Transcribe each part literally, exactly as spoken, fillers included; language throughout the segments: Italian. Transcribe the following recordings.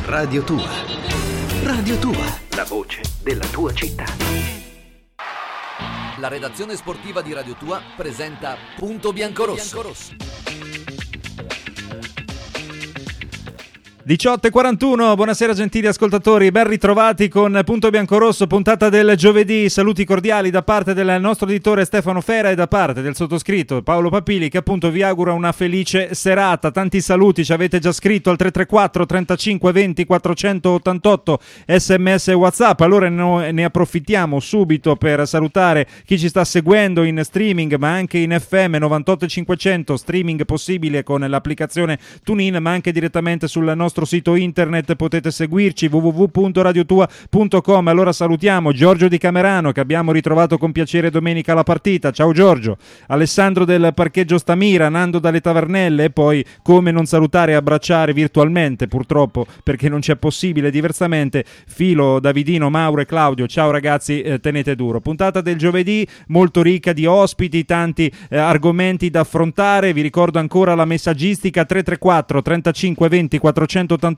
Radio Tua. Radio Tua, la voce della tua città. La redazione sportiva di Radio Tua presenta Punto Biancorosso. diciotto e quarantuno, buonasera gentili ascoltatori, ben ritrovati con Punto Biancorosso, puntata del giovedì. Saluti cordiali da parte del nostro editore Stefano Fera e da parte del sottoscritto Paolo Papili, che appunto vi augura una felice serata. Tanti saluti ci avete già scritto al tre tre quattro trentacinque venti quattrocentottantotto, sms e WhatsApp. Allora ne approfittiamo subito per salutare chi ci sta seguendo in streaming ma anche in F M novantotto e cinquecento, streaming possibile con l'applicazione TuneIn, ma anche direttamente sul nostro sito internet potete seguirci w w w punto radio tua punto com. Allora salutiamo Giorgio di Camerano, che abbiamo ritrovato con piacere domenica alla partita. Ciao Giorgio. Alessandro del parcheggio Stamira, Nando dalle Tavernelle, e poi come non salutare e abbracciare virtualmente, purtroppo perché non c'è possibile diversamente, Filo, Davidino, Mauro e Claudio. Ciao ragazzi, eh, tenete duro. Puntata del giovedì molto ricca di ospiti, tanti eh, argomenti da affrontare. Vi ricordo ancora la messaggistica tre tre quattro trentacinque venti quattrocentottantotto,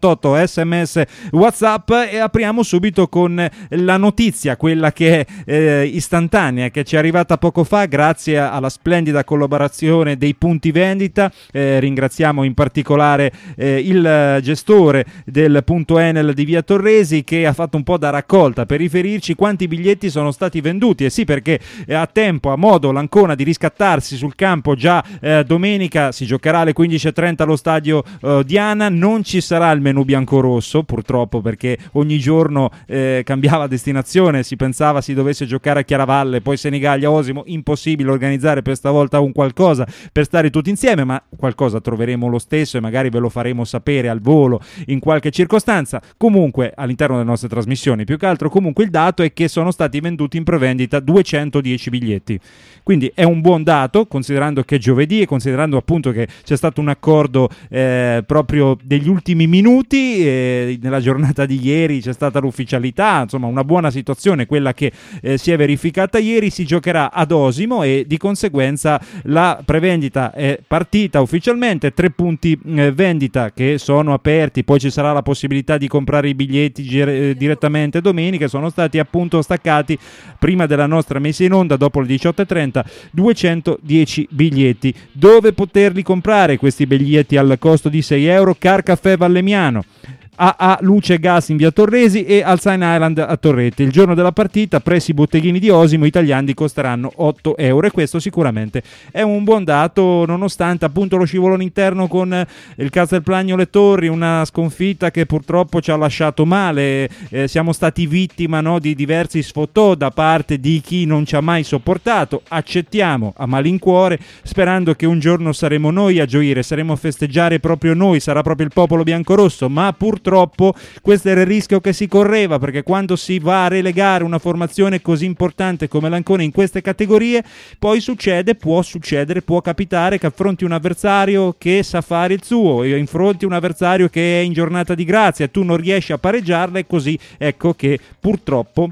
sms, WhatsApp, e apriamo subito con la notizia, quella che è eh, istantanea, che ci è arrivata poco fa grazie alla splendida collaborazione dei punti vendita. Eh, ringraziamo in particolare eh, il gestore del punto Enel di Via Torresi, che ha fatto un po' da raccolta per riferirci quanti biglietti sono stati venduti. E sì, perché a tempo, a modo l'Ancona di riscattarsi sul campo. Già eh, domenica si giocherà alle quindici e trenta allo stadio eh, Diana. Non ci sarà il menù biancorosso, purtroppo, perché ogni giorno eh, cambiava destinazione. Si pensava si dovesse giocare a Chiaravalle, poi Senigallia, Osimo. Impossibile organizzare per stavolta un qualcosa per stare tutti insieme, ma qualcosa troveremo lo stesso e magari ve lo faremo sapere al volo in qualche circostanza. Comunque all'interno delle nostre trasmissioni, più che altro. Comunque il dato è che sono stati venduti in prevendita duecentodieci biglietti, quindi è un buon dato considerando che è giovedì e considerando appunto che c'è stato un accordo eh, proprio degli ultimi minuti. Eh, nella giornata di ieri c'è stata l'ufficialità, insomma una buona situazione quella che eh, si è verificata ieri. Si giocherà ad Osimo e di conseguenza la prevendita è partita ufficialmente. Tre punti eh, vendita che sono aperti, poi ci sarà la possibilità di comprare i biglietti gir- eh, direttamente domenica. Sono stati appunto staccati prima della nostra messa in onda, dopo le diciotto e trenta, duecentodieci biglietti. Dove poterli comprare questi biglietti al costo di sei euro? Car Caffè Vallemiano, A A Luce e Gas in Via Torresi e Alzine Island a Torrette. Il giorno della partita presso i botteghini di Osimo i tagliandi costeranno otto euro, e questo sicuramente è un buon dato, nonostante appunto lo scivolone interno con il Castelplagno Le Torri, una sconfitta che purtroppo ci ha lasciato male. Eh, siamo stati vittima, no, di diversi sfottò da parte di chi non ci ha mai sopportato. Accettiamo a malincuore, sperando che un giorno saremo noi a gioire, saremo a festeggiare proprio noi, sarà proprio il popolo biancorosso, ma purtroppo Purtroppo questo era il rischio che si correva, perché quando si va a relegare una formazione così importante come l'Ancona in queste categorie, poi succede, può succedere, può capitare che affronti un avversario che sa fare il suo, e affronti un avversario che è in giornata di grazia, tu non riesci a pareggiarla, e così ecco che purtroppo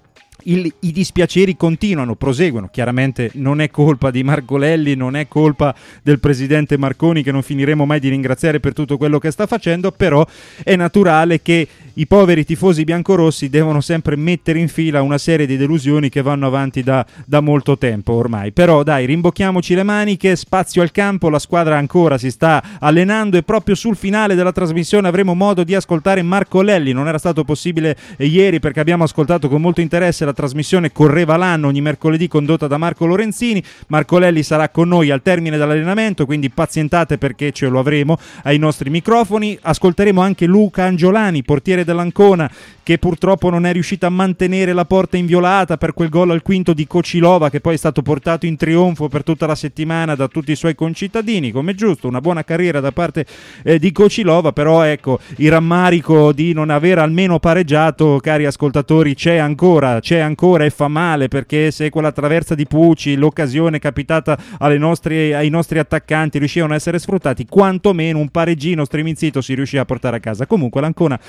Il, i dispiaceri continuano, proseguono. Chiaramente non è colpa di Marcolelli, non è colpa del presidente Marconi, che non finiremo mai di ringraziare per tutto quello che sta facendo, però è naturale che i poveri tifosi biancorossi devono sempre mettere in fila una serie di delusioni che vanno avanti da, da molto tempo ormai. Però dai, rimbocchiamoci le maniche, spazio al campo, la squadra ancora si sta allenando e proprio sul finale della trasmissione avremo modo di ascoltare Marcolelli. Non era stato possibile ieri perché abbiamo ascoltato con molto interesse la trasmissione Correva l'anno ogni mercoledì condotta da Marco Lorenzini. Marcolelli sarà con noi al termine dell'allenamento, quindi pazientate perché ce lo avremo ai nostri microfoni. Ascolteremo anche Luca Angiolani, portiere dell'Ancona, che purtroppo non è riuscito a mantenere la porta inviolata per quel gol al quinto di Cocilova, che poi è stato portato in trionfo per tutta la settimana da tutti i suoi concittadini, come giusto, una buona carriera da parte eh, di Cocilova. Però ecco, il rammarico di non aver almeno pareggiato, cari ascoltatori, c'è ancora, c'è ancora e fa male, perché se quella traversa di Pucci, l'occasione capitata alle nostri, ai nostri attaccanti, riuscivano a essere sfruttati, quantomeno un pareggino striminzito si riusciva a portare a casa. Comunque l'Ancona è ancora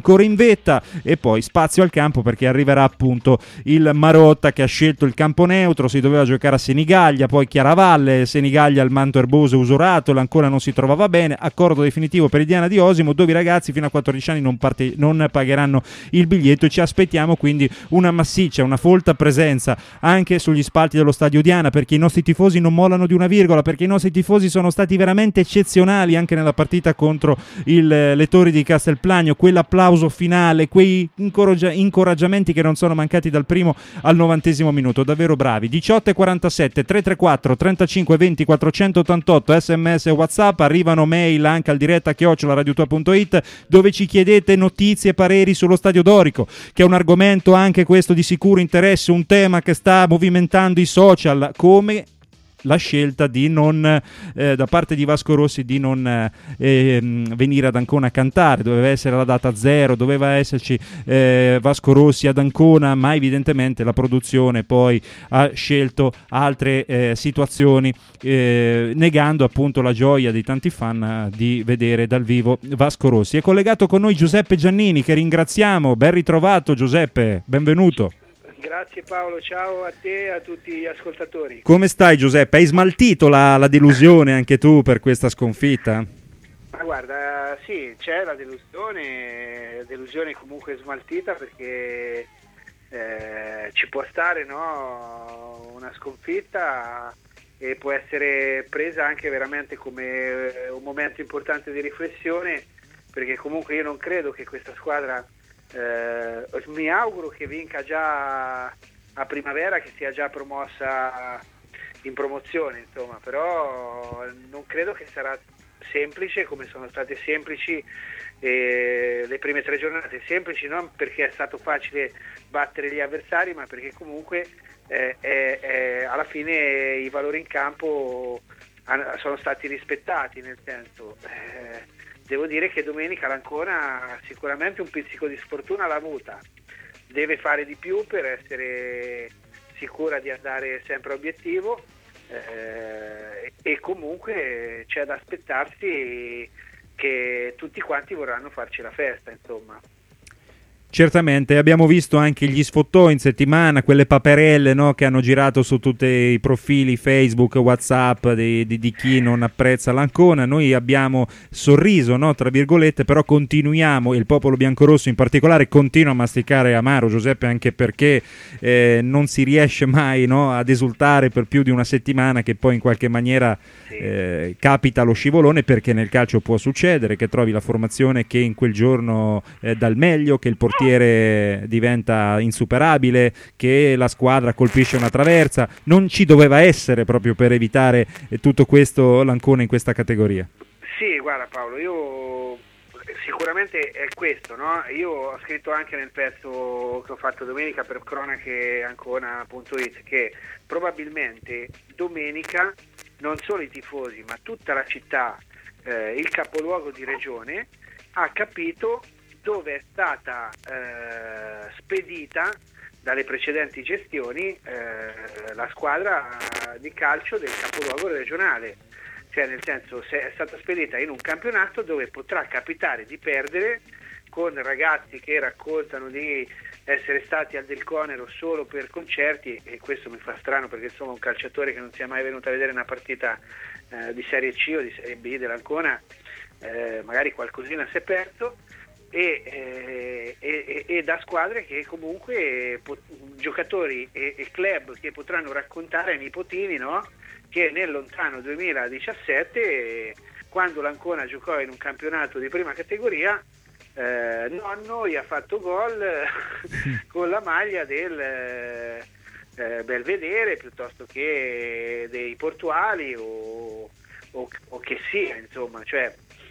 ancora in vetta, e poi spazio al campo perché arriverà appunto il Marotta che ha scelto il campo neutro. Si doveva giocare a Senigallia, poi Chiaravalle, Senigallia al manto erboso usurato, l'Ancona non si trovava bene, accordo definitivo per il Diana di Osimo, dove i ragazzi fino a quattordici anni non, parte- non pagheranno il biglietto, e ci aspettiamo quindi una massiccia, una folta presenza anche sugli spalti dello stadio Diana, perché i nostri tifosi non mollano di una virgola, perché i nostri tifosi sono stati veramente eccezionali anche nella partita contro il, le Torri di Castelplanio. Quell'applauso finale, quei incoraggia- incoraggiamenti che non sono mancati dal primo al novantesimo minuto, davvero bravi. Diciotto e quarantasette, tre tre quattro trentacinque venti quattrocentottantotto, sms e WhatsApp, arrivano mail anche al diretta chiocciola radiotua punto it, dove ci chiedete notizie e pareri sullo Stadio Dorico, che è un argomento anche questo di sicuro interesse, un tema che sta movimentando i social, come la scelta di non eh, da parte di Vasco Rossi di non eh, venire ad Ancona a cantare. Doveva essere la data zero, doveva esserci eh, Vasco Rossi ad Ancona, ma evidentemente la produzione poi ha scelto altre eh, situazioni, eh, negando appunto la gioia di tanti fan eh, di vedere dal vivo Vasco Rossi. È collegato con noi Giuseppe Giannini, che ringraziamo. Ben ritrovato Giuseppe, benvenuto. Grazie Paolo, ciao a te e a tutti gli ascoltatori. Come stai Giuseppe? Hai smaltito la, la delusione anche tu per questa sconfitta? Ma guarda, sì, c'è la delusione, delusione comunque smaltita, perché eh, ci può stare, no? Una sconfitta, e può essere presa anche veramente come un momento importante di riflessione, perché comunque io non credo che questa squadra... Eh, mi auguro che vinca già a primavera, che sia già promossa in promozione, insomma, però non credo che sarà semplice come sono state semplici eh, le prime tre giornate. Semplici non perché è stato facile battere gli avversari, ma perché comunque eh, eh, eh, alla fine i valori in campo hanno, sono stati rispettati, nel senso eh, devo dire che domenica l'Ancona sicuramente un pizzico di sfortuna l'ha avuta, deve fare di più per essere sicura di andare sempre a obiettivo, eh, e comunque c'è da aspettarsi che tutti quanti vorranno farci la festa, insomma. Certamente, abbiamo visto anche gli sfottò in settimana, quelle paperelle, no, che hanno girato su tutti i profili Facebook, WhatsApp di, di, di chi non apprezza l'Ancona. Noi abbiamo sorriso, no, tra virgolette, però continuiamo, il popolo biancorosso in particolare continua a masticare amaro, Giuseppe, anche perché eh, non si riesce mai, no, ad esultare per più di una settimana, che poi in qualche maniera eh, capita lo scivolone, perché nel calcio può succedere che trovi la formazione che in quel giorno eh, dà il meglio, che il portiere diventa insuperabile, che la squadra colpisce una traversa. Non ci doveva essere, proprio per evitare tutto questo, l'Ancona in questa categoria. Sì, guarda Paolo, io sicuramente è questo, no? Io ho scritto anche nel pezzo che ho fatto domenica per cronache ancona punto it che probabilmente domenica non solo i tifosi, ma tutta la città, eh, il capoluogo di regione, ha capito dove è stata eh, spedita dalle precedenti gestioni eh, la squadra di calcio del capoluogo regionale, cioè nel senso se è stata spedita in un campionato dove potrà capitare di perdere con ragazzi che raccontano di essere stati al Del Conero solo per concerti, e questo mi fa strano perché insomma un calciatore che non sia mai venuto a vedere una partita eh, di Serie C o di Serie B dell'Ancona eh, magari qualcosina si è perso. E, eh, e, e da squadre che comunque pot- giocatori e, e club che potranno raccontare ai nipotini, no? Che nel lontano duemiladiciassette, quando l'Ancona giocò in un campionato di prima categoria, eh, nonno gli ha fatto gol con la maglia del eh, Belvedere piuttosto che dei Portuali o, o, o che sia, insomma, cioè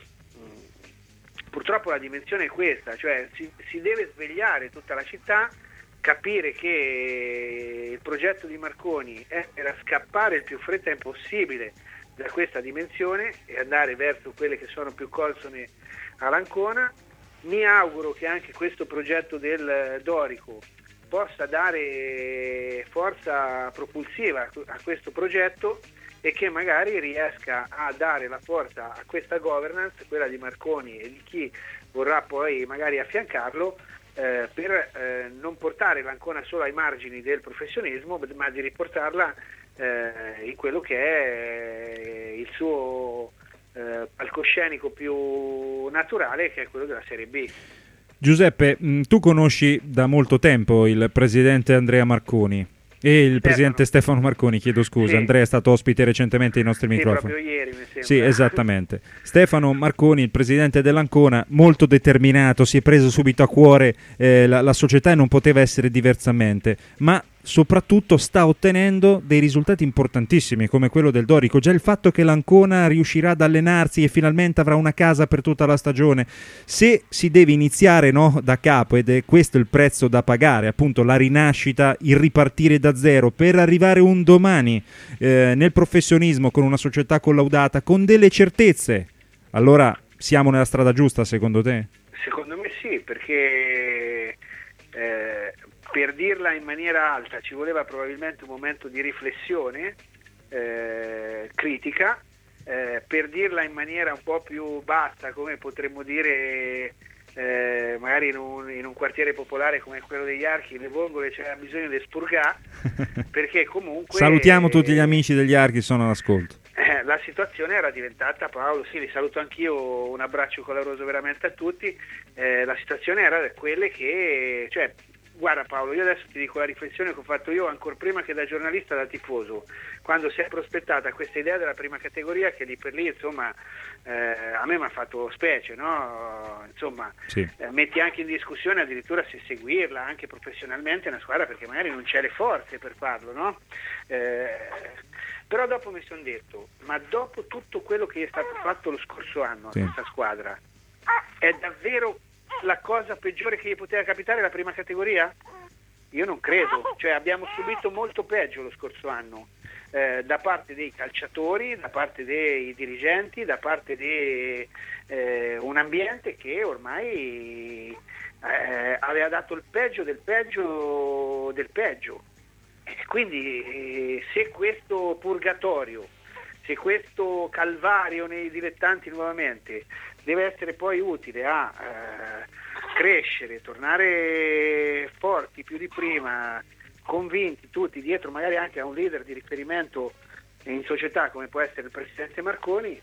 purtroppo la dimensione è questa, cioè si, si deve svegliare tutta la città, capire che il progetto di Marconi è per scappare il più fretta possibile da questa dimensione e andare verso quelle che sono più consone all'Ancona. Mi auguro che anche questo progetto del Dorico possa dare forza propulsiva a questo progetto e che magari riesca a dare la forza a questa governance, quella di Marconi e di chi vorrà poi magari affiancarlo, eh, per eh, non portare l'Ancona solo ai margini del professionismo, ma di riportarla eh, in quello che è il suo eh, palcoscenico più naturale, che è quello della Serie B. Giuseppe, mh, tu conosci da molto tempo il presidente Andrea Marconi e il Stefano. presidente Stefano Marconi, chiedo scusa, Sì. Andrea è stato ospite recentemente ai nostri Sì, microfoni. proprio ieri mi sembra. Sì, esattamente. Stefano Marconi, il presidente dell'Ancona, molto determinato, si è preso subito a cuore eh, la, la società e non poteva essere diversamente, ma soprattutto sta ottenendo dei risultati importantissimi come quello del Dorico. Già il fatto che l'Ancona riuscirà ad allenarsi e finalmente avrà una casa per tutta la stagione, se si deve iniziare, no, da capo, ed è questo il prezzo da pagare, appunto la rinascita, il ripartire da zero per arrivare un domani eh, nel professionismo con una società collaudata, con delle certezze, allora siamo nella strada giusta, secondo te? Secondo me sì, perché eh, per dirla in maniera alta ci voleva probabilmente un momento di riflessione eh, critica, eh, per dirla in maniera un po' più bassa, come potremmo dire eh, magari in un, in un quartiere popolare come quello degli Archi, le vongole c'era bisogno di spurgare, perché comunque... Salutiamo tutti gli amici degli Archi che sono all'ascolto. Eh, la situazione era diventata, Paolo, sì, li saluto anch'io, un abbraccio caloroso veramente a tutti, eh, la situazione era quelle che, cioè, guarda Paolo, io adesso ti dico la riflessione che ho fatto io ancora prima che da giornalista, da tifoso, quando si è prospettata questa idea della prima categoria, che lì per lì, insomma, eh, a me mi ha fatto specie, no? Insomma, sì. eh, metti anche in discussione addirittura se seguirla anche professionalmente una squadra, perché magari non c'è le forze per farlo, no? Eh, però dopo mi sono detto, ma dopo tutto quello che è stato fatto lo scorso anno sì. a questa squadra, è davvero la cosa peggiore che gli poteva capitare la prima categoria? Io non credo, cioè abbiamo subito molto peggio lo scorso anno, eh, da parte dei calciatori, da parte dei dirigenti, da parte di eh, un ambiente che ormai eh, aveva dato il peggio del peggio del peggio. E quindi eh, se questo purgatorio, se questo calvario nei dilettanti nuovamente deve essere poi utile a eh, crescere, tornare forti più di prima, convinti tutti dietro magari anche a un leader di riferimento in società come può essere il presidente Marconi,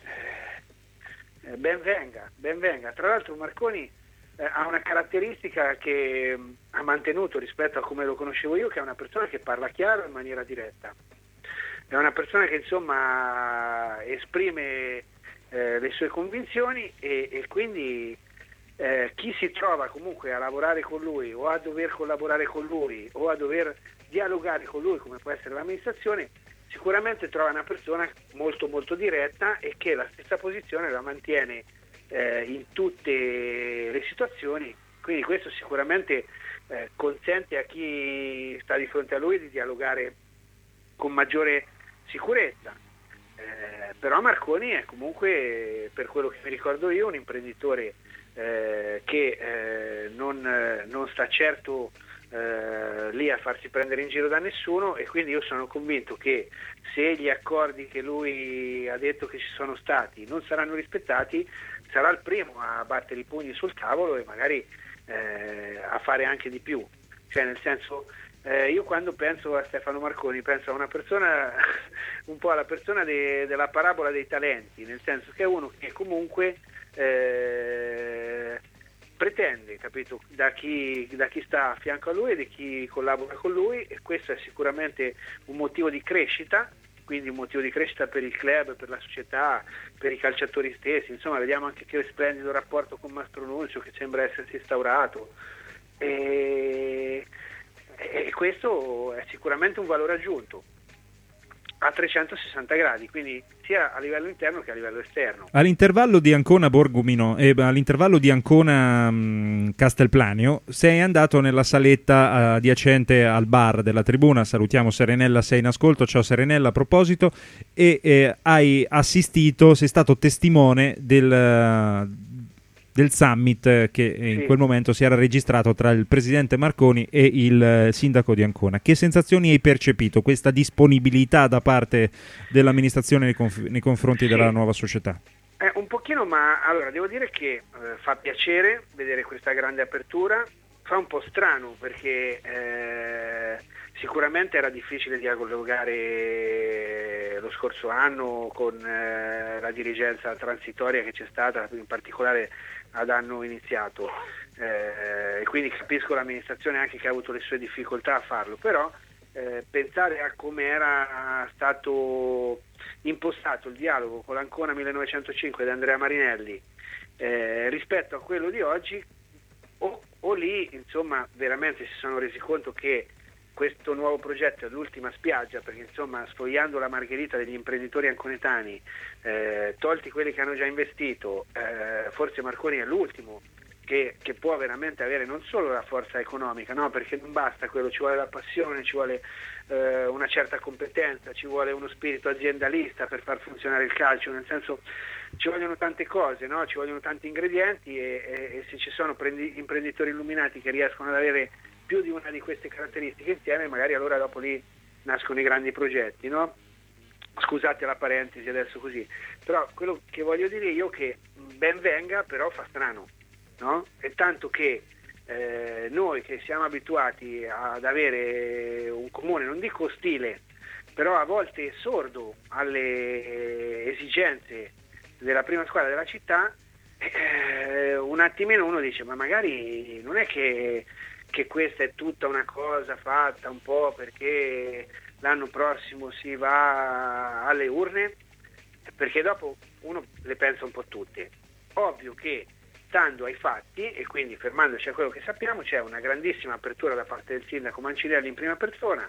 eh, ben venga, ben venga. Tra l'altro Marconi eh, ha una caratteristica che mh, ha mantenuto rispetto a come lo conoscevo io, che è una persona che parla chiaro in maniera diretta, è una persona che insomma esprime Eh, le sue convinzioni e, e quindi eh, chi si trova comunque a lavorare con lui o a dover collaborare con lui o a dover dialogare con lui, come può essere l'amministrazione, sicuramente trova una persona molto molto diretta e che la stessa posizione la mantiene eh, in tutte le situazioni, quindi questo sicuramente eh, consente a chi sta di fronte a lui di dialogare con maggiore sicurezza. Eh, però Marconi è comunque, per quello che mi ricordo io, un imprenditore eh, che eh, non, eh, non sta certo eh, lì a farsi prendere in giro da nessuno, e quindi io sono convinto che se gli accordi che lui ha detto che ci sono stati non saranno rispettati, sarà il primo a battere i pugni sul tavolo e magari eh, a fare anche di più, cioè nel senso... Eh, io quando penso a Stefano Marconi penso a una persona un po' alla persona de, della parabola dei talenti, nel senso che è uno che comunque eh, pretende, capito, da chi, da chi sta a fianco a lui e di chi collabora con lui, e questo è sicuramente un motivo di crescita, quindi un motivo di crescita per il club, per la società, per i calciatori stessi. Insomma, vediamo anche che splendido rapporto con Mastro Nunzio che sembra essersi instaurato, e E questo è sicuramente un valore aggiunto a trecentosessanta gradi, quindi sia a livello interno che a livello esterno. All'intervallo di Ancona Borgomino e eh, all'intervallo di Ancona mh, Castelplanio sei andato nella saletta uh, adiacente al bar della tribuna. Salutiamo Serenella, sei in ascolto. Ciao Serenella, a proposito, e eh, hai assistito, sei stato testimone del uh, del summit che in sì. quel momento si era registrato tra il presidente Marconi e il sindaco di Ancona. Che sensazioni hai percepito, questa disponibilità da parte dell'amministrazione nei, conf- nei confronti sì. della nuova società? Eh, un pochino, ma allora devo dire che eh, fa piacere vedere questa grande apertura, fa un po' strano perché eh, sicuramente era difficile dialogare lo scorso anno con eh, la dirigenza transitoria che c'è stata, in particolare ad anno iniziato, eh, e quindi capisco l'amministrazione anche che ha avuto le sue difficoltà a farlo, però eh, pensare a come era stato impostato il dialogo con l'Ancona millenovecentocinque di Andrea Marinelli eh, rispetto a quello di oggi, o, o lì insomma veramente si sono resi conto che questo nuovo progetto è l'ultima spiaggia, perché insomma sfogliando la margherita degli imprenditori anconetani, eh, tolti quelli che hanno già investito, eh, forse Marconi è l'ultimo che, che può veramente avere non solo la forza economica, no? Perché non basta quello, ci vuole la passione, ci vuole eh, una certa competenza, ci vuole uno spirito aziendalista per far funzionare il calcio, nel senso ci vogliono tante cose, no? Ci vogliono tanti ingredienti e, e, e se ci sono prendi, imprenditori illuminati che riescono ad avere più di una di queste caratteristiche insieme, magari allora dopo lì nascono i grandi progetti, no? Scusate la parentesi adesso così, però quello che voglio dire io è che ben venga, però fa strano, no? E tanto che eh, noi che siamo abituati ad avere un comune, non dico ostile, però a volte sordo alle esigenze della prima squadra della città, eh, un attimino uno dice ma magari non è che che questa è tutta una cosa fatta un po' perché l'anno prossimo si va alle urne, perché dopo uno le pensa un po' tutte. Ovvio che stando ai fatti e quindi fermandoci a quello che sappiamo c'è una grandissima apertura da parte del sindaco Mancinelli in prima persona,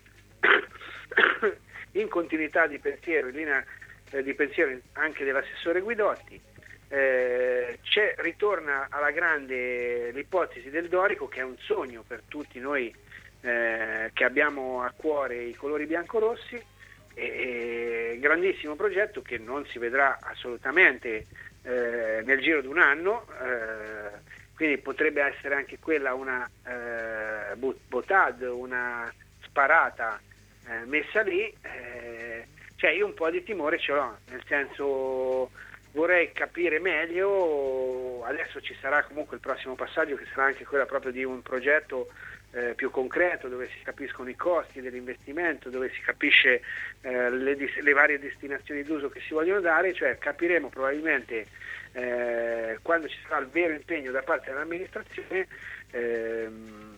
in continuità di pensiero, in linea eh, di pensiero anche dell'assessore Guidotti. Eh, c'è, ritorna alla grande l'ipotesi del Dorico, che è un sogno per tutti noi eh, che abbiamo a cuore i colori biancorossi, e, e grandissimo progetto che non si vedrà assolutamente eh, nel giro di un anno, eh, quindi potrebbe essere anche quella una eh, botad, una sparata eh, messa lì, eh, cioè io un po' di timore ce l'ho, nel senso vorrei capire meglio, adesso ci sarà comunque il prossimo passaggio che sarà anche quello proprio di un progetto eh, più concreto dove si capiscono i costi dell'investimento, dove si capisce eh, le, le varie destinazioni d'uso che si vogliono dare, cioè capiremo probabilmente eh, quando ci sarà il vero impegno da parte dell'amministrazione ehm,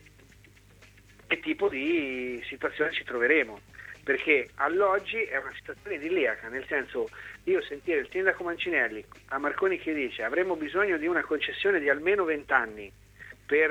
che tipo di situazione ci troveremo. Perché all'oggi è una situazione idilliaca, nel senso io sentire il sindaco Mancinelli a Marconi che dice avremo bisogno di una concessione di almeno venti anni per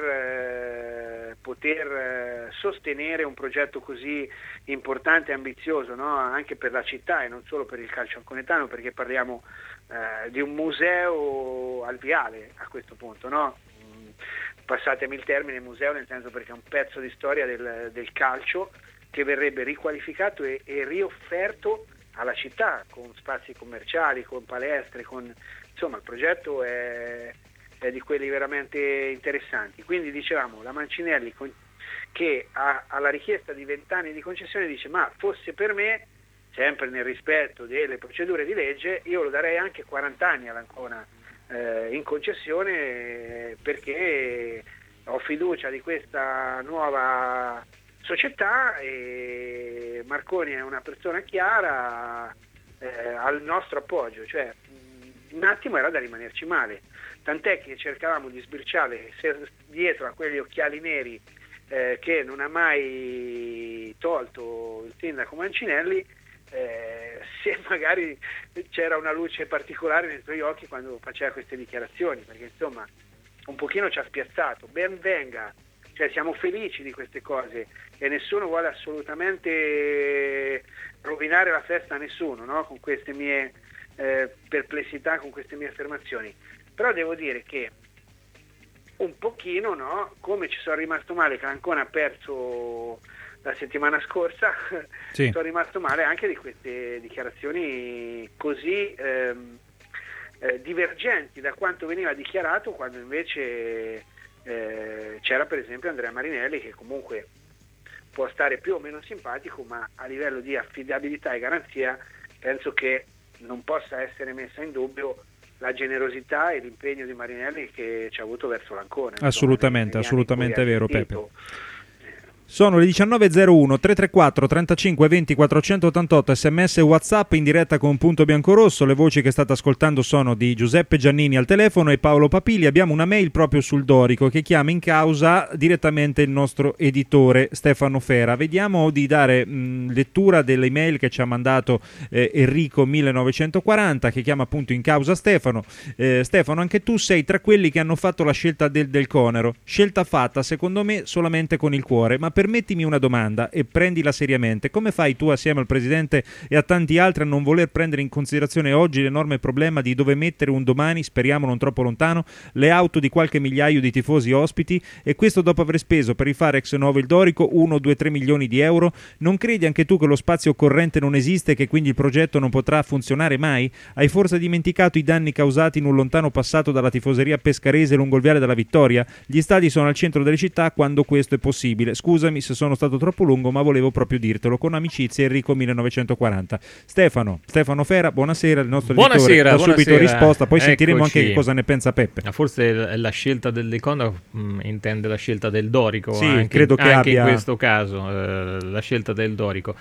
eh, poter eh, sostenere un progetto così importante e ambizioso, no? Anche per la città e non solo per il calcio anconetano, perché parliamo eh, di un museo al viale a questo punto, no? Passatemi il termine museo, nel senso perché è un pezzo di storia del, del calcio che verrebbe riqualificato e, e riofferto alla città con spazi commerciali, con palestre, con insomma il progetto è, è di quelli veramente interessanti. Quindi dicevamo la Mancinelli con, che ha, alla richiesta di vent'anni di concessione dice ma fosse per me, sempre nel rispetto delle procedure di legge, io lo darei anche quaranta anni all'Ancona eh, in concessione eh, perché ho fiducia di questa nuova società e Marconi è una persona chiara, eh, al nostro appoggio, cioè un attimo era da rimanerci male, tant'è che cercavamo di sbirciare dietro a quegli occhiali neri eh, che non ha mai tolto il sindaco Mancinelli, eh, se magari c'era una luce particolare nei suoi occhi quando faceva queste dichiarazioni, perché insomma un pochino ci ha spiazzato. Ben venga, cioè siamo felici di queste cose e nessuno vuole assolutamente rovinare la festa a nessuno, no? Con queste mie eh, perplessità, con queste mie affermazioni, però devo dire che un pochino, no? Come ci sono rimasto male che Ancona ha perso la settimana scorsa, sì. Sono rimasto male anche di queste dichiarazioni così ehm, eh, divergenti da quanto veniva dichiarato, quando invece eh, c'era per esempio Andrea Marinelli, che comunque può stare più o meno simpatico, ma a livello di affidabilità e garanzia penso che non possa essere messa in dubbio la generosità e l'impegno di Marinelli che ci ha avuto verso l'Ancona. Assolutamente, insomma, assolutamente vero, Peppe. sentito. Sono le diciannove e zero uno, tre tre quattro trentacinque venti quattrocentottantotto, sms e WhatsApp in diretta con Punto Biancorosso. Le voci che state ascoltando sono di Giuseppe Giannini al telefono e Paolo Papili. Abbiamo una mail proprio sul dorico che chiama in causa direttamente il nostro editore Stefano Fera. Vediamo di dare mh, lettura delle email che ci ha mandato eh, Enrico millenovecentoquaranta, che chiama appunto in causa Stefano. Eh, Stefano, anche tu sei tra quelli che hanno fatto la scelta del, del Conero. Scelta fatta, secondo me, solamente con il cuore, ma permettimi una domanda e prendila seriamente. Come fai tu assieme al Presidente e a tanti altri a non voler prendere in considerazione oggi l'enorme problema di dove mettere un domani, speriamo non troppo lontano, le auto di qualche migliaio di tifosi ospiti, e questo dopo aver speso per rifare ex novo il Dorico uno, due, tre milioni di euro? Non credi anche tu che lo spazio corrente non esiste e che quindi il progetto non potrà funzionare mai? Hai forse dimenticato i danni causati in un lontano passato dalla tifoseria pescarese lungo il Viale della Vittoria? Gli stadi sono al centro delle città quando questo è possibile. Scusami se sono stato troppo lungo, ma volevo proprio dirtelo. Con amicizia, Enrico millenovecentoquaranta. Stefano, Stefano Fera, buonasera, il nostro buonasera, editore, da subito risposta, poi Eccoci. sentiremo anche che cosa ne pensa Peppe. Forse la scelta del Decono mh, intende la scelta del Dorico, sì, anche, credo che anche abbia... in questo caso, eh, la scelta del Dorico.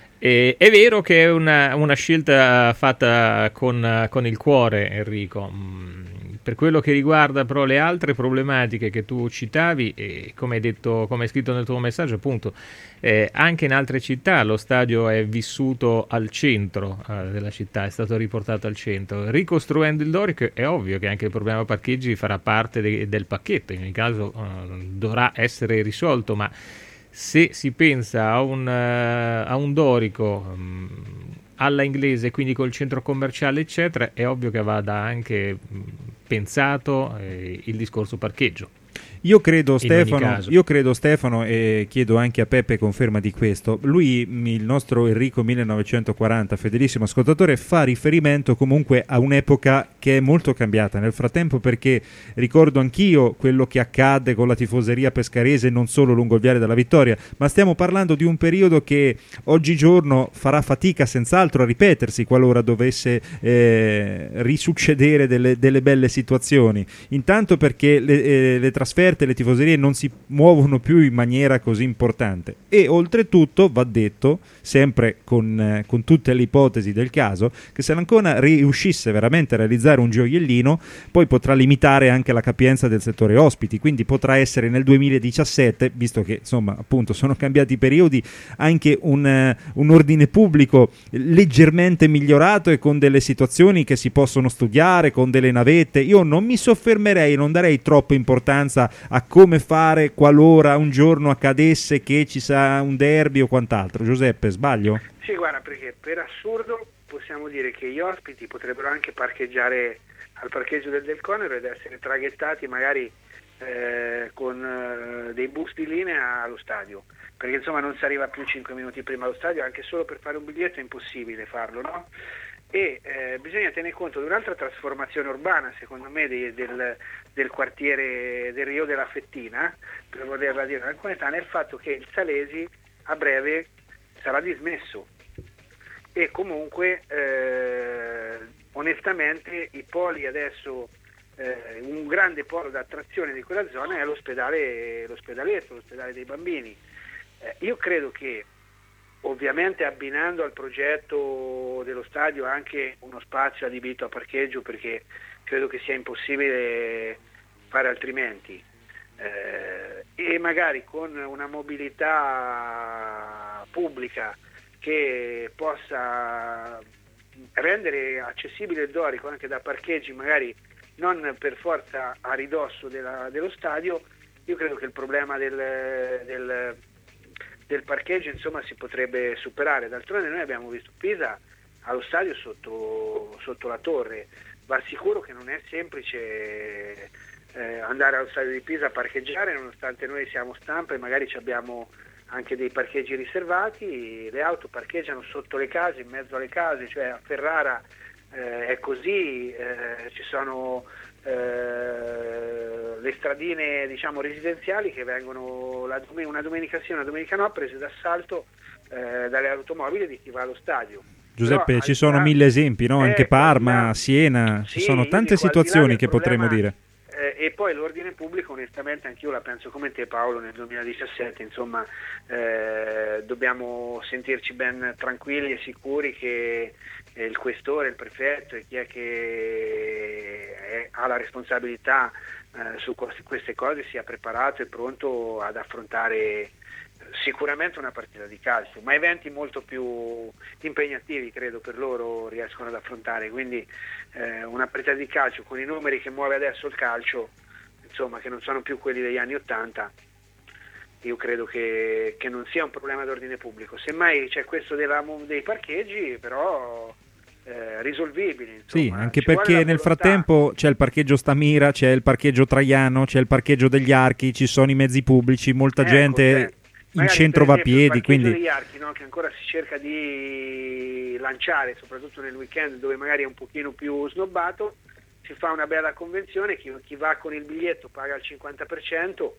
E, è vero che è una, una scelta fatta con, con il cuore, Enrico. Mm, per quello che riguarda però le altre problematiche che tu citavi, e come hai detto, come hai scritto nel tuo messaggio, appunto, eh, anche in altre città lo stadio è vissuto al centro eh, della città, è stato riportato al centro. Ricostruendo il Dorico è ovvio che anche il problema parcheggi farà parte de- del pacchetto, in ogni caso eh, dovrà essere risolto, ma se si pensa a un, uh, a un Dorico um, alla inglese, quindi col centro commerciale eccetera, è ovvio che vada anche um, pensato eh, il discorso parcheggio. Io credo, Stefano, io credo Stefano e chiedo anche a Peppe conferma di questo, lui, il nostro Enrico millenovecentoquaranta, fedelissimo ascoltatore, fa riferimento comunque a un'epoca che è molto cambiata nel frattempo, perché ricordo anch'io quello che accadde con la tifoseria pescarese non solo lungo il Viale della Vittoria, ma stiamo parlando di un periodo che oggigiorno farà fatica senz'altro a ripetersi qualora dovesse eh, risuccedere delle, delle belle situazioni, intanto perché le, eh, le trasferte, le tifoserie non si muovono più in maniera così importante, e oltretutto va detto, sempre con, eh, con tutte le ipotesi del caso, che se l'Ancona riuscisse veramente a realizzare un gioiellino, poi potrà limitare anche la capienza del settore ospiti, quindi potrà essere nel duemiladiciassette, visto che insomma appunto sono cambiati i periodi, anche un, uh, un ordine pubblico leggermente migliorato e con delle situazioni che si possono studiare, con delle navette. Io non mi soffermerei, non darei troppa importanza a come fare qualora un giorno accadesse che ci sia un derby o quant'altro. Giuseppe, sbaglio? Sì, guarda, perché per assurdo possiamo dire che gli ospiti potrebbero anche parcheggiare al parcheggio del Del Conero ed essere traghettati magari eh, con eh, dei bus di linea allo stadio, perché insomma non si arriva più cinque minuti prima allo stadio, anche solo per fare un biglietto è impossibile farlo, no? E eh, bisogna tenere conto di un'altra trasformazione urbana, secondo me, di, del, del quartiere del Rio della Fettina, per volerla dire napoletana, è il fatto che il Salesi a breve sarà dismesso e comunque eh, onestamente i poli adesso, eh, un grande polo d'attrazione di quella zona è l'ospedale, l'ospedaletto, l'ospedale dei bambini. Eh, io credo che ovviamente abbinando al progetto dello stadio anche uno spazio adibito a parcheggio, perché credo che sia impossibile fare altrimenti, eh, e magari con una mobilità pubblica che possa rendere accessibile il Dorico anche da parcheggi magari non per forza a ridosso della, dello stadio, io credo che il problema del, del del parcheggio insomma si potrebbe superare. D'altronde noi abbiamo visto Pisa allo stadio sotto, sotto la torre, va sicuro che non è semplice eh, andare allo stadio di Pisa a parcheggiare, nonostante noi siamo stampa e magari abbiamo anche dei parcheggi riservati, le auto parcheggiano sotto le case, in mezzo alle case, cioè a Ferrara eh, è così, eh, ci sono Eh, le stradine diciamo residenziali che vengono la dom- una domenica sì una domenica no prese d'assalto eh, dalle automobili di chi va allo stadio. Giuseppe, Però, ci sono là, mille esempi, no? eh, Anche Parma, là, Siena, sì, ci sono tante dico, situazioni che problema, potremmo dire. Eh, e poi l'ordine pubblico, onestamente, anch'io la penso come te, Paolo, nel duemiladiciassette, insomma, eh, dobbiamo sentirci ben tranquilli e sicuri che eh, il questore, il prefetto e chi è che è, ha la responsabilità eh, su queste cose sia preparato e pronto ad affrontare sicuramente una partita di calcio, ma eventi molto più impegnativi credo per loro riescono ad affrontare, quindi eh, una partita di calcio con i numeri che muove adesso il calcio, insomma, che non sono più quelli degli anni ottanta, io credo che, che non sia un problema d'ordine pubblico, semmai c'è questo della, dei parcheggi, però eh, risolvibili, insomma. Sì, anche Ci vuole perché la nel volontà. frattempo c'è il parcheggio Stamira, c'è il parcheggio Traiano, c'è il parcheggio degli Archi, ci sono i mezzi pubblici, molta Ecco, gente cioè, in magari, centro per va a esempio, piedi, il parcheggio quindi degli Archi, no, che ancora si cerca di lanciare, soprattutto nel weekend dove magari è un pochino più snobbato, si fa una bella convenzione, chi, chi va con il biglietto paga il cinquanta per cento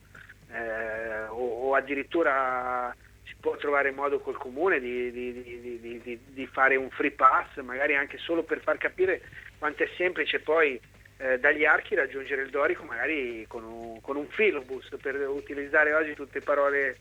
eh, o, o addirittura si può trovare modo col comune di, di, di, di, di, di fare un free pass, magari anche solo per far capire quanto è semplice poi eh, dagli Archi raggiungere il Dorico, magari con un, con un filobus, per utilizzare oggi tutte parole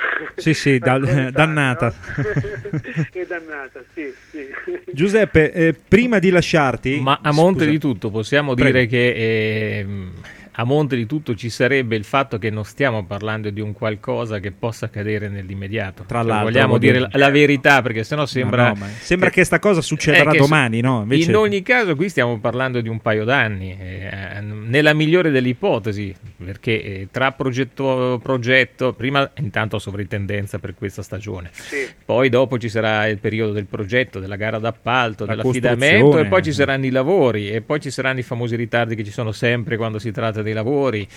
sì sì, da, dannata. No? È dannata, sì, sì. Giuseppe, eh, prima di lasciarti, ma a monte scusa. di tutto possiamo Prego. dire che eh, a monte di tutto ci sarebbe il fatto che non stiamo parlando di un qualcosa che possa accadere nell'immediato. Tra Cioè, l'altro, vogliamo voglio dire la, dire. la verità, perché sennò sembra No, no, ma sembra che sta cosa succederà eh, che domani, no? Invece... In ogni caso qui stiamo parlando di un paio d'anni, eh, nella migliore delle ipotesi, perché eh, tra progetto, progetto, prima intanto sovrintendenza per questa stagione, Sì. poi dopo ci sarà il periodo del progetto, della gara d'appalto, La dell'affidamento costruzione. e poi ci saranno i lavori e poi ci saranno i famosi ritardi che ci sono sempre quando si tratta dei lavori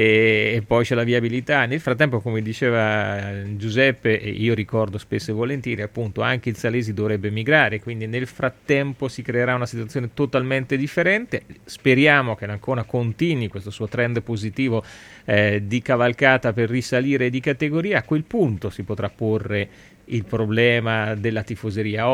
e, e poi c'è la viabilità. Nel frattempo, come diceva Giuseppe, e io ricordo spesso e volentieri, appunto anche il Salesi dovrebbe migrare, quindi nel frattempo si creerà una situazione totalmente differente. Speriamo che l'Ancona continui questo suo trend positivo eh, di cavalcata per risalire di categoria. A quel punto si potrà porre il problema della tifoseria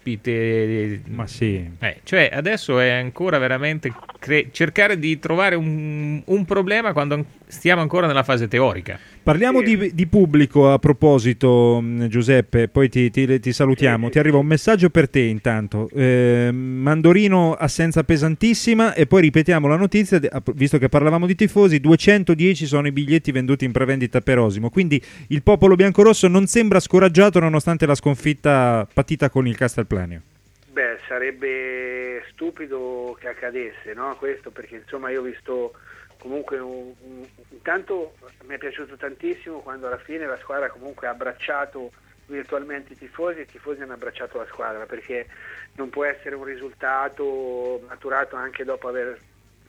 ospite, Ma sì. eh, cioè adesso è ancora veramente cre- cercare di trovare un, un problema quando stiamo ancora nella fase teorica. Parliamo di, di pubblico a proposito, mh, Giuseppe, poi ti, ti, ti salutiamo. Ti arriva un messaggio per te intanto. Eh, Mandorino assenza pesantissima e poi ripetiamo la notizia, visto che parlavamo di tifosi, duecentodieci sono i biglietti venduti in prevendita per Osimo, quindi il popolo biancorosso non sembra scoraggiato nonostante la sconfitta patita con il Castelplanio. Beh, sarebbe stupido che accadesse, no? Questo perché insomma io ho visto comunque un, un, intanto mi è piaciuto tantissimo quando alla fine la squadra comunque ha abbracciato virtualmente i tifosi e i tifosi hanno abbracciato la squadra, perché non può essere un risultato maturato anche dopo aver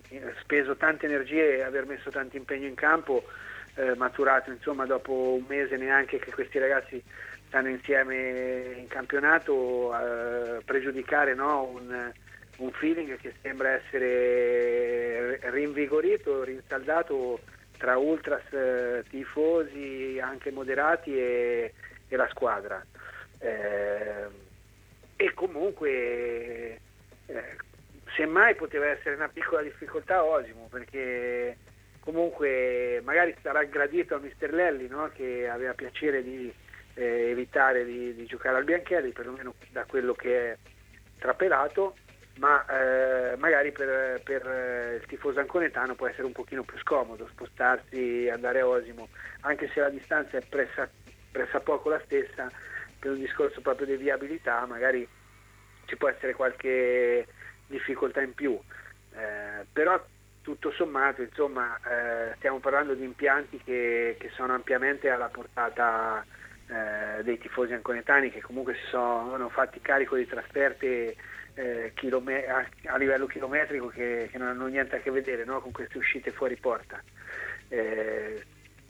speso tante energie e aver messo tanto impegno in campo, eh, maturato insomma dopo un mese neanche che questi ragazzi stanno insieme in campionato, eh, pregiudicare, no, un un feeling che sembra essere rinvigorito, rinsaldato tra ultras, eh, tifosi anche moderati e, e la squadra. Eh, e comunque eh, semmai poteva essere una piccola difficoltà Osimo, perché comunque magari sarà gradito a mister Lelli, no, che aveva piacere di eh, evitare di, di giocare al Bianchelli, perlomeno da quello che è trapelato, ma eh, magari per, per il tifoso anconetano può essere un pochino più scomodo spostarsi, andare a Osimo, anche se la distanza è pressa, pressa poco la stessa, per un discorso proprio di viabilità magari ci può essere qualche difficoltà in più, eh, però tutto sommato insomma eh, stiamo parlando di impianti che, che sono ampiamente alla portata eh, dei tifosi anconetani, che comunque si sono fatti carico di trasferte Eh, chilome- a, a livello chilometrico che, che non hanno niente a che vedere, no, con queste uscite fuori porta. Eh,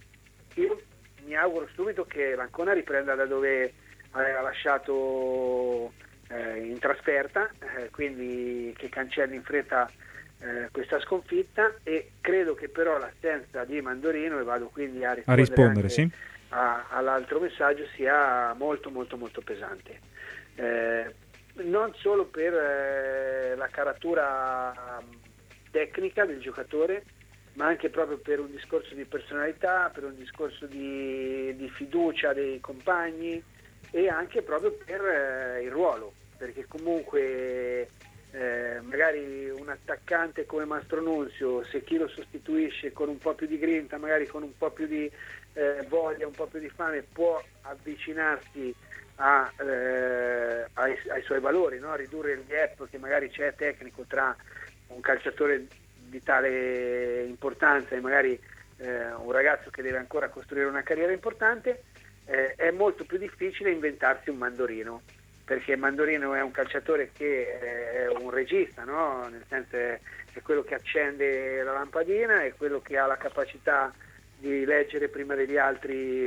io mi auguro subito che l'Ancona riprenda da dove aveva lasciato eh, in trasferta, eh, quindi che cancelli in fretta eh, questa sconfitta, e credo che però l'assenza di Mandorino, e vado quindi a rispondere, a rispondere anche sì. a, all'altro messaggio, sia molto molto molto pesante. Eh, non solo per eh, la caratura tecnica del giocatore, ma anche proprio per un discorso di personalità, per un discorso di, di fiducia dei compagni e anche proprio per eh, il ruolo, perché comunque eh, magari un attaccante come Mastronunzio, se chi lo sostituisce con un po' più di grinta, magari con un po' più di eh, voglia, un po' più di fame, può avvicinarsi a, eh, ai, ai suoi valori, no? Ridurre il gap che magari c'è tecnico tra un calciatore di tale importanza e magari eh, un ragazzo che deve ancora costruire una carriera importante. Eh, è molto più difficile inventarsi un Mandorino, perché Mandorino è un calciatore che è un regista, no? Nel senso è, è quello che accende la lampadina, è quello che ha la capacità di leggere prima degli altri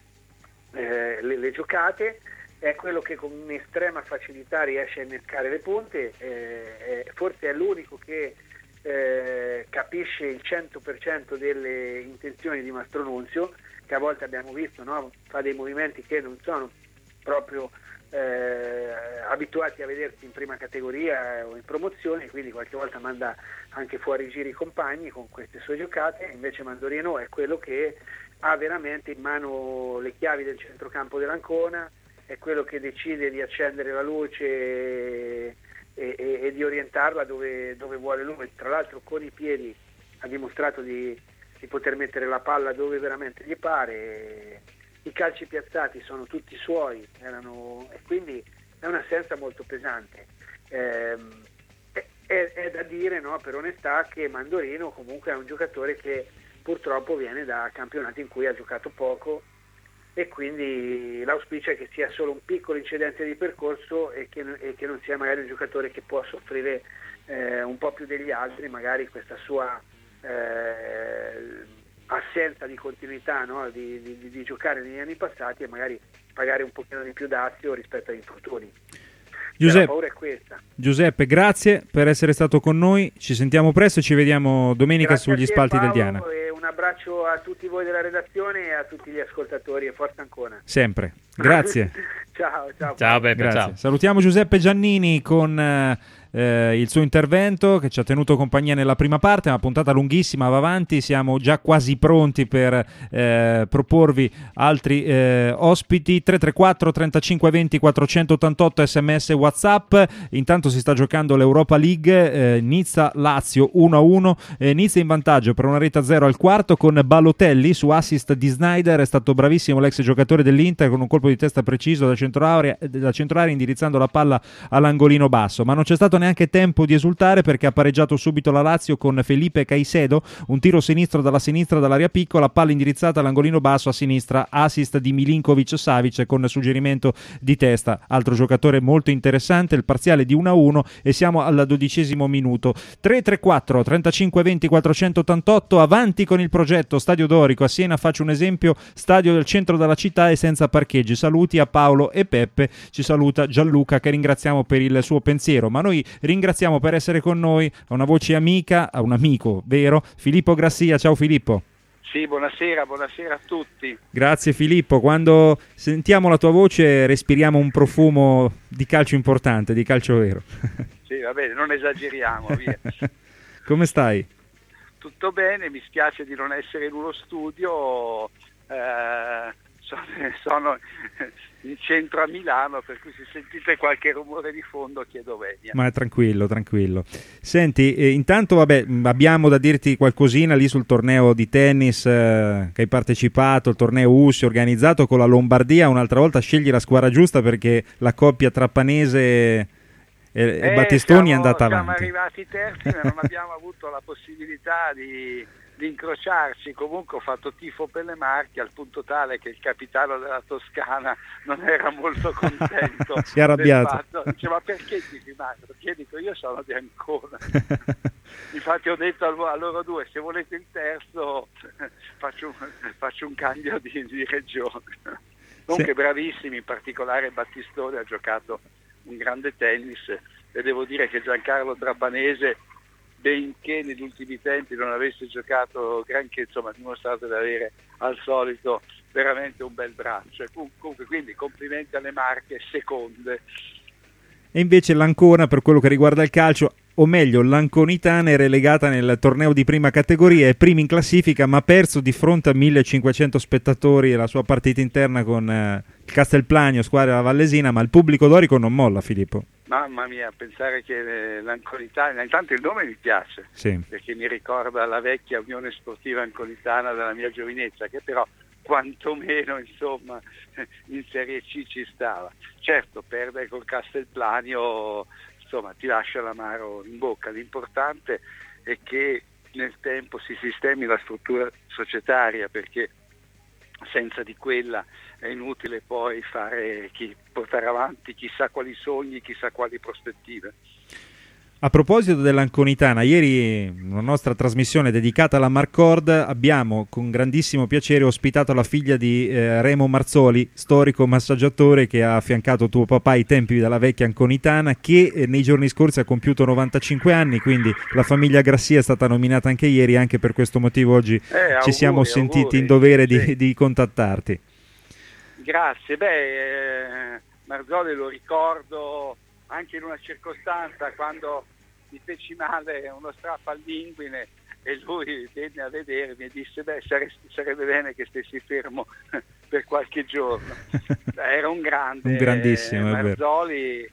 eh, le, le giocate, è quello che con un'estrema facilità riesce a innescare le punte, eh, forse è l'unico che eh, capisce il cento per cento delle intenzioni di Mastronunzio, che a volte abbiamo visto, no? Fa dei movimenti che non sono proprio eh, abituati a vedersi in prima categoria o in promozione, quindi qualche volta manda anche fuori giri i compagni con queste sue giocate. Invece Mandorino è quello che ha veramente in mano le chiavi del centrocampo dell'Ancona, è quello che decide di accendere la luce e, e, e di orientarla dove, dove vuole lui. Tra l'altro con i piedi ha dimostrato di, di poter mettere la palla dove veramente gli pare. I calci piazzati sono tutti suoi, erano, e quindi è un'assenza molto pesante. Eh, è, è da dire, no, per onestà, che Mandorino comunque è un giocatore che purtroppo viene da campionati in cui ha giocato poco, e quindi l'auspicio è che sia solo un piccolo incidente di percorso e che, e che non sia magari un giocatore che può soffrire eh, un po' più degli altri magari questa sua eh, assenza di continuità, no? di, di, di giocare negli anni passati, e magari pagare un pochino di più d'azio rispetto agli infortuni. Giuseppe, la paura è questa. Giuseppe, grazie per essere stato con noi, ci sentiamo presto e ci vediamo domenica Grazie sugli a te, spalti Paolo, del Diana. E un abbraccio a tutti voi della redazione e a tutti gli ascoltatori, e forza Ancona. Sempre, grazie. Ciao, ciao. Ciao Beppe, Grazie. ciao. Salutiamo Giuseppe Giannini con eh, il suo intervento che ci ha tenuto compagnia nella prima parte, una puntata lunghissima, va avanti, siamo già quasi pronti per eh, proporvi altri eh, ospiti. Tre tre quattro trentacinque venti quattrocentottantotto sms WhatsApp. Intanto si sta giocando l'Europa League, eh, Nizza-Lazio uno a uno, eh, Nizza in vantaggio per una rete a zero al quarto con Balotelli su assist di Snyder. È stato bravissimo l'ex giocatore dell'Inter con un colpo di testa preciso da centro area, da centro area indirizzando la palla all'angolino basso, ma non c'è stato neanche tempo di esultare perché ha pareggiato subito la Lazio con Felipe Caicedo, un tiro sinistro dalla sinistra dall'area piccola, palla indirizzata all'angolino basso a sinistra, assist di Milinkovic Savic con suggerimento di testa, altro giocatore molto interessante. Il parziale di uno a uno e siamo al dodicesimo minuto. Tre tre quattro trentacinque venti quattrocentottantotto, avanti con il progetto Stadio Dorico a Siena. Faccio un esempio: stadio del centro della città e senza parcheggi. Saluti a Paolo e Peppe, ci saluta Gianluca, che ringraziamo per il suo pensiero, ma noi ringraziamo per essere con noi a una voce amica, a un amico vero, Filippo Grassia. Ciao Filippo. Sì, buonasera, buonasera a tutti. Grazie Filippo, quando sentiamo la tua voce respiriamo un profumo di calcio importante, di calcio vero. Sì, va bene, non esageriamo, via. Come stai? Tutto bene, mi spiace di non essere in uno studio, eh, sono, sono in centro a Milano, per cui se sentite qualche rumore di fondo chiedo venia. Ma tranquillo, tranquillo. Senti, eh, intanto vabbè, abbiamo da dirti qualcosina lì sul torneo di tennis eh, che hai partecipato, il torneo U S I organizzato con la Lombardia. Un'altra volta scegli la squadra giusta perché la coppia Trappanese e, e eh, Battistoni siamo, è andata siamo avanti. Siamo arrivati terzi, ma non abbiamo avuto la possibilità di... di incrociarci. Comunque ho fatto tifo per le Marche al punto tale che il capitano della Toscana non era molto contento. Si è arrabbiato. Fatto. Dice: ma perché tifi Marche? Perché dico io sono di Ancona. Infatti ho detto a loro due: se volete il terzo faccio un, faccio un cambio di, di regione. Comunque sì. Bravissimi, in particolare Battistone ha giocato un grande tennis, e devo dire che Giancarlo Trappanese, benché negli ultimi tempi non avesse giocato granché, insomma ha dimostrato di avere al solito veramente un bel braccio. Comunque, quindi complimenti alle Marche, seconde. e invece l'Ancona, per quello che riguarda il calcio, o meglio l'Anconitana, è relegata nel torneo di prima categoria, è prima in classifica ma ha perso di fronte a millecinquecento spettatori la sua partita interna con eh, il Castelplanio, squadra della Vallesina, ma il pubblico dorico non molla, Filippo. Mamma mia, pensare che l'Anconitana, intanto il nome mi piace, sì, perché mi ricorda la vecchia Unione Sportiva Anconitana della mia giovinezza, che però quantomeno insomma in Serie C ci stava. Certo, perdere col Castelplanio insomma ti lascia l'amaro in bocca. L'importante è che nel tempo si sistemi la struttura societaria, perché senza di quella è inutile poi fare chi, portare avanti chissà quali sogni, chissà quali prospettive. A proposito dell'Anconitana, ieri in una nostra trasmissione dedicata alla Marcord abbiamo con grandissimo piacere ospitato la figlia di eh, Remo Marzoli, storico massaggiatore che ha affiancato tuo papà ai tempi della vecchia Anconitana, che eh, nei giorni scorsi ha compiuto novantacinque anni, quindi la famiglia Grassia è stata nominata anche ieri, anche per questo motivo oggi eh, ci auguri, siamo sentiti auguri, in dovere sì. di, di contattarti. Grazie, beh, eh, Marzoli lo ricordo anche in una circostanza quando mi feci male uno strappo all'inguine e lui venne a vedermi e disse beh sare- sarebbe bene che stessi fermo per qualche giorno. Era un grande, un grandissimo, eh, è vero. Marzoli,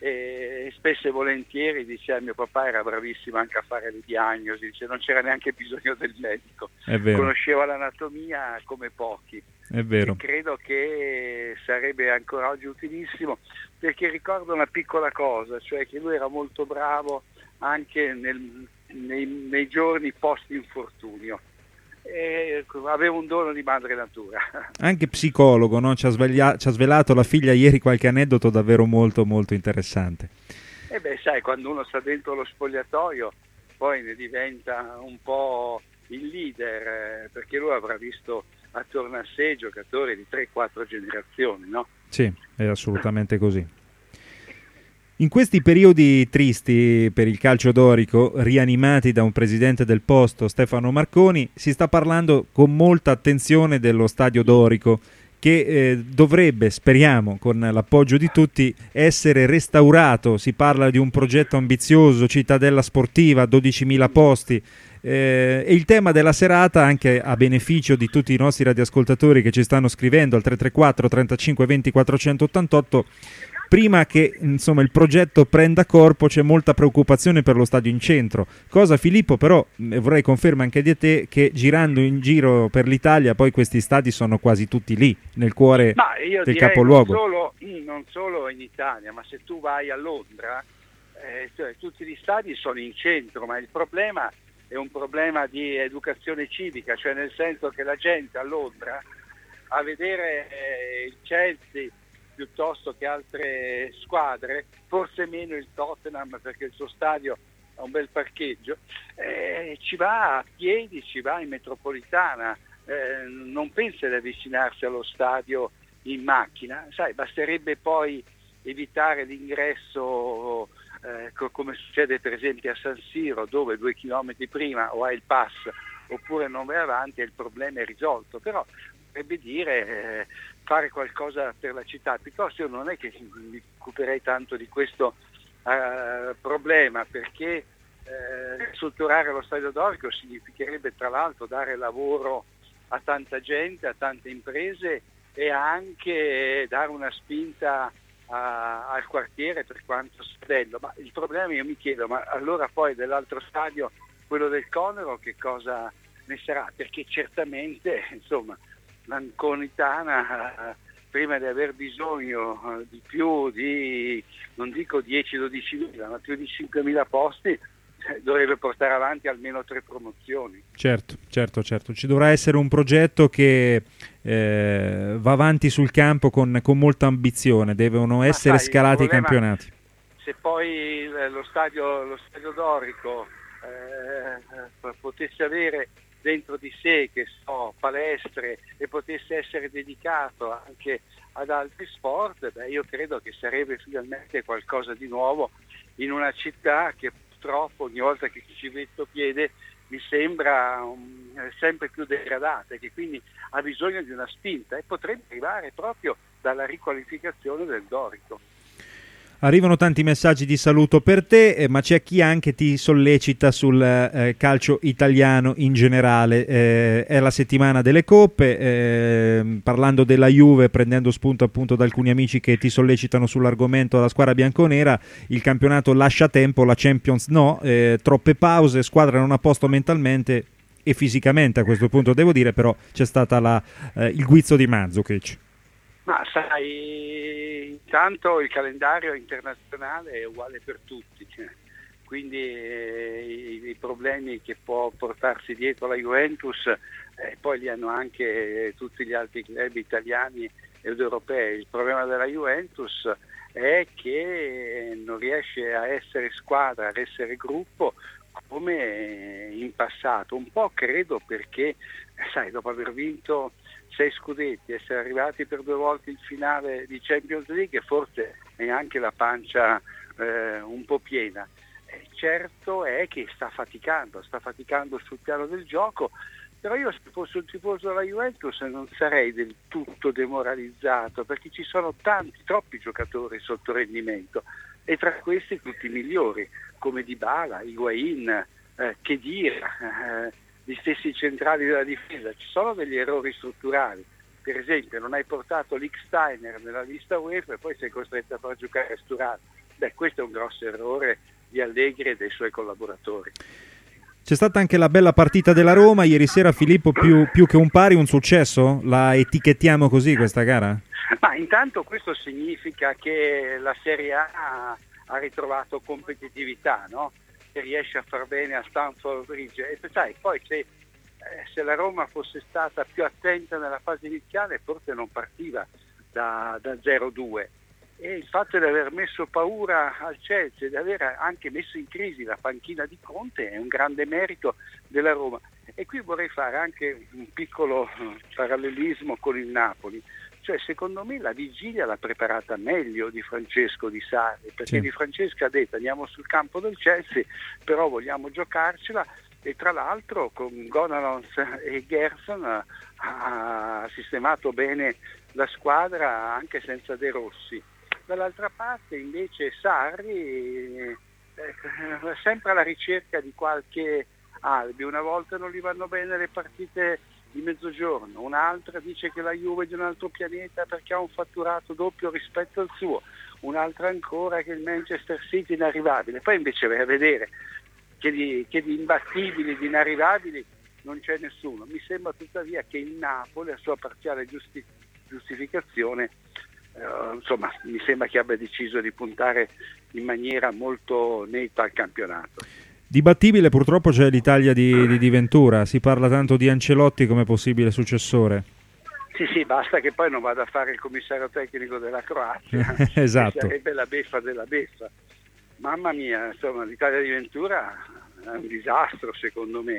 e spesso e volentieri diceva mio papà era bravissimo anche a fare le diagnosi, dice, non c'era neanche bisogno del medico, È vero. conosceva l'anatomia come pochi. È vero. E credo che sarebbe ancora oggi utilissimo, perché ricordo una piccola cosa, cioè che lui era molto bravo anche nel, nei, nei giorni post infortunio, e aveva un dono di madre natura. Anche psicologo, no? Ci ha, sveglia- ci ha svelato la figlia ieri qualche aneddoto davvero molto molto interessante. E beh sai, quando uno sta dentro lo spogliatoio poi ne diventa un po' il leader, eh, perché lui avrà visto attorno a sé giocatori di tre quattro generazioni, no? Sì, è assolutamente così. In questi periodi tristi per il calcio dorico, rianimati da un presidente del posto, Stefano Marconi, si sta parlando con molta attenzione dello stadio dorico, che eh, dovrebbe, speriamo, con l'appoggio di tutti, essere restaurato. Si parla di un progetto ambizioso, cittadella sportiva, dodicimila posti. Eh, e il tema della serata, anche a beneficio di tutti i nostri radioascoltatori che ci stanno scrivendo al tre tre quattro trentacinque venti quattrocentottantotto, prima che insomma il progetto prenda corpo c'è molta preoccupazione per lo stadio in centro, cosa Filippo però eh, vorrei conferma anche di te, che girando in giro per l'Italia poi questi stadi sono quasi tutti lì nel cuore ma io del direi capoluogo. Non solo, non solo in Italia, ma se tu vai a Londra eh, cioè, tutti gli stadi sono in centro, ma il problema è un problema di educazione civica, cioè nel senso che la gente a Londra a vedere eh, il Chelsea piuttosto che altre squadre, forse meno il Tottenham perché il suo stadio ha un bel parcheggio, eh, ci va a piedi, ci va in metropolitana, eh, non pensa di avvicinarsi allo stadio in macchina, sai, basterebbe poi evitare l'ingresso eh, co- come succede per esempio a San Siro, dove due chilometri prima o hai il pass oppure non vai avanti e il problema è risolto, però potrebbe dire eh, fare qualcosa per la città. Piuttosto io non è che mi occuperei tanto di questo uh, problema, perché eh, strutturare lo stadio dorico significherebbe tra l'altro dare lavoro a tanta gente, a tante imprese e anche dare una spinta a, al quartiere per quanto bello. Ma il problema, io mi chiedo, ma allora poi dell'altro stadio, quello del Conero, che cosa ne sarà? Perché certamente insomma l'Anconitana prima di aver bisogno di più di, non dico dieci dodici mila, ma più di cinquemila posti, dovrebbe portare avanti almeno tre promozioni. Certo, certo, certo. Ci dovrà essere un progetto che eh, va avanti sul campo con, con molta ambizione, devono essere sai, scalati i problema, campionati. Se poi lo stadio, lo stadio dorico eh, potesse avere dentro di sé, che so, palestre, e potesse essere dedicato anche ad altri sport, beh, io credo che sarebbe finalmente qualcosa di nuovo in una città che purtroppo ogni volta che ci metto piede mi sembra um, sempre più degradata e che quindi ha bisogno di una spinta, e potrebbe arrivare proprio dalla riqualificazione del dorico. Arrivano tanti messaggi di saluto per te, eh, ma c'è chi anche ti sollecita sul eh, calcio italiano in generale. Eh, è la settimana delle coppe, eh, parlando della Juve, prendendo spunto appunto da alcuni amici che ti sollecitano sull'argomento della squadra bianconera, il campionato lascia tempo, la Champions no, eh, troppe pause, squadra non a posto mentalmente e fisicamente a questo punto devo dire, però c'è stata la, eh, il guizzo di Mandzukic. Ma sai, intanto il calendario internazionale è uguale per tutti, quindi eh, i, i problemi che può portarsi dietro la Juventus eh, poi li hanno anche tutti gli altri club italiani ed europei. Il problema della Juventus è che non riesce a essere squadra, ad essere gruppo come in passato, un po' credo perché, sai, dopo aver vinto sei scudetti, essere arrivati per due volte in finale di Champions League, forse è anche la pancia eh, un po' piena. Eh, certo è che sta faticando, sta faticando sul piano del gioco, però io se fossi un tifoso della Juventus non sarei del tutto demoralizzato, perché ci sono tanti, troppi giocatori sotto rendimento e tra questi tutti i migliori, come Dybala, Higuain, eh, Khedira, eh, gli stessi centrali della difesa. Ci sono degli errori strutturali, per esempio non hai portato Lichtsteiner nella lista UEFA e poi sei costretto a far giocare Sturaro. Beh, questo è un grosso errore di Allegri e dei suoi collaboratori. C'è stata anche la bella partita della Roma ieri sera, Filippo, più, più che un pari, un successo? La etichettiamo così questa gara? Ma intanto questo significa che la Serie A ha ritrovato competitività, no? Che riesce a far bene a Stamford Bridge, e sai, poi se, eh, se la Roma fosse stata più attenta nella fase iniziale forse non partiva da, da zero due, e il fatto di aver messo paura al Chelsea, di aver anche messo in crisi la panchina di Conte è un grande merito della Roma. E qui vorrei fare anche un piccolo parallelismo con il Napoli. Cioè, secondo me la vigilia l'ha preparata meglio di Francesco Di Sarri, perché sì. Di Francesco ha detto andiamo sul campo del Chelsea, però vogliamo giocarcela, e tra l'altro con Gonalons e Gerson ha, ha sistemato bene la squadra anche senza De Rossi. Dall'altra parte invece Sarri eh, è sempre alla ricerca di qualche alibi. Una volta non gli vanno bene le partite di mezzogiorno, un'altra dice che la Juve è di un altro pianeta perché ha un fatturato doppio rispetto al suo, un'altra ancora che il Manchester City è inarrivabile. Poi invece vai a vedere che di, che di imbattibili, di inarrivabili non c'è nessuno. Mi sembra tuttavia che il Napoli, a sua parziale giusti, giustificazione, eh, insomma, mi sembra che abbia deciso di puntare in maniera molto netta al campionato. Dibattibile purtroppo c'è l'Italia di, di, di Ventura, si parla tanto di Ancelotti come possibile successore. Sì, sì, basta che poi non vada a fare il commissario tecnico della Croazia, esatto. Sarebbe la beffa della beffa. Mamma mia, insomma, l'Italia di Ventura è un disastro secondo me.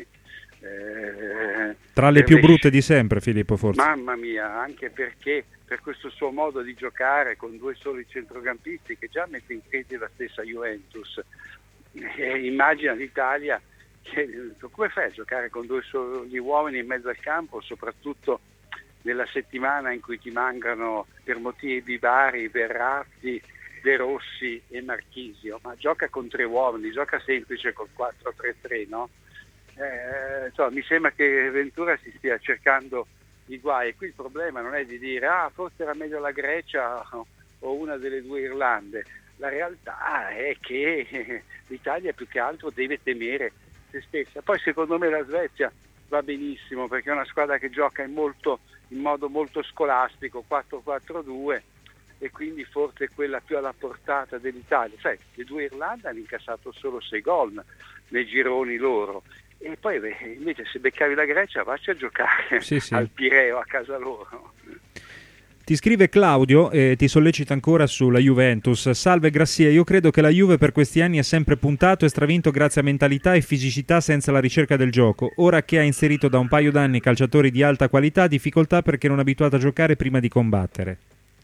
Eh, Tra le più brutte di sempre, Filippo, forse. Mamma mia, anche perché per questo suo modo di giocare con due soli centrocampisti che già mette in crisi la stessa Juventus. Eh, immagina l'Italia che, come fai a giocare con due soli uomini in mezzo al campo, soprattutto nella settimana in cui ti mancano per motivi vari Verratti, De Rossi e Marchisio, ma gioca con tre uomini, gioca semplice col quattro tre tre, no? Eh, insomma, mi sembra che Ventura si stia cercando i guai, e qui il problema non è di dire ah forse era meglio la Grecia o una delle due Irlande. La realtà è che l'Italia più che altro deve temere se stessa. Poi secondo me la Svezia va benissimo perché è una squadra che gioca in, molto, in modo molto scolastico, quattro quattro due, e quindi forse è quella più alla portata dell'Italia. Sai, le due Irlande hanno incassato solo sei gol nei gironi loro, e poi beh, invece se beccavi la Grecia vacci a giocare sì, sì. al Pireo a casa loro. Ti scrive Claudio e ti sollecita ancora sulla Juventus. Salve Grassia, io credo che la Juve per questi anni ha sempre puntato e stravinto grazie a mentalità e fisicità senza la ricerca del gioco. Ora che ha inserito da un paio d'anni calciatori di alta qualità, difficoltà perché non abituato a giocare prima di combattere.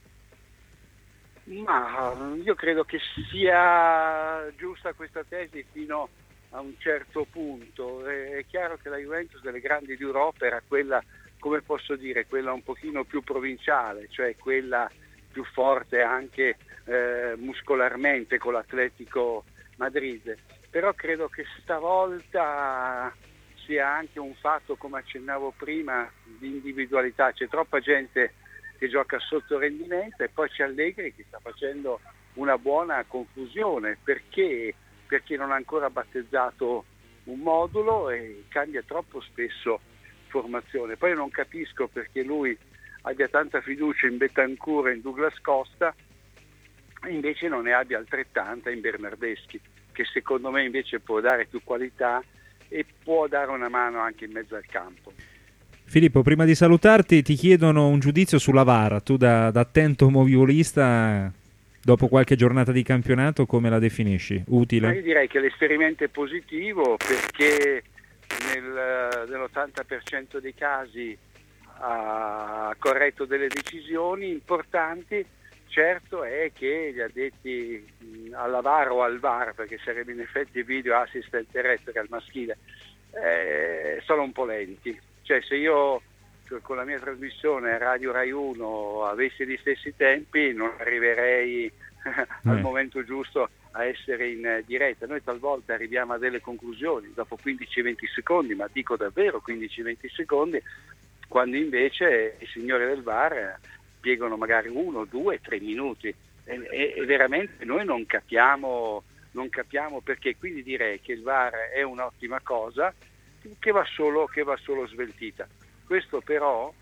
Ma io credo che sia giusta questa tesi fino a un certo punto. È chiaro che la Juventus delle grandi d'Europa era quella, come posso dire, quella un pochino più provinciale, cioè quella più forte anche eh, muscolarmente con l'Atletico Madrid, però credo che stavolta sia anche un fatto, come accennavo prima, di individualità. C'è troppa gente che gioca sotto rendimento e poi c'è Allegri che sta facendo una buona confusione perché, perché non ha ancora battezzato un modulo e cambia troppo spesso formazione. Poi non capisco perché lui abbia tanta fiducia in Bentancur e in Douglas Costa e invece non ne abbia altrettanta in Bernardeschi, che secondo me invece può dare più qualità e può dare una mano anche in mezzo al campo. Filippo, prima di salutarti ti chiedono un giudizio sulla V A R. Tu da, da attento moviolista, dopo qualche giornata di campionato, come la definisci? Utile? Ma io direi che l'esperimento è positivo perché nel, nell'ottanta per cento dei casi ha corretto delle decisioni importanti. Certo è che gli addetti alla V A R o al V A R, perché sarebbe in effetti video assistant director al maschile, eh, sono un po' lenti. Cioè se io con la mia trasmissione Radio Rai uno avessi gli stessi tempi non arriverei al momento giusto a essere in diretta. Noi talvolta arriviamo a delle conclusioni dopo quindici venti secondi, ma dico davvero quindici venti secondi, quando invece i signori del V A R piegano magari uno, due, tre minuti e, e, e veramente noi non capiamo, non capiamo perché. Quindi direi che il V A R è un'ottima cosa che va solo, che va solo sveltita. Questo però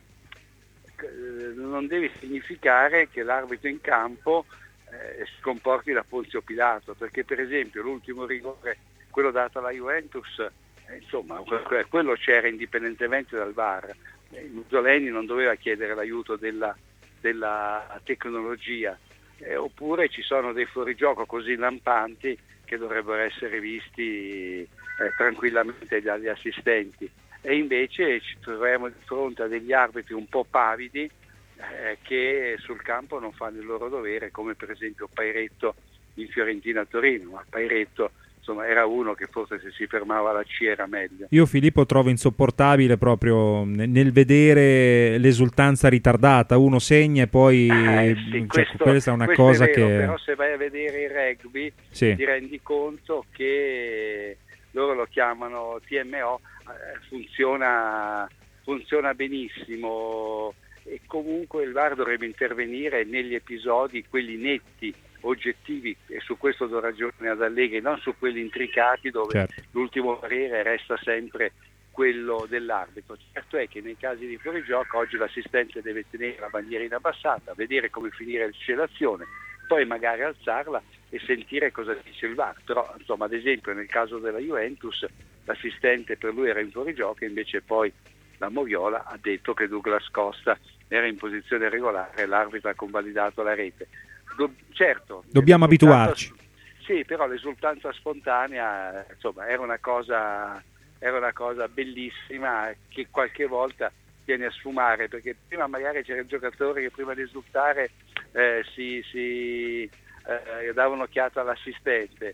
eh, non deve significare che l'arbitro in campo eh, si comporti da Ponzio Pilato, perché per esempio l'ultimo rigore, quello dato alla Juventus, eh, insomma quello c'era indipendentemente dal V A R. Eh, Mussolini non doveva chiedere l'aiuto della, della tecnologia, eh, oppure ci sono dei fuorigioco così lampanti che dovrebbero essere visti eh, tranquillamente dagli assistenti, e invece ci troviamo di fronte a degli arbitri un po' pavidi eh, che sul campo non fanno il loro dovere, come per esempio Pairetto in Fiorentina-Torino. Ma Pairetto insomma era uno che forse se si fermava alla C era meglio. Io Filippo trovo insopportabile proprio nel vedere l'esultanza ritardata, uno segna e poi eh, sì, cioè, questo, questa è una questo cosa è vero, che però se vai a vedere il rugby sì. ti rendi conto che loro lo chiamano T M O, eh, funziona, funziona benissimo, e comunque il V A R dovrebbe intervenire negli episodi, quelli netti, oggettivi, e su questo do ragione ad Allegri, non su quelli intricati dove certo. l'ultimo parere resta sempre quello dell'arbitro. Certo è che nei casi di fuorigioco oggi l'assistente deve tenere la bandierina abbassata, vedere come finire l'azione, poi magari alzarla e sentire cosa dice il V A R. Però insomma, ad esempio nel caso della Juventus l'assistente per lui era in fuorigioco, invece poi la Moviola ha detto che Douglas Costa era in posizione regolare e l'arbitro ha convalidato la rete. Do- certo, dobbiamo abituarci. Sì, però l'esultanza spontanea insomma era una cosa era una cosa bellissima che qualche volta viene a sfumare, perché prima magari c'era il giocatore che prima di esultare eh, si, si eh, dava un'occhiata all'assistente,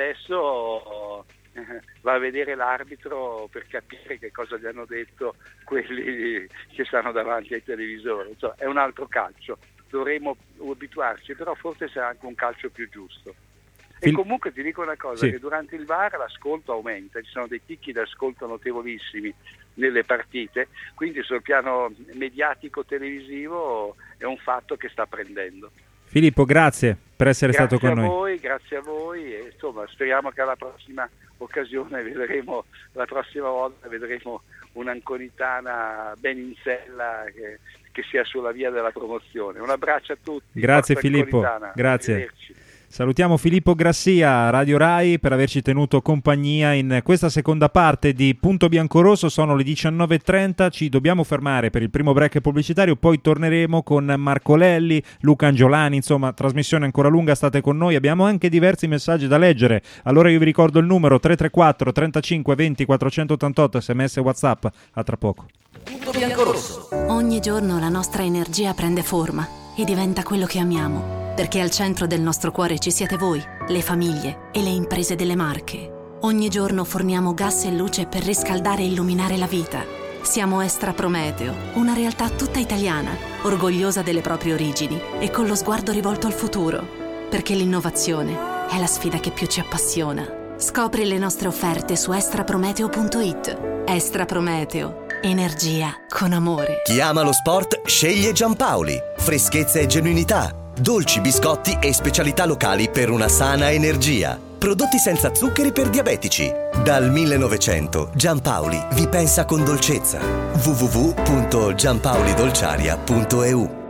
adesso eh, va a vedere l'arbitro per capire che cosa gli hanno detto quelli che stanno davanti ai televisori. Insomma, è un altro calcio, dovremmo abituarci, però forse sarà anche un calcio più giusto. E Fil- comunque ti dico una cosa, sì. che durante il V A R l'ascolto aumenta, ci sono dei picchi d'ascolto notevolissimi nelle partite, quindi sul piano mediatico televisivo è un fatto che sta prendendo. Filippo, grazie per essere grazie stato con a noi. Voi, grazie a voi, e insomma speriamo che alla prossima occasione vedremo, la prossima volta vedremo un'anconitana ben in sella che, che sia sulla via della promozione. Un abbraccio a tutti. Grazie Forza Filippo, Anconitana. grazie. Arrivederci. Salutiamo Filippo Grassia, Radio Rai, per averci tenuto compagnia in questa seconda parte di Punto Biancorosso. Sono le diciannove e trenta, ci dobbiamo fermare per il primo break pubblicitario, poi torneremo con Marco Lelli, Luca Angiolani, insomma trasmissione ancora lunga, state con noi, abbiamo anche diversi messaggi da leggere. Allora io vi ricordo il numero tre tre quattro trentacinque venti quattrocentottantotto, sms e WhatsApp. A tra poco. Punto Biancorosso. Ogni giorno la nostra energia prende forma e diventa quello che amiamo, perché al centro del nostro cuore ci siete voi, le famiglie e le imprese delle Marche. Ogni giorno forniamo gas e luce per riscaldare e illuminare la vita, Siamo Estra Prometeo, una realtà tutta italiana, orgogliosa delle proprie origini e con lo sguardo rivolto al futuro, perché l'innovazione è la sfida che più ci appassiona. Scopri le nostre offerte su estraprometeo punto it. Estra Prometeo, energia con amore. Chi ama lo sport sceglie Giampaoli. Freschezza e genuinità, dolci, biscotti e specialità locali per una sana energia. Prodotti senza zuccheri per diabetici. Dal millenovecento Giampaoli vi pensa con dolcezza. w w w punto giampaolidolciaria punto e u.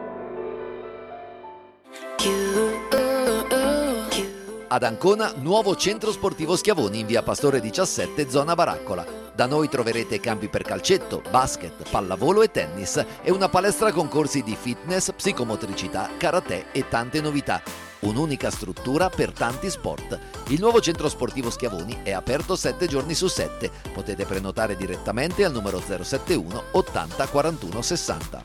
Ad Ancona, nuovo centro sportivo Schiavoni in via Pastore diciassette, zona Baraccola. Da noi troverete campi per calcetto, basket, pallavolo e tennis e una palestra con corsi di fitness, psicomotricità, karate e tante novità. Un'unica struttura per tanti sport. Il nuovo centro sportivo Schiavoni è aperto sette giorni su sette. Potete prenotare direttamente al numero zero sette uno ottanta quarantuno sessanta.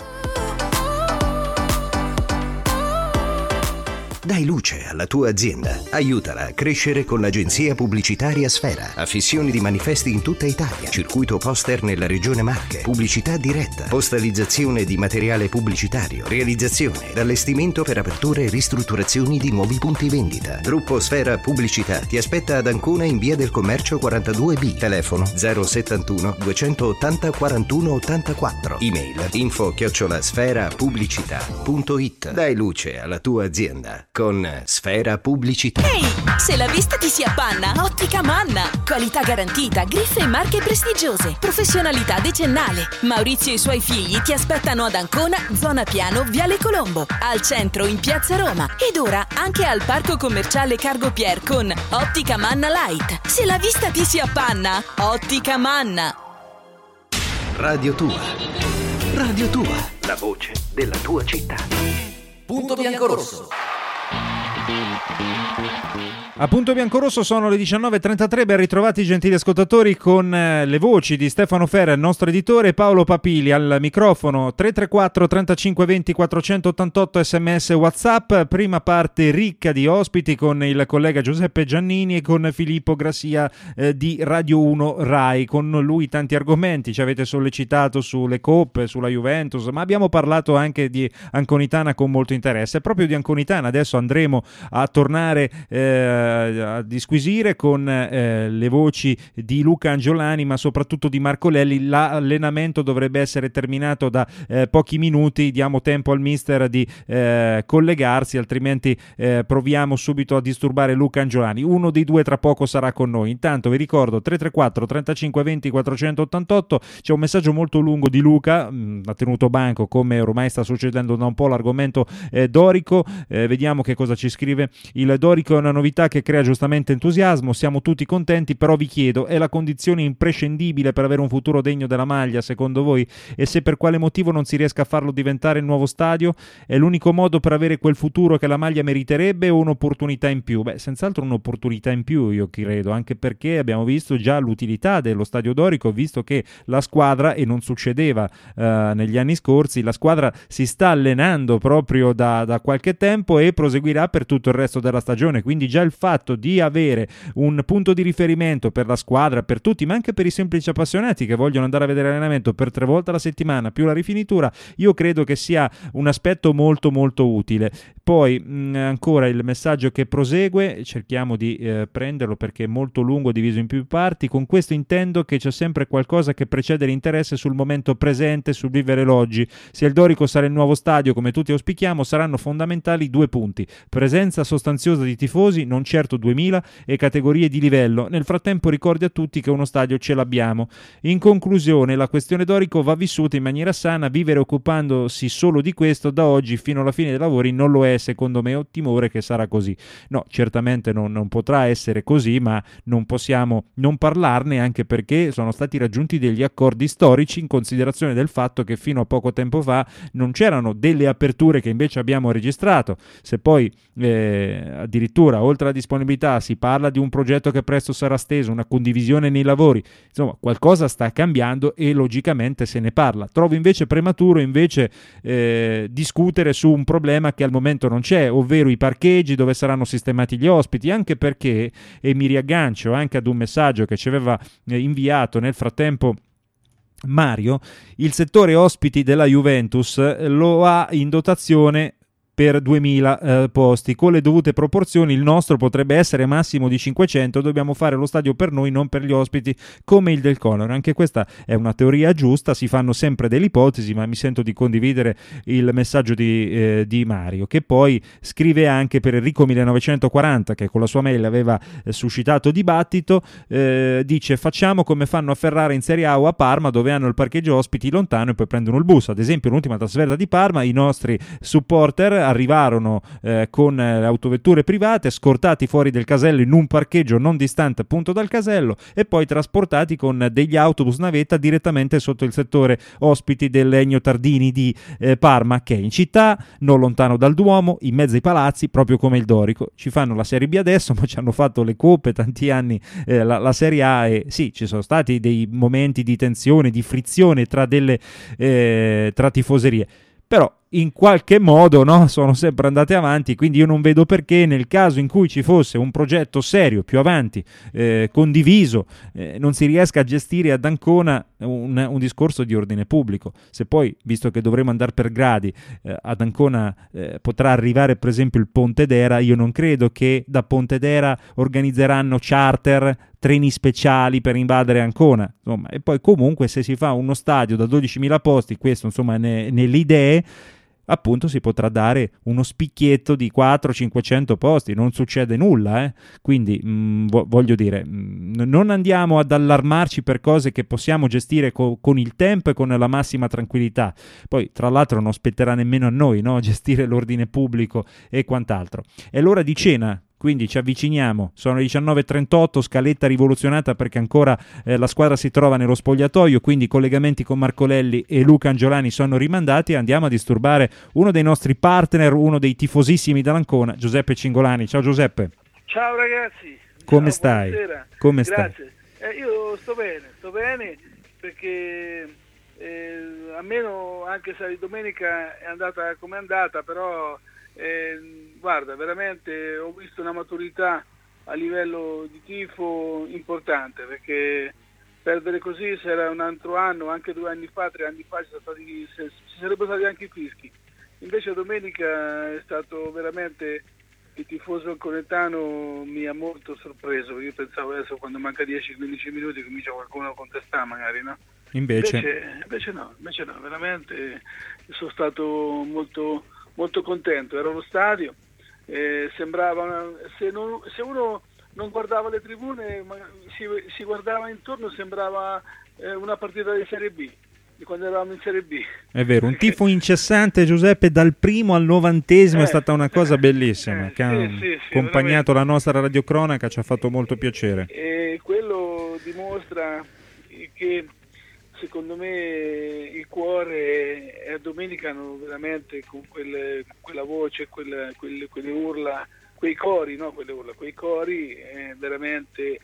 Dai luce alla tua azienda. Aiutala a crescere con l'agenzia pubblicitaria Sfera. Affissioni di manifesti in tutta Italia. Circuito poster nella regione Marche. Pubblicità diretta. Postalizzazione di materiale pubblicitario. Realizzazione ed allestimento per aperture e ristrutturazioni di nuovi punti vendita. Gruppo Sfera Pubblicità ti aspetta ad Ancona in via del Commercio quarantadue B. Telefono zero settantuno duecentottanta quarantuno ottantaquattro. Email info chiocciola sfera pubblicità punto it. Dai luce alla tua azienda con Sfera Pubblicità. Ehi, se la vista ti si appanna, Ottica Manna. Qualità garantita, griffe e marche prestigiose, professionalità decennale. Maurizio e i suoi figli ti aspettano ad Ancona, zona Piano, Viale Colombo, al centro in Piazza Roma ed ora anche al parco commerciale Cargo Pier con Ottica Manna Light. Se la vista ti si appanna, Ottica Manna. Radio Tua. Radio Tua. La voce della tua città. Punto biancorosso. A Punto Biancorosso sono le diciannove e trentatré, ben ritrovati gentili ascoltatori con eh, le voci di Stefano Fera, il nostro editore, e Paolo Papili al microfono. Tre tre quattro trentacinque venti quattrocentottantotto sms WhatsApp, prima parte ricca di ospiti con il collega Giuseppe Giannini e con Filippo Grassia eh, di Radio uno Rai. Con lui tanti argomenti, ci avete sollecitato sulle coppe, sulla Juventus, ma abbiamo parlato anche di Anconitana con molto interesse. Proprio di Anconitana adesso andremo a tornare eh, a disquisire con eh, le voci di Luca Angiolani, ma soprattutto di Marco Lelli. L'allenamento dovrebbe essere terminato da eh, pochi minuti, diamo tempo al mister di eh, collegarsi, altrimenti eh, proviamo subito a disturbare Luca Angiolani. Uno dei due tra poco sarà con noi. Intanto vi ricordo tre tre quattro trentacinque venti quattrocentottantotto, c'è un messaggio molto lungo di Luca, mh, ha tenuto banco come ormai sta succedendo da un po' l'argomento eh, dorico. Eh, vediamo che cosa ci scrive. Il dorico è una novità che crea giustamente entusiasmo, siamo tutti contenti, però vi chiedo, è la condizione imprescindibile per avere un futuro degno della maglia secondo voi? E se per quale motivo non si riesca a farlo diventare il nuovo stadio? È l'unico modo per avere quel futuro che la maglia meriterebbe o un'opportunità in più? Beh, senz'altro un'opportunità in più, io credo, anche perché abbiamo visto già l'utilità dello stadio dorico, visto che la squadra, e non succedeva eh, negli anni scorsi, la squadra si sta allenando proprio da, da qualche tempo e proseguirà per tutto il resto della stagione, quindi già il fatto di avere un punto di riferimento per la squadra, per tutti, ma anche per i semplici appassionati che vogliono andare a vedere l'allenamento per tre volte alla settimana più la rifinitura, io credo che sia un aspetto molto molto utile. Poi mh, ancora il messaggio che prosegue, cerchiamo di eh, prenderlo perché è molto lungo, diviso in più parti. Con questo intendo che c'è sempre qualcosa che precede l'interesse sul momento presente, sul vivere l'oggi. Se il dorico sarà il nuovo stadio come tutti auspichiamo, saranno fondamentali due punti: presenza sostanziosa di tifosi, non certo duemila, e categorie di livello. Nel frattempo ricordi a tutti che uno stadio ce l'abbiamo. In conclusione, la questione dorico va vissuta in maniera sana, vivere occupandosi solo di questo da oggi fino alla fine dei lavori non lo è, secondo me. Ho timore che sarà così. No, certamente non, non potrà essere così, ma non possiamo non parlarne, anche perché sono stati raggiunti degli accordi storici in considerazione del fatto che fino a poco tempo fa non c'erano delle aperture che invece abbiamo registrato. Se poi eh, addirittura oltre alla disponibilità si parla di un progetto che presto sarà steso, una condivisione nei lavori, insomma qualcosa sta cambiando e logicamente se ne parla. Trovo invece prematuro invece eh, discutere su un problema che al momento non c'è, ovvero i parcheggi dove saranno sistemati gli ospiti, anche perché, e mi riaggancio anche ad un messaggio che ci aveva eh, inviato nel frattempo Mario, il settore ospiti della Juventus lo ha in dotazione per duemila eh, posti. Con le dovute proporzioni il nostro potrebbe essere massimo di cinquecento, dobbiamo fare lo stadio per noi, non per gli ospiti, come il del Conor. Anche questa è una teoria giusta, si fanno sempre delle ipotesi, ma mi sento di condividere il messaggio di, eh, di Mario, che poi scrive anche per Enrico millenovecentoquaranta, che con la sua mail aveva eh, suscitato dibattito, eh, dice: facciamo come fanno a Ferrara in Serie A o a Parma, dove hanno il parcheggio ospiti lontano e poi prendono il bus. Ad esempio l'ultima trasferta di Parma, i nostri supporter arrivarono eh, con eh, autovetture private, scortati fuori del casello in un parcheggio non distante appunto dal casello e poi trasportati con degli autobus navetta direttamente sotto il settore ospiti del Legno Tardini di eh, Parma, che è in città, non lontano dal Duomo, in mezzo ai palazzi, proprio come il Dorico. Ci fanno la Serie B adesso, ma ci hanno fatto le coppe tanti anni eh, la, la Serie A, e sì, ci sono stati dei momenti di tensione, di frizione tra delle eh, tra tifoserie, però in qualche modo, no, sono sempre andate avanti, quindi io non vedo perché nel caso in cui ci fosse un progetto serio più avanti, eh, condiviso, eh, non si riesca a gestire ad Ancona un, un discorso di ordine pubblico. Se poi, visto che dovremo andare per gradi, eh, ad Ancona eh, potrà arrivare per esempio il Pontedera, io non credo che da Pontedera organizzeranno charter, treni speciali per invadere Ancona, insomma. E poi comunque se si fa uno stadio da dodicimila posti, questo insomma ne, nelle idee, appunto si potrà dare uno spicchietto di quattrocento cinquecento posti, non succede nulla, eh? Quindi mh, vo- voglio dire, mh, non andiamo ad allarmarci per cose che possiamo gestire co- con il tempo e con la massima tranquillità. Poi tra l'altro non spetterà nemmeno a noi, no? Gestire l'ordine pubblico e quant'altro. È l'ora di cena, quindi ci avviciniamo, sono le diciannove e trentotto, scaletta rivoluzionata perché ancora eh, la squadra si trova nello spogliatoio, quindi i collegamenti con Marcolelli e Luca Angiolani sono rimandati. Andiamo a disturbare uno dei nostri partner, uno dei tifosissimi dell'Ancona, Giuseppe Cingolani. Ciao Giuseppe. Ciao ragazzi. Come Ciao, stai? buonasera. Come Grazie. Eh, io sto bene, sto bene perché eh, almeno, anche se domenica è andata come è andata, però Eh, guarda, veramente ho visto una maturità a livello di tifo importante, perché perdere così, se era un altro anno, anche due anni fa, tre anni fa, ci, sono stati, se, ci sarebbero stati anche i fischi. Invece domenica è stato veramente, il tifoso conetano mi ha molto sorpreso. Io pensavo adesso quando manca dieci quindici minuti comincia qualcuno a contestare magari, no? Invece? Invece, invece no, invece no, veramente sono stato molto molto contento. Era uno stadio, eh, sembrava una, se, non, se uno non guardava le tribune, ma si, si guardava intorno, sembrava eh, una partita di Serie B, di quando eravamo in Serie B. È vero, un tifo incessante, Giuseppe, dal primo al novantesimo, eh, è stata una cosa bellissima, eh, che ha sì, sì, sì, accompagnato la nostra radiocronaca, ci ha fatto molto piacere. E quello dimostra che secondo me il cuore e domenica hanno veramente con quelle, quella voce, quelle, quelle, quelle urla, quei cori, no? Quelle urla, quei cori, eh, veramente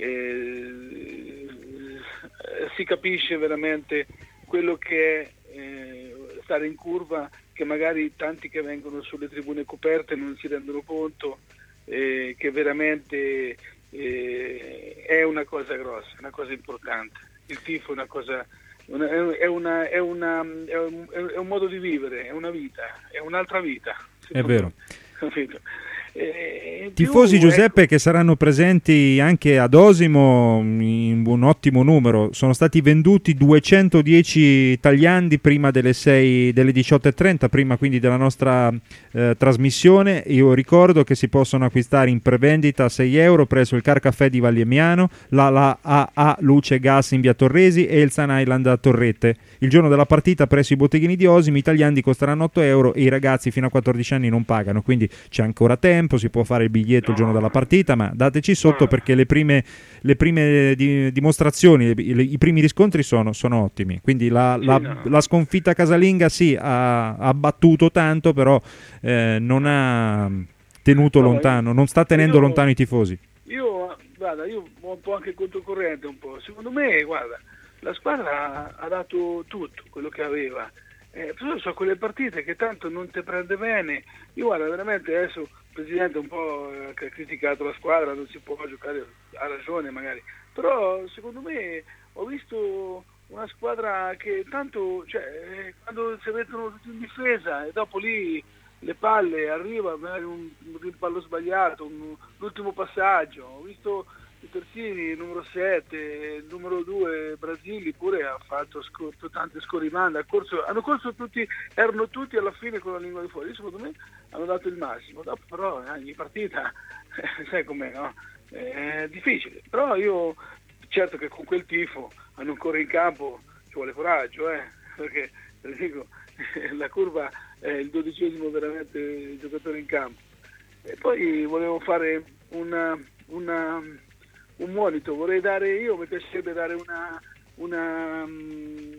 eh, si capisce veramente quello che è eh, stare in curva, che magari tanti che vengono sulle tribune coperte non si rendono conto eh, che veramente eh, è una cosa grossa, una cosa importante. Il tifo è una cosa, una, è, una, è, una, è, un, è un modo di vivere, è una vita, è un'altra vita. È vero. Capito? E, Tifosi, più, Giuseppe, ecco, che saranno presenti anche ad Osimo in un ottimo numero. Sono stati venduti duecentodieci tagliandi prima delle sei, delle diciotto e trenta, prima quindi della nostra eh, trasmissione. Io ricordo che si possono acquistare in prevendita a sei euro presso il Car Caffè di Valliemiano, la, la A A Luce Gas in via Torresi e il Sun Island a Torrette. Il giorno della partita presso i botteghini di Osimo i tagliandi costeranno otto euro e i ragazzi fino a quattordici anni non pagano, quindi c'è ancora tempo. Si può fare il biglietto il giorno della partita, ma dateci sotto perché le prime, le prime di, dimostrazioni, le, i primi riscontri sono, sono ottimi. Quindi la, la, sì, no. la sconfitta casalinga sì, ha, ha battuto tanto, però eh, non ha tenuto no, lontano, io, non sta tenendo io, lontano i tifosi. Io, guarda, io ho un po' anche controcorrente un po'. Secondo me, guarda, la squadra ha dato tutto quello che aveva. Eh, però sono quelle partite che tanto non ti prende bene. Io guarda, veramente adesso il presidente un po' ha criticato la squadra, non si può giocare, ha ragione magari, però secondo me ho visto una squadra che tanto, cioè, quando si mettono tutti in difesa e dopo lì le palle arriva magari un, un rimpallo sbagliato, un, l'ultimo passaggio. Ho visto i terzini, il numero sette, il numero due Brasili pure ha fatto scor- tante scorrimande, ha corso, hanno corso tutti, erano tutti alla fine con la lingua di fuori. Secondo me hanno dato il massimo, dopo però ogni partita sai com'è, no? È difficile, però io certo che con quel tifo hanno ancora in campo, ci vuole coraggio, eh? Perché te dico, la curva è il dodicesimo veramente giocatore in campo. E poi volevo fare una, una, un monito, vorrei dare, io mi piacerebbe dare una, una um,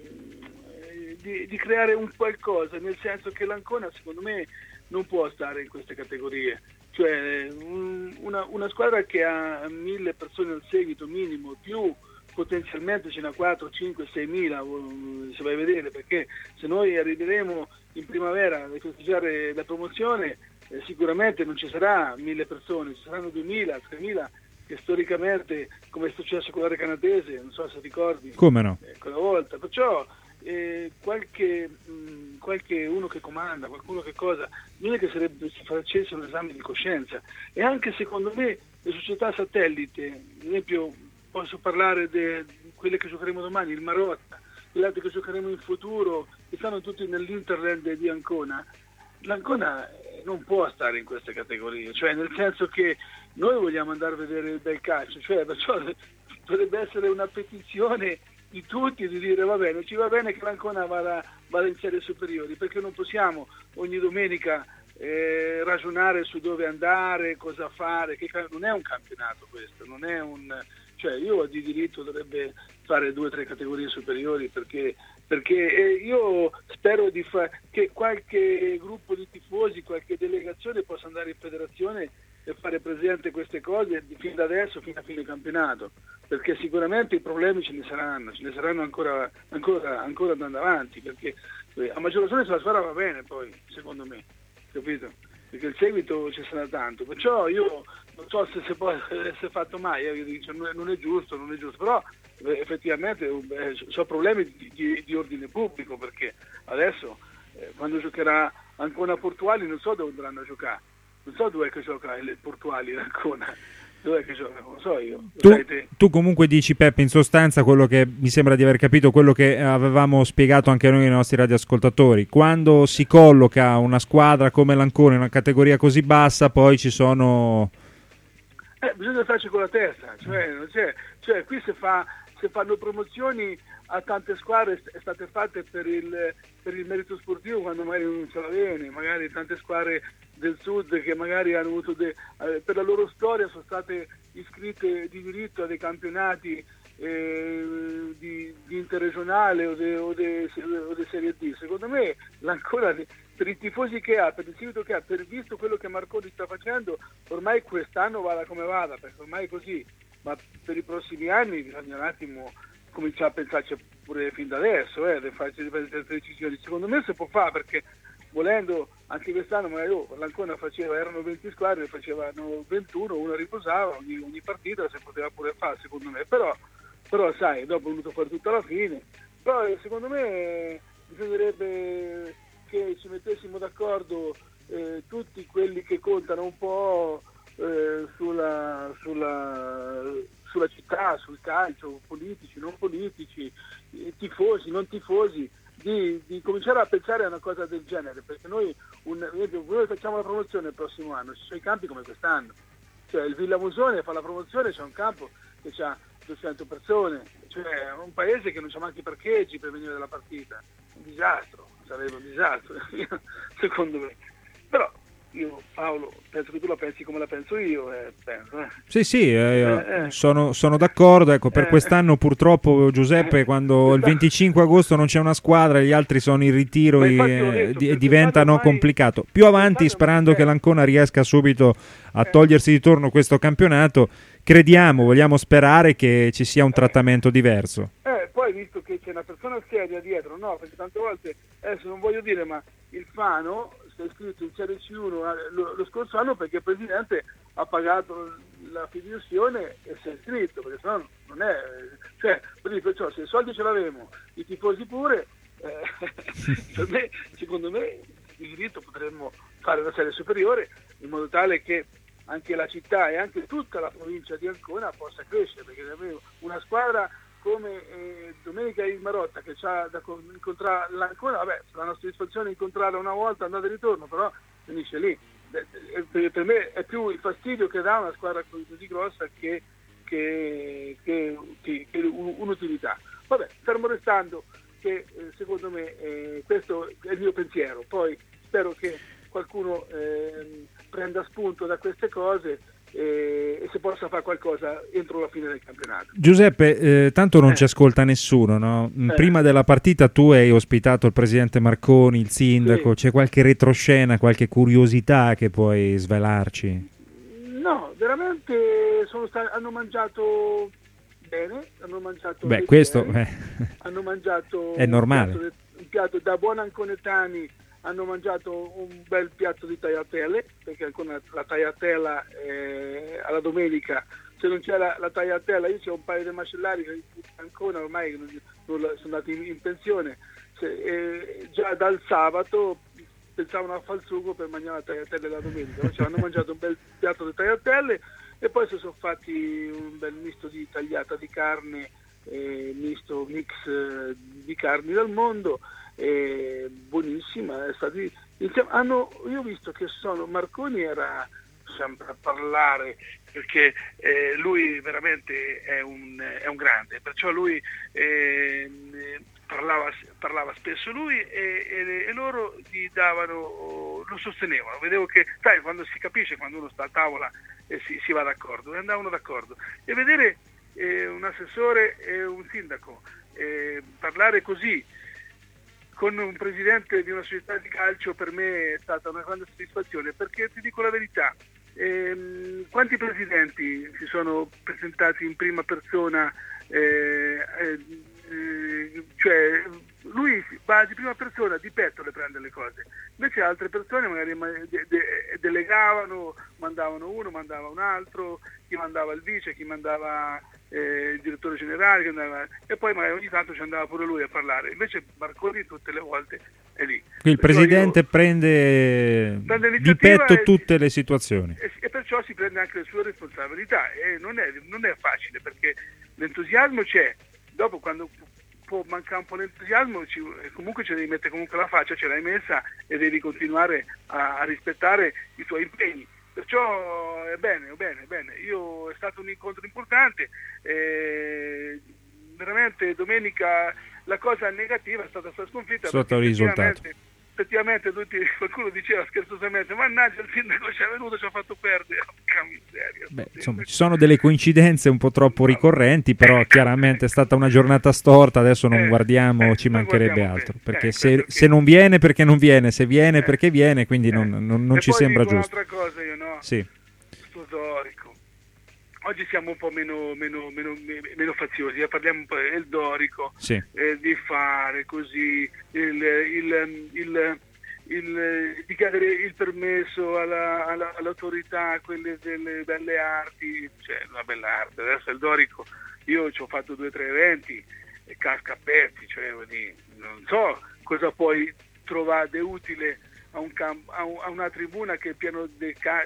di, di creare un qualcosa, nel senso che l'Ancona secondo me non può stare in queste categorie, cioè un, una, una squadra che ha mille persone al seguito minimo, più potenzialmente ce n'ha quattro, cinque, sei mila se vai a vedere, perché se noi arriveremo in primavera a festeggiare la promozione eh, sicuramente non ci sarà mille persone, ci saranno duemila, tremila, che storicamente, come è successo con la Recanatese, non so se ricordi, come no? Eh, quella volta, perciò eh, qualche, mh, qualche uno che comanda, qualcuno che cosa, non è che sarebbe, si facesse un esame di coscienza. E anche secondo me le società satellite, ad esempio posso parlare di quelle che giocheremo domani, il Marotta, gli altri che giocheremo in futuro, che stanno tutti nell'Interland di Ancona. L'Ancona non può stare in queste categorie, cioè nel senso che noi vogliamo andare a vedere il bel calcio, cioè perciò dovrebbe essere una petizione di tutti di dire va bene, ci va bene che l'Ancona vada, vada in serie superiori, perché non possiamo ogni domenica eh, ragionare su dove andare, cosa fare, che non è un campionato questo, non è un... Cioè io di diritto dovrebbe fare due o tre categorie superiori, perché, perché eh, io spero di fa- che qualche gruppo di tifosi, qualche delegazione possa andare in federazione e fare presente queste cose fin da adesso, fino a fine campionato, perché sicuramente i problemi ce ne saranno, ce ne saranno ancora, ancora, ancora andando avanti, perché eh, a maggior ragione se la squadra va bene poi, secondo me, capito? Perché il seguito ci sarà tanto, perciò io non so se si può essere fatto mai, eh, io dico, non, è, non è giusto, non è giusto, però eh, effettivamente eh, sono problemi di, di, di ordine pubblico, perché adesso eh, quando giocherà Ancona Portuali non so dove andranno a giocare, non so dove è che gioca il Portuali Ancona, dove è che gioca, non lo so io. Tu, Sai, tu comunque dici, Peppe, in sostanza quello che mi sembra di aver capito, quello che avevamo spiegato anche noi ai nostri radioascoltatori: quando si colloca una squadra come l'Ancona in una categoria così bassa, poi ci sono... Eh, bisogna farci con la testa, cioè, non c'è, cioè qui si fa, si fanno promozioni a tante squadre, è state fatte per il, per il merito sportivo quando magari non ce l'avevano, magari tante squadre del sud che magari hanno avuto de, eh, per la loro storia sono state iscritte di diritto a dei campionati eh, di, di interregionale o de, o, de, o de Serie D. Secondo me l'Ancona, per i tifosi che ha, per il seguito che ha, per visto quello che Marconi sta facendo, ormai quest'anno vada come vada, perché ormai è così, ma per i prossimi anni bisogna un attimo cominciare a pensarci pure fin da adesso, eh, di farci delle decisioni. Secondo me si può fare, perché volendo anche quest'anno magari oh, l'Ancona faceva, erano venti squadre, facevano ventuno, una riposava, ogni, ogni partita si poteva pure fare secondo me, però, però sai, dopo è venuto fuori tutta la fine, però secondo me bisognerebbe che ci mettessimo d'accordo eh, tutti quelli che contano un po' eh, sulla, sulla, sulla città, sul calcio, politici, non politici, tifosi, non tifosi, di, di cominciare a pensare a una cosa del genere, perché noi, un, noi facciamo la promozione il prossimo anno, ci sono i campi come quest'anno, cioè il Villa Musone fa la promozione, c'è un campo che ha duecento persone, cioè un paese che non c'ha neanche i parcheggi per venire alla partita, un disastro, sarebbe un disastro secondo me, però io Paolo penso che tu la pensi come la penso io, eh, penso, eh. Sì sì, eh, eh, eh. Sono, sono d'accordo, ecco, per eh, quest'anno purtroppo Giuseppe eh, quando il venticinque agosto non c'è una squadra e gli altri sono in ritiro e eh, di, diventano ormai, complicato, più avanti sperando eh. che l'Ancona riesca subito a eh. togliersi di torno questo campionato, crediamo, vogliamo sperare che ci sia un trattamento diverso. Eh, poi visto che c'è una persona seria dietro, no, perché tante volte, adesso non voglio dire, ma il Fano si è iscritto in Serie C uno lo, lo scorso anno perché il presidente ha pagato la fideiussione e si è iscritto, perché sennò non è, cioè, perciò se i soldi ce l'avemo, i tifosi pure, eh, per me, secondo me di diritto potremmo fare una serie superiore in modo tale che anche la città e anche tutta la provincia di Ancona possa crescere, perché una squadra come eh, Domenica in Marotta che c'ha da incontrare l'Ancona, vabbè, la nostra soddisfazione incontrarla una volta andata e ritorno, però finisce lì. Per me è più il fastidio che dà una squadra così grossa che, che, che, che, che un'utilità. Vabbè, fermo restando che eh, secondo me eh, questo è il mio pensiero, poi spero che qualcuno eh, prenda spunto da queste cose e, e si possa fare qualcosa entro la fine del campionato. Giuseppe, eh, tanto non eh. ci ascolta nessuno, no? Eh. Prima della partita tu hai ospitato il presidente Marconi, il sindaco, Sì. C'è qualche retroscena, qualche curiosità che puoi svelarci? No, veramente sono stati, hanno mangiato bene, hanno mangiato Beh, bene, questo eh, hanno mangiato è normale. Un piatto, un piatto da buon anconetani, hanno mangiato un bel piatto di tagliatelle, perché ancora la tagliatella eh, alla domenica, se non c'è la, la tagliatella, io c'ho un paio di macellari che ancora ormai non, non sono andati in, in pensione, se, eh, già dal sabato pensavano a fare il sugo per mangiare la tagliatelle la domenica, cioè, hanno mangiato un bel piatto di tagliatelle e poi si sono fatti un bel misto di tagliata di carne, eh, misto mix eh, di carni del mondo, eh, buonissima, è stati, insieme, hanno, io ho visto che sono, Marconi era sempre a parlare perché eh, lui veramente è un, è un grande, perciò lui eh, parlava, parlava spesso lui e, e, e loro gli davano, lo sostenevano, vedevo che, sai, quando si capisce, quando uno sta a tavola e si, si va d'accordo, e andavano d'accordo, e vedere eh, un assessore e un sindaco eh, parlare così con un presidente di una società di calcio per me è stata una grande soddisfazione, perché ti dico la verità, ehm, quanti presidenti si sono presentati in prima persona, eh, eh, cioè lui va di prima persona, di petto le prende le cose, invece altre persone magari de- de- delegavano, mandavano uno, mandava un altro, chi mandava il vice, chi mandava eh, il direttore generale, chi andava, e poi magari ogni tanto ci andava pure lui a parlare, invece Marconi tutte le volte è lì. Il Perciò presidente io, prende, prende di petto e, tutte le situazioni. E, e perciò si prende anche le sue responsabilità e non è, non è facile, perché l'entusiasmo c'è, dopo quando può mancare un po' l'entusiasmo ci, comunque ci devi mettere comunque la faccia, ce l'hai messa e devi continuare a, a rispettare i tuoi impegni. Perciò è bene, è bene, è bene. Io, è stato un incontro importante, eh, veramente domenica la cosa negativa è stata stata sconfitta. Sotto il risultato. Effettivamente tutti, qualcuno diceva scherzosamente, mannaggia il sindaco ci è venuto, ci ha fatto perdere. Porca miseria. Beh, insomma, ci sono delle coincidenze un po' troppo ricorrenti, però chiaramente è stata una giornata storta, adesso non Eh, guardiamo, eh, ci noi mancherebbe guardiamo altro, bene. perché Eh, se, perché- se non viene perché non viene, se viene Eh, perché viene, quindi eh. non, non- non E ci poi sembra dico giusto. un'altra cosa io, no? Sì. Sto Dorico. Oggi siamo un po' meno, meno, meno, meno faziosi, eh, parliamo un po' del Dorico, Sì. eh, di fare così, il, il, il, il, di chiedere il permesso alla, alla, all'autorità, quelle delle belle arti, cioè una bella arte, adesso il Dorico, io ci ho fatto due o tre eventi e casca a pezzi, cioè vuol dire, non so cosa puoi trovare di utile a, un camp- a, un, a una tribuna che è pieno di ca-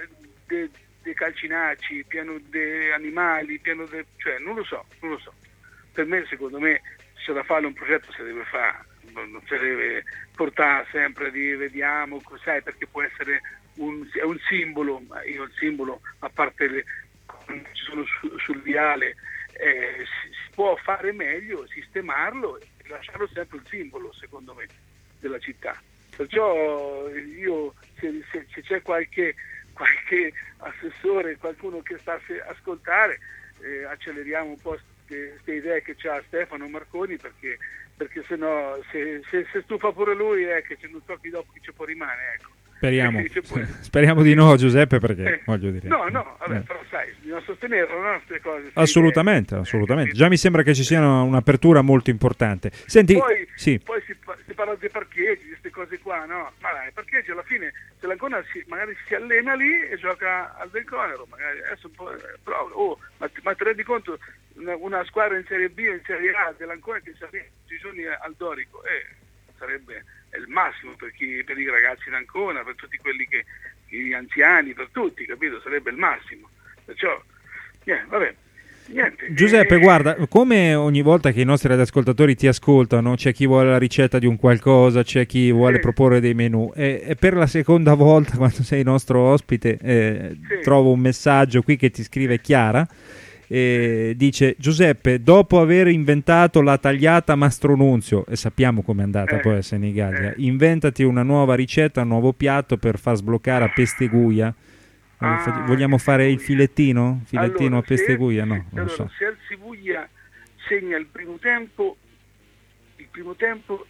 calcinacci, pieno di animali, pieno de, cioè non lo so, non lo so. Per me, secondo me, se c'è da fare un progetto si deve fare, non si deve portare sempre di vediamo, sai, perché può essere un, è un simbolo, ma io il simbolo, a parte le ci sono su, sul viale, eh, si, si può fare meglio, sistemarlo e lasciarlo sempre il simbolo, secondo me, della città. Perciò io, se, se, se c'è qualche qualche assessore, qualcuno che sta a ascoltare, eh, acceleriamo un po' queste idee che c'ha Stefano Marconi, perché perché se no se, se, se stufa pure lui è eh, che non so chi dopo chi ci può rimanere, ecco. Speriamo, Poi... speriamo di no, Giuseppe, perché eh, voglio dire. No, no, vabbè, eh. però sai, bisogna sostenerlo, no, queste cose. Assolutamente, idee. assolutamente. Già mi sembra che ci sia un'apertura molto importante. Senti, poi, sì. poi si, si parla dei parcheggi, di queste cose qua, no? Ma dai, i parcheggi alla fine, se l'Ancona si, magari si allena lì e gioca al Del Conero, magari adesso un po', però, oh, ma, ma ti rendi conto, una, una squadra in Serie B o in Serie A dell'Ancona che si allena tutti i giorni al Dorico, eh, sarebbe è il massimo per, chi, per i ragazzi d'Ancona, per tutti quelli che, gli anziani, per tutti, capito? Sarebbe il massimo. Perciò, yeah, vabbè. Niente. Giuseppe, eh, guarda, come ogni volta che i nostri radioascoltatori ti ascoltano, c'è chi vuole la ricetta di un qualcosa, c'è chi vuole sì. proporre dei menù, e, e per la seconda volta, quando sei nostro ospite, eh, sì. trovo un messaggio qui che ti scrive Chiara, e dice: Giuseppe, dopo aver inventato la tagliata Mastronunzio, e sappiamo com'è andata eh, poi a Senigallia, eh. inventati una nuova ricetta, un nuovo piatto per far sbloccare a Pesteguia. Ah, Vogliamo fare il filettino? Filettino allora, a Pesteguia? se, No, non allora, so. se Alzivuglia segna il primo tempo, il primo tempo,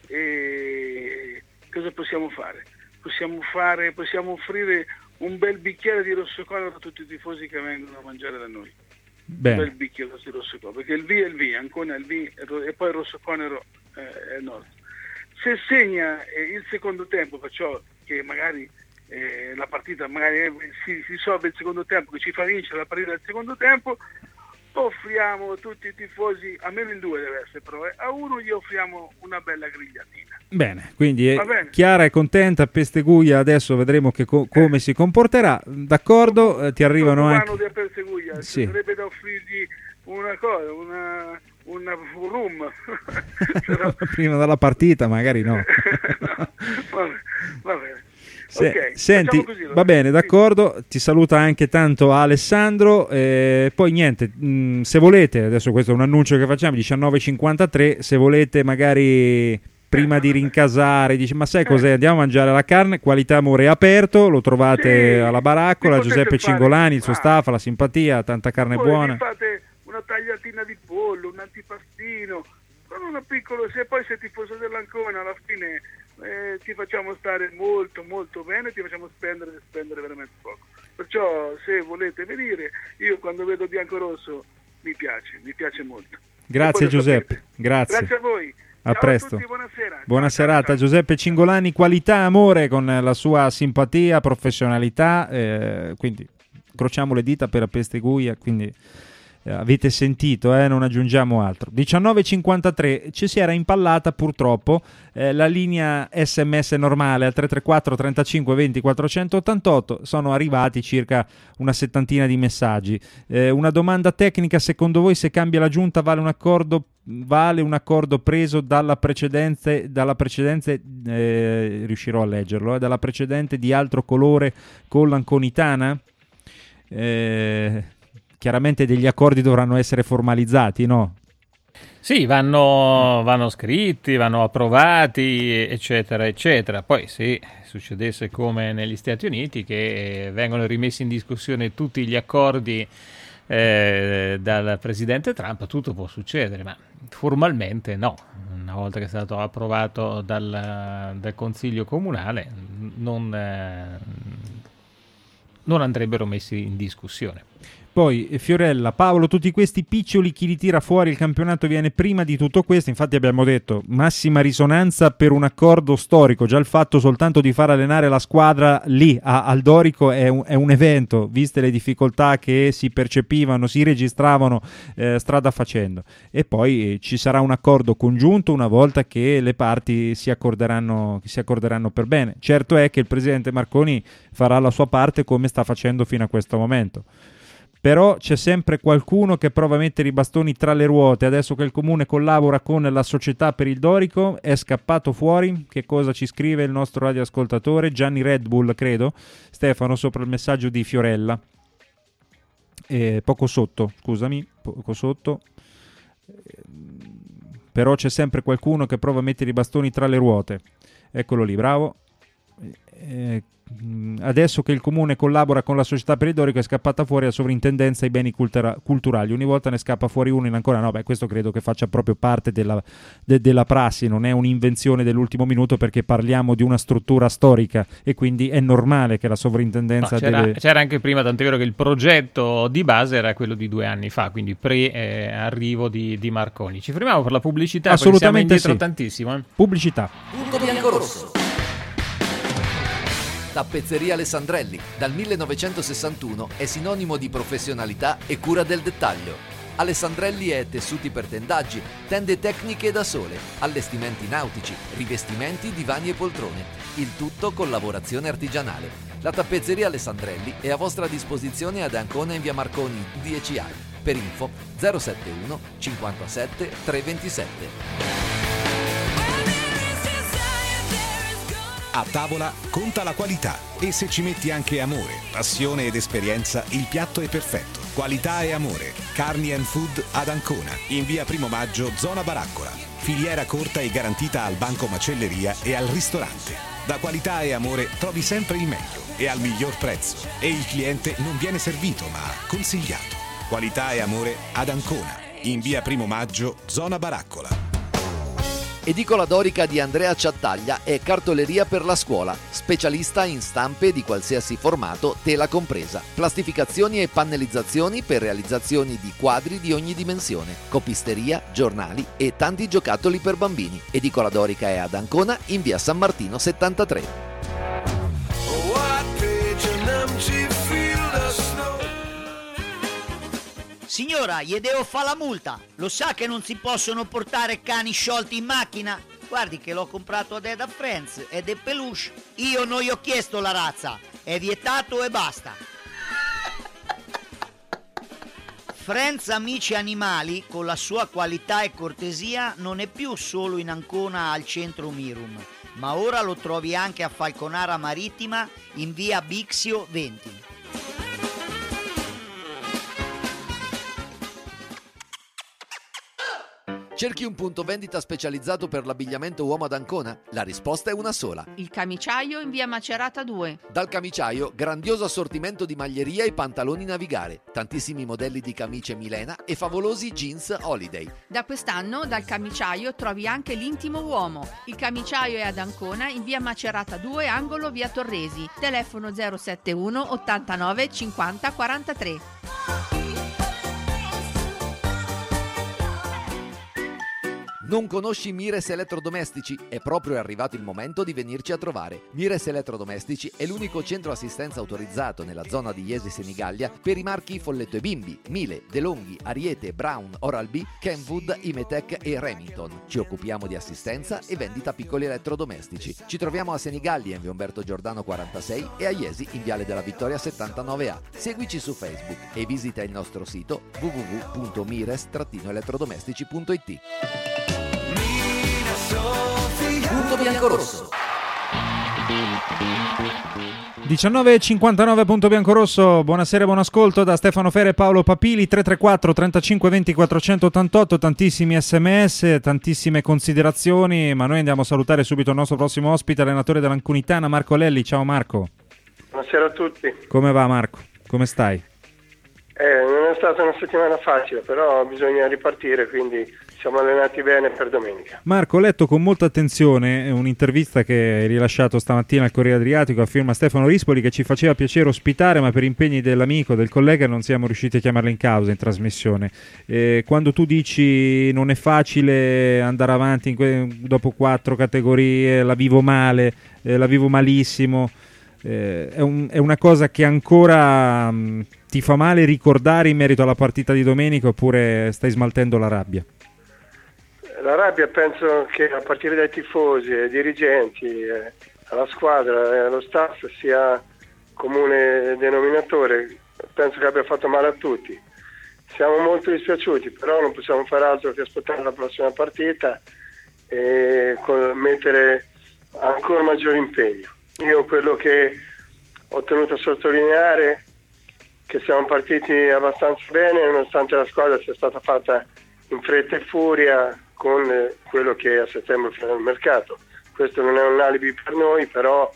eh, cosa possiamo fare? Possiamo fare, possiamo offrire un bel bicchiere di rosso conero a tutti i tifosi che vengono a mangiare da noi. Bene. Un bel bicchiere di rosso conero, perché il V è il V, Ancona è il V e poi il rosso conero eh, è il nostro. Se segna eh, il secondo tempo, perciò che magari Eh, la partita magari eh, si, si risolve il secondo tempo, che ci fa vincere la partita del secondo tempo, offriamo a tutti i tifosi, almeno in due deve essere, però eh, a uno gli offriamo una bella grigliatina. Bene, quindi Va eh, bene. Chiara è contenta, Pesteguia adesso vedremo che co- come eh. si comporterà, d'accordo, eh, ti arrivano anche... Di Pesteguia, sì. Sarebbe da offrirgli una cosa, una, una un rum. Però... Prima della partita magari no. no va, va bene. Se, okay, senti, così, va bene, d'accordo, ti saluta anche tanto Alessandro, eh, poi niente, mh, se volete, adesso questo è un annuncio che facciamo, diciannove e cinquantatré, se volete magari prima di rincasare, dici ma sai cos'è, andiamo a mangiare la carne, Qualità Amore è aperto, lo trovate sì, alla baraccola, Giuseppe fare, Cingolani, il suo ah, staff, la simpatia, tanta carne poi buona. Vi fate una tagliatina di pollo, un antipastino, con una piccola, se poi sei tifoso dell'Ancona alla fine... Eh, ti facciamo stare molto molto bene, ti facciamo spendere spendere veramente poco, perciò se volete venire, io quando vedo bianco-rosso mi piace, mi piace molto. Grazie Giuseppe, grazie. Grazie a voi. A Ciao presto. A tutti, buonasera. Buona ciao, serata. ciao, ciao. Giuseppe Cingolani, Qualità Amore, con la sua simpatia, professionalità, eh, quindi incrociamo le dita per la Pesteguia, quindi eh, avete sentito, eh, non aggiungiamo altro. diciannove e cinquantatré, ci si era impallata purtroppo eh, la linea sms normale al tre tre quattro trentacinque venti quattrocentottantotto, sono arrivati circa una settantina di messaggi. Eh, una domanda tecnica: secondo voi se cambia la giunta vale un accordo vale un accordo preso dalla precedente dalla precedente eh, riuscirò a leggerlo eh, dalla precedente di altro colore con l'Anconitana? Eh, chiaramente degli accordi dovranno essere formalizzati, no? Sì, vanno, vanno scritti, vanno approvati, eccetera, eccetera. Poi se succedesse come negli Stati Uniti, che vengono rimessi in discussione tutti gli accordi eh, dal presidente Trump, tutto può succedere, ma formalmente no. Una volta che è stato approvato dal, dal Consiglio Comunale, non, eh, non andrebbero messi in discussione. Poi Fiorella, Paolo, tutti questi piccioli, chi li tira fuori, il campionato viene prima di tutto questo. Infatti abbiamo detto massima risonanza per un accordo storico, già il fatto soltanto di far allenare la squadra lì a, al Dorico è un, è un evento, viste le difficoltà che si percepivano, si registravano eh, strada facendo. E poi eh, ci sarà un accordo congiunto una volta che le parti si accorderanno, si accorderanno per bene. Certo è che il presidente Marconi farà la sua parte come sta facendo fino a questo momento. Però c'è sempre qualcuno che prova a mettere i bastoni tra le ruote. Adesso che il comune collabora con la società per il Dorico, è scappato fuori. Che cosa ci scrive il nostro radioascoltatore Gianni Red Bull, credo, Stefano, sopra il messaggio di Fiorella, eh, poco sotto, scusami, poco sotto. Però c'è sempre qualcuno che prova a mettere i bastoni tra le ruote. Eccolo lì, bravo. Eh, adesso che il comune collabora con la società per il Dorico è scappata fuori la sovrintendenza ai beni cultura- culturali, ogni volta ne scappa fuori uno in ancora, no beh questo credo che faccia proprio parte della, de- della prassi, non è un'invenzione dell'ultimo minuto perché parliamo di una struttura storica e quindi è normale che la sovrintendenza no, c'era, deve... c'era anche prima, tant'è vero che il progetto di base era quello di due anni fa, quindi pre-arrivo eh, di, di Marconi. Ci fermiamo per la pubblicità, assolutamente perché siamo indietro sì. tantissimo. Eh. Pubblicità. Punto biancorosso. Tappezzeria Alessandrelli, dal millenovecentosessantuno è sinonimo di professionalità e cura del dettaglio. Alessandrelli è tessuti per tendaggi, tende tecniche da sole, allestimenti nautici, rivestimenti, divani e poltrone. Il tutto con lavorazione artigianale. La tappezzeria Alessandrelli è a vostra disposizione ad Ancona in via Marconi dieci A. Per info zero settantuno cinquantasette trecentoventisette. A tavola conta la qualità e se ci metti anche amore, passione ed esperienza, il piatto è perfetto. Qualità e amore. Carni and Food ad Ancona, in via Primo Maggio, zona Baraccola. Filiera corta e garantita al banco macelleria e al ristorante. Da Qualità e Amore trovi sempre il meglio e al miglior prezzo. E il cliente non viene servito ma consigliato. Qualità e Amore ad Ancona, in via Primo Maggio, zona Baraccola. Edicola Dorica di Andrea Ciattaglia è cartoleria per la scuola, specialista in stampe di qualsiasi formato, tela compresa, plastificazioni e pannellizzazioni per realizzazioni di quadri di ogni dimensione, copisteria, giornali e tanti giocattoli per bambini. Edicola Dorica è ad Ancona in via San Martino settantatré. Signora, gli devo fare la multa. Lo sa che non si possono portare cani sciolti in macchina? Guardi che l'ho comprato ad Eda Friends ed è peluche. Io non gli ho chiesto la razza. È vietato e basta. Friends Amici Animali, con la sua qualità e cortesia, non è più solo in Ancona al centro Mirum, ma ora lo trovi anche a Falconara Marittima in via Bixio venti. Cerchi un punto vendita specializzato per l'abbigliamento uomo ad Ancona? La risposta è una sola. Il Camiciaio in via Macerata due. Dal Camiciaio, grandioso assortimento di maglieria e pantaloni navigare, tantissimi modelli di camicie Milena e favolosi jeans Holiday. Da quest'anno dal Camiciaio trovi anche l'intimo uomo. Il Camiciaio è ad Ancona in via Macerata due, angolo via Torresi. Telefono zero settantuno ottantanove cinquanta quarantatré. Non conosci Mires Elettrodomestici? È proprio arrivato il momento di venirci a trovare. Mires Elettrodomestici è l'unico centro assistenza autorizzato nella zona di Jesi Senigallia per i marchi Folletto e Bimbi, Miele, DeLonghi, Ariete, Brown, Oral-B, Kenwood, Imetec e Remington. Ci occupiamo di assistenza e vendita piccoli elettrodomestici. Ci troviamo a Senigallia in via Umberto Giordano quarantasei e a Jesi in viale della Vittoria settantanove A. Seguici su Facebook e visita il nostro sito w w w punto mires elettrodomestici punto i t. Punto biancorosso. diciannove e cinquantanove Punto biancorosso. Buonasera e buon ascolto da Stefano Fera e Paolo Papili. Tre tre quattro trentacinque venti quattrocentottantotto. Tantissimi sms, tantissime considerazioni, ma noi andiamo a salutare subito il nostro prossimo ospite, allenatore dell'Ancunitana, Marco Lelli. Ciao Marco. Buonasera a tutti. Come va Marco? Come stai? Eh, non è stata una settimana facile, però bisogna ripartire, quindi siamo allenati bene per domenica. Marco, ho letto con molta attenzione un'intervista che hai rilasciato stamattina al Corriere Adriatico a firma Stefano Rispoli, che ci faceva piacere ospitare, ma per impegni dell'amico, del collega, non siamo riusciti a chiamarla in causa in trasmissione. Eh, quando tu dici non è facile andare avanti in que- dopo quattro categorie, la vivo male, eh, la vivo malissimo, eh, è, un, è una cosa che ancora mh, ti fa male ricordare in merito alla partita di domenica, oppure stai smaltendo la rabbia? La rabbia penso che a partire dai tifosi, ai dirigenti, eh, alla squadra e allo staff sia comune denominatore. Penso che abbia fatto male a tutti. Siamo molto dispiaciuti, però non possiamo fare altro che aspettare la prossima partita e mettere ancora maggiore impegno. Io quello che ho tenuto a sottolineare che siamo partiti abbastanza bene, nonostante la squadra sia stata fatta in fretta e furia con quello che a settembre farà il mercato. Questo non è un alibi per noi, però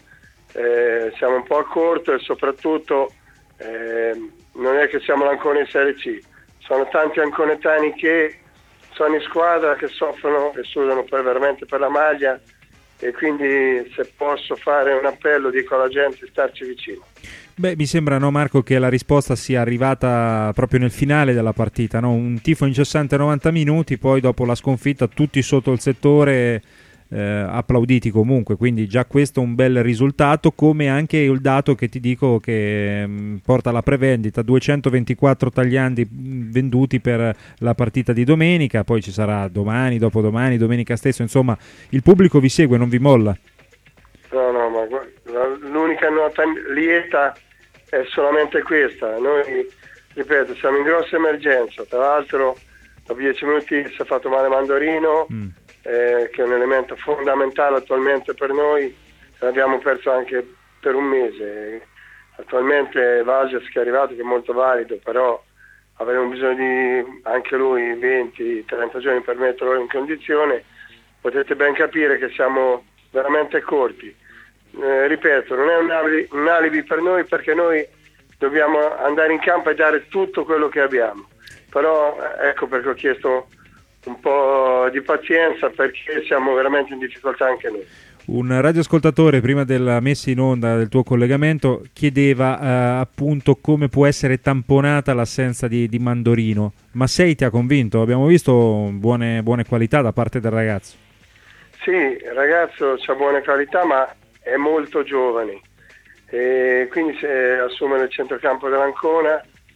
eh, siamo un po' a corto e soprattutto eh, non è che siamo l'Ancona in Serie C, sono tanti anconetani che sono in squadra, che soffrono e sudano per, veramente per la maglia, e quindi se posso fare un appello dico alla gente di starci vicino. Beh, mi sembra, no, Marco, che la risposta sia arrivata proprio nel finale della partita, no? Un tifo incessante novanta minuti, poi dopo la sconfitta tutti sotto il settore eh, applauditi comunque, quindi già questo è un bel risultato, come anche il dato che ti dico che mh, porta alla prevendita, duecentoventiquattro tagliandi venduti per la partita di domenica, poi ci sarà domani, dopodomani, domenica stesso, insomma il pubblico vi segue, non vi molla. No, no, ma guarda, l'unica nota lieta è solamente questa. Noi, ripeto, siamo in grossa emergenza. Tra l'altro, dopo dieci minuti si è fatto male Mandorino, mm. eh, che è un elemento fondamentale attualmente per noi. L'abbiamo perso anche per un mese. Attualmente Valges che è arrivato, che è molto valido, però avremo bisogno di anche lui venti trenta giorni per metterlo in condizione. Potete ben capire che siamo veramente corti. Eh, ripeto, non è un alibi, un alibi per noi, perché noi dobbiamo andare in campo e dare tutto quello che abbiamo, però ecco perché ho chiesto un po' di pazienza, perché siamo veramente in difficoltà anche noi. Un radioascoltatore prima della messa in onda del tuo collegamento chiedeva eh, appunto come può essere tamponata l'assenza di, di Mandorino, ma sei ti ha convinto? Abbiamo visto buone, buone qualità da parte del ragazzo. Sì, il ragazzo ha buone qualità, ma è molto giovane, e quindi se assume nel centrocampo dell'Ancona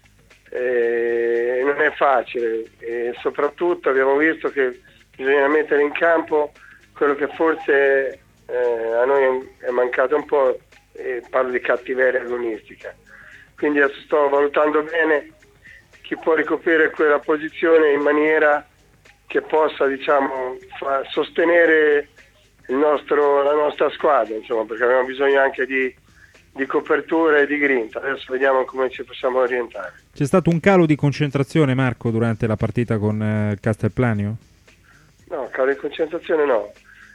eh, non è facile, e soprattutto abbiamo visto che bisogna mettere in campo quello che forse eh, a noi è mancato un po', e parlo di cattiveria agonistica. Quindi adesso sto valutando bene chi può ricoprire quella posizione in maniera che possa, diciamo, fa, sostenere il nostro, la nostra squadra, insomma, perché abbiamo bisogno anche di, di copertura e di grinta. Adesso vediamo come ci possiamo orientare. C'è stato un calo di concentrazione, Marco, durante la partita con eh, il Castelplanio? No, calo di concentrazione no.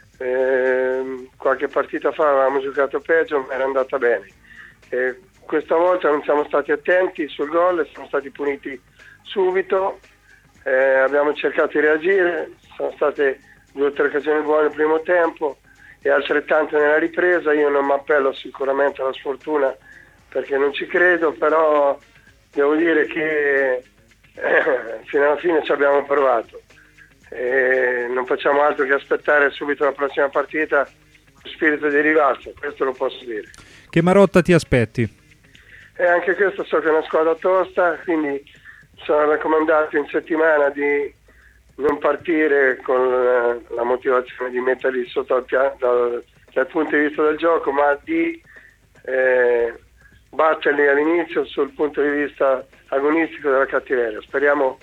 Eh, qualche partita fa avevamo giocato peggio, ma era andata bene. Eh, questa volta non siamo stati attenti sul gol, siamo stati puniti subito, eh, abbiamo cercato di reagire, sono state due o tre occasioni buone nel primo tempo e altrettante nella ripresa. Io non mi appello sicuramente alla sfortuna, perché non ci credo, però devo dire che eh, fino alla fine ci abbiamo provato, e non facciamo altro che aspettare subito la prossima partita con spirito di rivalsa, questo lo posso dire. Che Marotta ti aspetti? E anche questo so che è una squadra tosta, quindi sono raccomandato in settimana di non partire con la motivazione di metterli sotto al piano dal, dal punto di vista del gioco, ma di eh, batterli all'inizio sul punto di vista agonistico della cattiveria. Speriamo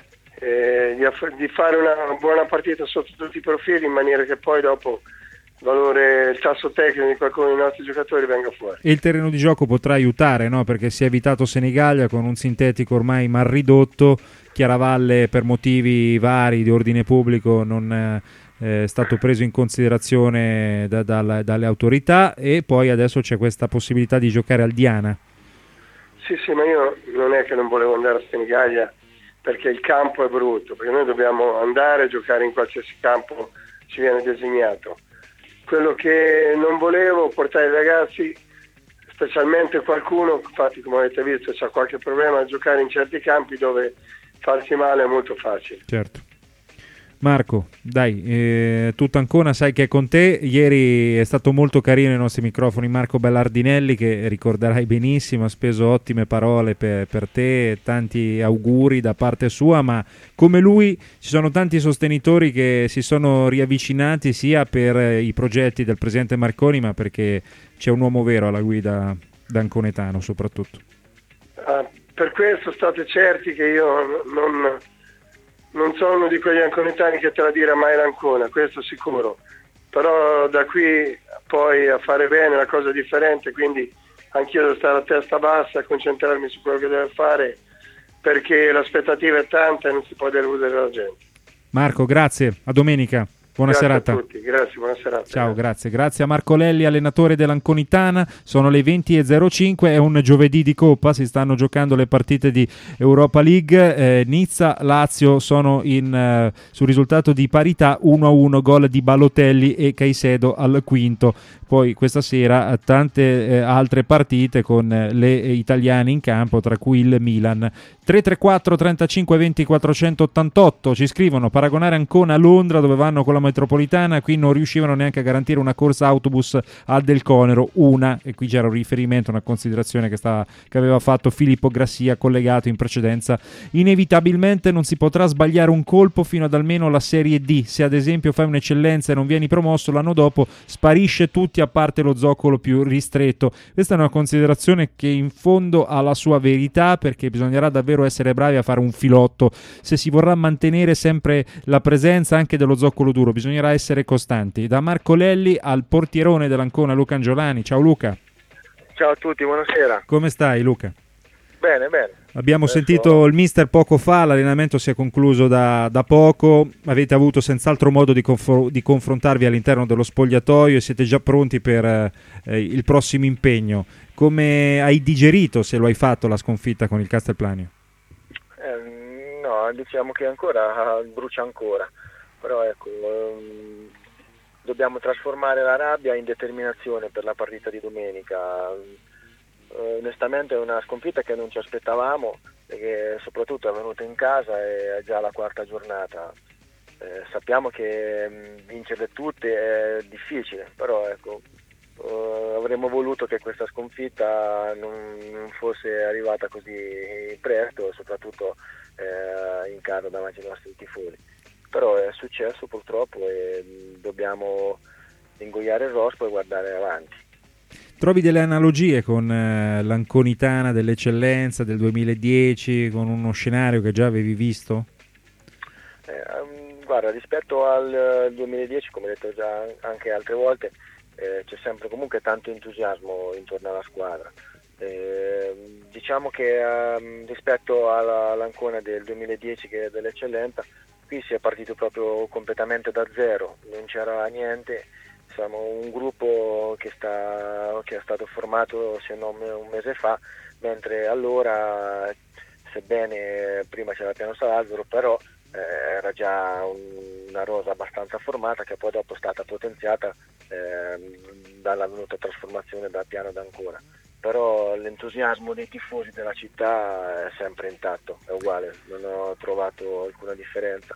eh, di, aff- di fare una buona partita sotto tutti i profili, in maniera che poi dopo il valore, il tasso tecnico di qualcuno dei nostri giocatori venga fuori. E il terreno di gioco potrà aiutare, no? Perché si è evitato Senigallia con un sintetico ormai mal ridotto. Chiaravalle per motivi vari di ordine pubblico non è stato preso in considerazione da, da, dalle autorità, e poi adesso c'è questa possibilità di giocare al Diana. Sì, sì, ma io non è che non volevo andare a Senigallia perché il campo è brutto, perché noi dobbiamo andare a giocare in qualsiasi campo ci viene designato. Quello che non volevo, portare i ragazzi, specialmente qualcuno, infatti come avete visto c'è qualche problema a giocare in certi campi dove farsi male è molto facile. Certo. Marco, dai, eh, tutto Ancona sai che è con te. Ieri è stato molto carino ai nostri microfoni Marco Bellardinelli, che ricorderai benissimo, ha speso ottime parole per, per te, tanti auguri da parte sua, ma come lui ci sono tanti sostenitori che si sono riavvicinati sia per i progetti del presidente Marconi, ma perché c'è un uomo vero alla guida d'Anconetano soprattutto. Ah, per questo state certi che io non... non sono uno di quegli anconetani che te la dirà mai l'Ancona, questo sicuro, però da qui poi a fare bene è una cosa differente, quindi anch'io devo stare a testa bassa, a concentrarmi su quello che devo fare, perché l'aspettativa è tanta e non si può deludere la gente. Marco, grazie, a domenica. Buona grazie serata. a tutti, grazie, buona serata. Ciao, grazie. Grazie a Marco Lelli, allenatore dell'Anconitana. Sono le venti e zero cinque, è un giovedì di Coppa, si stanno giocando le partite di Europa League. Eh, Nizza, Lazio sono in, eh, sul risultato di parità uno a uno, gol di Balotelli e Caicedo al quinto. Poi questa sera tante eh, altre partite con eh, le italiane in campo, tra cui il Milan. tre tre quattro trentacinque venti quattrocentottantotto, ci scrivono: paragonare Ancona a Londra dove vanno con la metropolitana, qui non riuscivano neanche a garantire una corsa autobus al Del Conero, una, e qui c'era un riferimento, una considerazione che, stava, che aveva fatto Filippo Grassia collegato in precedenza. Inevitabilmente non si potrà sbagliare un colpo fino ad almeno la Serie D, se ad esempio fai un'eccellenza e non vieni promosso l'anno dopo sparisce tutti a parte lo zoccolo più ristretto. Questa è una considerazione che in fondo ha la sua verità, perché bisognerà davvero essere bravi a fare un filotto se si vorrà mantenere sempre la presenza anche dello zoccolo duro, bisognerà essere costanti. Da Marco Lelli al portierone dell'Ancona Luca Angiolani. Ciao Luca. Ciao a tutti, buonasera. Come stai Luca? Bene, bene. Abbiamo Adesso... sentito il mister poco fa, l'allenamento si è concluso da, da poco, avete avuto senz'altro modo di, confro- di confrontarvi all'interno dello spogliatoio e siete già pronti per eh, il prossimo impegno. Come hai digerito, se lo hai fatto, la sconfitta con il Castelplanio? Eh, no, diciamo che ancora brucia ancora, però ecco, ehm, dobbiamo trasformare la rabbia in determinazione per la partita di domenica. Uh, onestamente è una sconfitta che non ci aspettavamo, perché soprattutto è venuta in casa e è già la quarta giornata. Eh, sappiamo che mh, vincerle tutte è difficile, però ecco, uh, avremmo voluto che questa sconfitta non, non fosse arrivata così presto, soprattutto eh, in casa davanti ai nostri tifosi. Però è successo purtroppo e mh, dobbiamo ingoiare il rospo e guardare avanti. Trovi delle analogie con eh, l'Anconitana dell'eccellenza del duemiladieci, con uno scenario che già avevi visto? Eh, um, guarda, rispetto al uh, duemiladieci, come detto già anche altre volte, eh, c'è sempre comunque tanto entusiasmo intorno alla squadra. Eh, diciamo che um, rispetto alla, all'Ancona del duemiladieci, che è dell'eccellenza, qui si è partito proprio completamente da zero, non c'era niente. Siamo un gruppo che, sta, che è stato formato se non un mese fa, mentre allora, sebbene prima c'era Piano Salazzo, però eh, era già un, una rosa abbastanza formata, che poi dopo è stata potenziata eh, dalla venuta trasformazione da Piano d'Ancona. Però l'entusiasmo dei tifosi della città è sempre intatto, è uguale, non ho trovato alcuna differenza,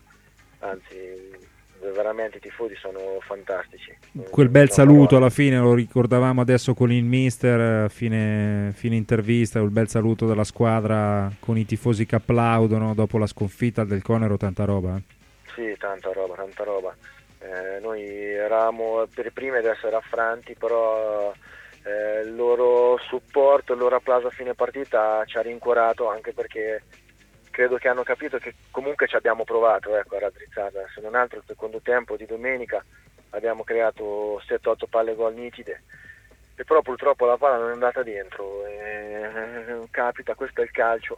anzi veramente i tifosi sono fantastici. Quel bel saluto alla fine, lo ricordavamo adesso con il mister, fine, fine intervista, quel bel saluto della squadra con i tifosi che applaudono dopo la sconfitta del Conero, tanta roba. Sì, tanta roba, tanta roba. Eh, noi eravamo per i primi ad essere affranti, però eh, il loro supporto, il loro applauso a fine partita ci ha rincuorato, anche perché credo che hanno capito che comunque ci abbiamo provato ecco, a raddrizzarla. Se non altro il secondo tempo di domenica abbiamo creato sette otto palle gol nitide, e però purtroppo la palla non è andata dentro. E, capita, questo è il calcio.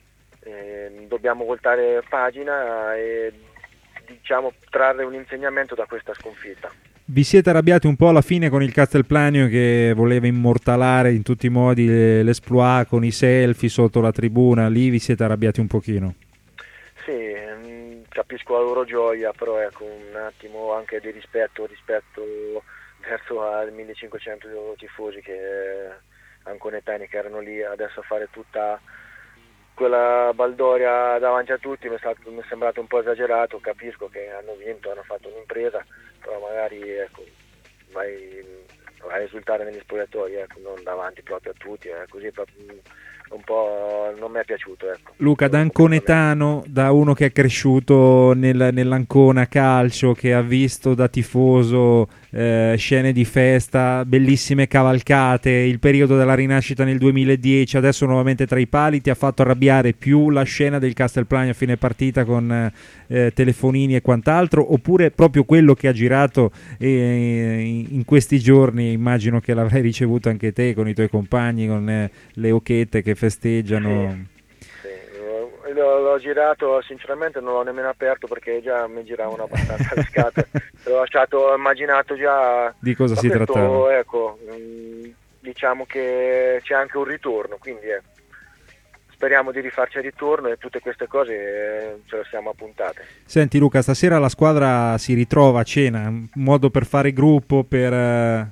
E, dobbiamo voltare pagina e diciamo trarre un insegnamento da questa sconfitta. Vi siete arrabbiati un po' alla fine con il Castelplanio, che voleva immortalare in tutti i modi l'esploit con i selfie sotto la tribuna, lì vi siete arrabbiati un pochino? Sì, capisco la loro gioia, però ecco un attimo anche di rispetto rispetto verso ai millecinquecento tifosi che anconetani che erano lì adesso a fare tutta quella baldoria davanti a tutti. Mi è, stato, mi è sembrato un po' esagerato. Capisco che hanno vinto, hanno fatto un'impresa, però magari ecco, vai a risultare negli spogliatoi, ecco, non davanti proprio a tutti, eh, così proprio, un po' non mi è piaciuto. Ecco. Luca, da anconetano, da uno che è cresciuto nel, nell'Ancona calcio, che ha visto da tifoso eh, scene di festa, bellissime cavalcate, il periodo della rinascita nel duemiladieci, adesso nuovamente tra i pali, ti ha fatto arrabbiare più la scena del Castelplanio a fine partita con eh, telefonini e quant'altro, oppure proprio quello che ha girato eh, in questi giorni? Immagino che l'avrai ricevuto anche te con i tuoi compagni, con eh, le occhiette che festeggiano. Sì, sì. l'ho, l'ho girato, sinceramente non l'ho nemmeno aperto perché già mi giravano abbastanza le scatole. L'ho lasciato, ho immaginato già di cosa si questo, trattava. Ecco, mh, diciamo che c'è anche un ritorno, quindi eh, speriamo di rifarci al ritorno e tutte queste cose eh, ce le siamo appuntate. Senti Luca, stasera la squadra si ritrova a cena, un modo per fare gruppo, per... Eh...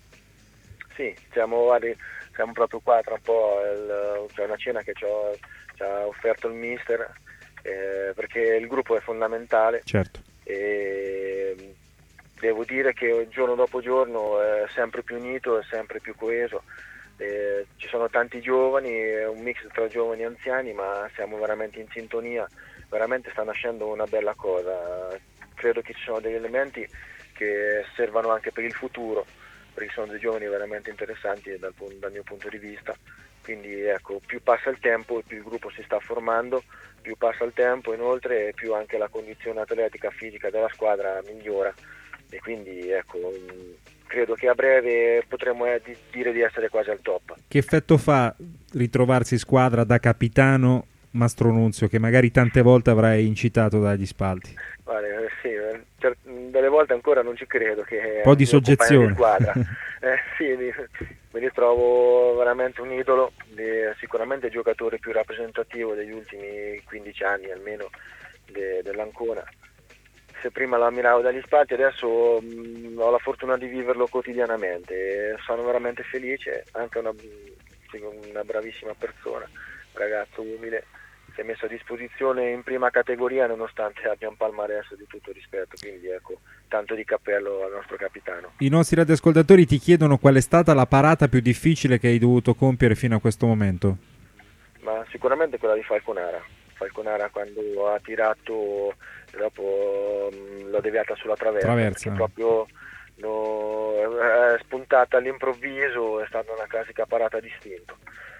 Sì, siamo, guardi, siamo proprio qua tra un po', il, c'è una cena che ci ho, ci ha offerto il mister, eh, perché il gruppo è fondamentale. Certo. E devo dire che giorno dopo giorno è sempre più unito, è sempre più coeso. Eh, ci sono tanti giovani, è un mix tra giovani e anziani, ma siamo veramente in sintonia, veramente sta nascendo una bella cosa. Credo che ci sono degli elementi che servano anche per il futuro, perché sono dei giovani veramente interessanti dal, dal mio punto di vista. Quindi ecco, più passa il tempo, più il gruppo si sta formando, più passa il tempo inoltre, più anche la condizione atletica fisica della squadra migliora, e quindi ecco, credo che a breve potremo eh, di, dire di essere quasi al top. Che effetto fa ritrovarsi in squadra da capitano Mastro Nunzio, che magari tante volte avrai incitato dagli spalti? Vale, sì, cer- delle volte ancora non ci credo che un po' di soggezione di squadra. eh, sì, mi, mi ritrovo veramente un idolo, di, sicuramente il giocatore più rappresentativo degli ultimi quindici anni almeno de, dell'Ancona. Se prima lo ammiravo dagli spalti, adesso mh, ho la fortuna di viverlo quotidianamente e sono veramente felice, anche una, una bravissima persona, un ragazzo umile, si è messo a disposizione in prima categoria nonostante abbia un palmarès di tutto rispetto, quindi ecco, tanto di cappello al nostro capitano. I nostri radioascoltatori ti chiedono qual è stata la parata più difficile che hai dovuto compiere fino a questo momento. Ma sicuramente quella di Falconara, Falconara quando ha tirato, dopo mh, l'ho deviata sulla traversa, traversa. proprio no, è spuntata all'improvviso, è stata una classica parata distinto.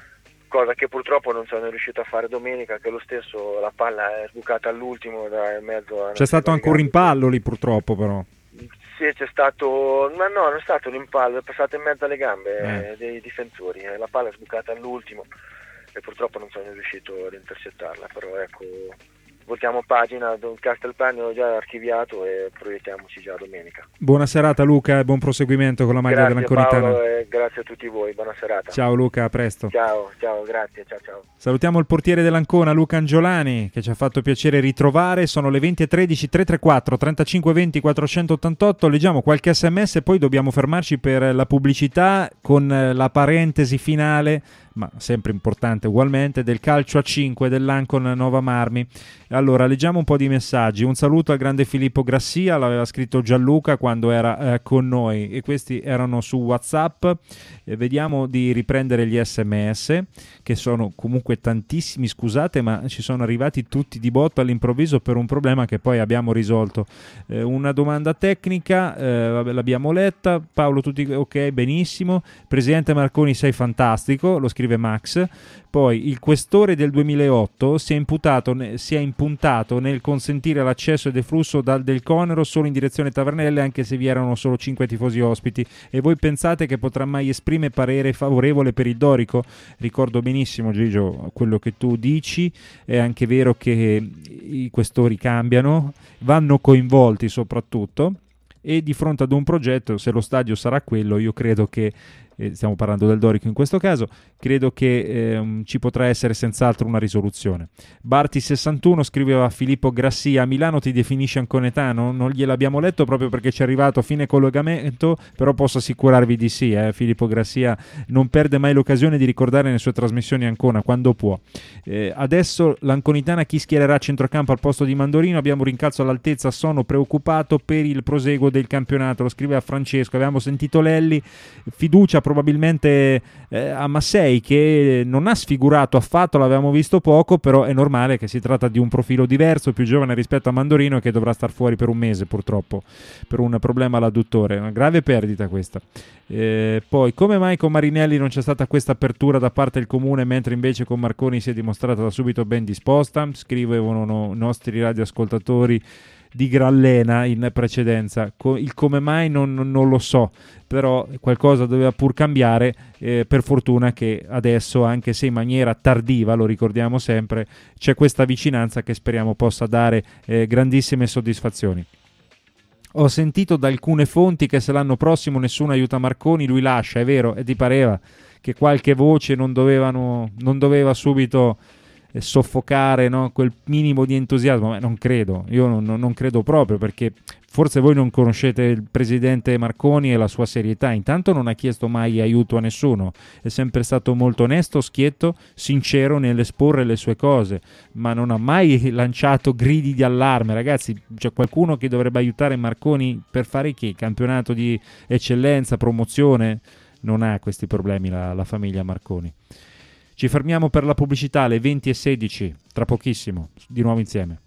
Cosa che purtroppo non sono riuscito a fare domenica, che lo stesso la palla è sbucata all'ultimo da in mezzo a... C'è stato anche un rimpallo lì purtroppo però. Sì, c'è stato, ma no, non è stato un rimpallo, è passato in mezzo alle gambe eh. eh, dei difensori, eh. La palla è sbucata all'ultimo e purtroppo non sono riuscito ad intercettarla, però ecco, voltiamo pagina, Castelpagno l'ho già archiviato e proiettiamoci già domenica. Buona serata Luca e buon proseguimento con la maglia dell'Anconitana. Grazie Paolo e grazie a tutti voi, buona serata. Ciao Luca, a presto. Ciao, ciao, grazie, ciao ciao. Salutiamo il portiere dell'Ancona Luca Angiolani, che ci ha fatto piacere ritrovare. Sono le venti e tredici, tre tre quattro trentacinque venti quattrocentottantotto. Leggiamo qualche sms e poi dobbiamo fermarci per la pubblicità con la parentesi finale, ma sempre importante ugualmente, del calcio a cinque dell'Ancon Nova Marmi. Allora, leggiamo un po' di messaggi. Un saluto al grande Filippo Grassia, l'aveva scritto Gianluca quando era eh, con noi, e questi erano su WhatsApp. Eh, vediamo di riprendere gli sms, che sono comunque tantissimi, scusate, ma ci sono arrivati tutti di botto all'improvviso per un problema che poi abbiamo risolto. Eh, una domanda tecnica, eh, vabbè, l'abbiamo letta. Paolo, tutti ok, benissimo. Presidente Marconi, sei fantastico, lo scrive Max. Poi il questore del duemilaotto si è imputato, si è impuntato nel consentire l'accesso e deflusso dal del Conero solo in direzione Tavernelle, anche se vi erano solo cinque tifosi ospiti. E voi pensate che potrà mai esprimere parere favorevole per il Dorico? Ricordo benissimo, Gigio, quello che tu dici. È anche vero che i questori cambiano, vanno coinvolti soprattutto, e di fronte ad un progetto, se lo stadio sarà quello, io credo che eh, stiamo parlando del Dorico in questo caso, credo che eh, ci potrà essere senz'altro una risoluzione. Barti sessantuno scriveva: Filippo Grassia, a Milano ti definisce anconetano? Non gliel'abbiamo letto proprio perché ci è arrivato a fine collegamento, però posso assicurarvi di sì, eh. Filippo Grassia non perde mai l'occasione di ricordare nelle sue trasmissioni Ancona quando può. Eh, adesso l'Anconitana chi schiererà a centrocampo al posto di Mandorino? Abbiamo un rincalzo all'altezza, sono preoccupato per il proseguo del campionato, lo scrive a Francesco. Avevamo sentito Lelli, fiducia probabilmente eh, a Massei, che non ha sfigurato affatto, l'avevamo visto poco, però è normale che si tratta di un profilo diverso, più giovane rispetto a Mandorino, e che dovrà star fuori per un mese purtroppo per un problema all'adduttore, una grave perdita questa. Eh, poi come mai con Marinelli non c'è stata questa apertura da parte del comune, mentre invece con Marconi si è dimostrata da subito ben disposta? Scrivevano i nostri radioascoltatori di Grallena in precedenza. Co- il come mai non, non lo so, però qualcosa doveva pur cambiare, eh, per fortuna che adesso, anche se in maniera tardiva, lo ricordiamo sempre, c'è questa vicinanza che speriamo possa dare eh, grandissime soddisfazioni. Ho sentito da alcune fonti che se l'anno prossimo nessuno aiuta Marconi, lui lascia, è vero? E ti pareva che qualche voce non, dovevano, non doveva subito eh, soffocare, no? Quel minimo di entusiasmo? Ma non credo, io non, non credo proprio, perché forse voi non conoscete il presidente Marconi e la sua serietà. Intanto non ha chiesto mai aiuto a nessuno, è sempre stato molto onesto, schietto, sincero nell'esporre le sue cose, ma non ha mai lanciato gridi di allarme. Ragazzi, c'è qualcuno che dovrebbe aiutare Marconi per fare che? Campionato di eccellenza, promozione? Non ha questi problemi la, la famiglia Marconi. Ci fermiamo per la pubblicità alle venti e sedici, tra pochissimo, di nuovo insieme.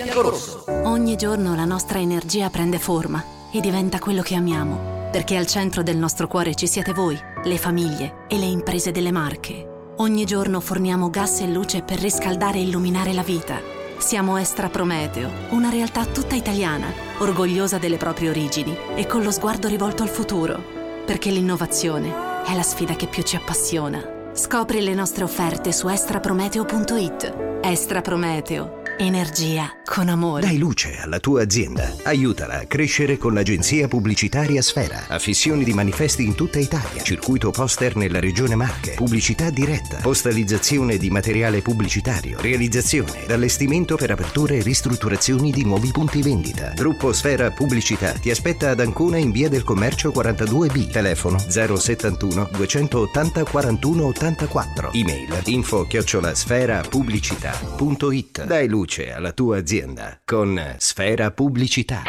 Ogni giorno la nostra energia prende forma e diventa quello che amiamo, perché al centro del nostro cuore ci siete voi, le famiglie e le imprese delle Marche. Ogni giorno forniamo gas e luce per riscaldare e illuminare la vita. Siamo Estra Prometeo, una realtà tutta italiana, orgogliosa delle proprie origini e con lo sguardo rivolto al futuro, perché l'innovazione è la sfida che più ci appassiona. Scopri le nostre offerte su extra prometeo punto it. Estra Prometeo. Energia con amore. Dai luce alla tua azienda. Aiutala a crescere con l'agenzia pubblicitaria Sfera. Affissioni di manifesti in tutta Italia. Circuito poster nella regione Marche. Pubblicità diretta. Postalizzazione di materiale pubblicitario. Realizzazione ed allestimento per aperture e ristrutturazioni di nuovi punti vendita. Gruppo Sfera Pubblicità ti aspetta ad Ancona in via del Commercio quarantadue B. Telefono zero settantuno duecentottanta quarantuno ottantaquattro. Email info chiocciola sfera pubblicità punto it. Dai luce alla tua azienda con Sfera Pubblicità.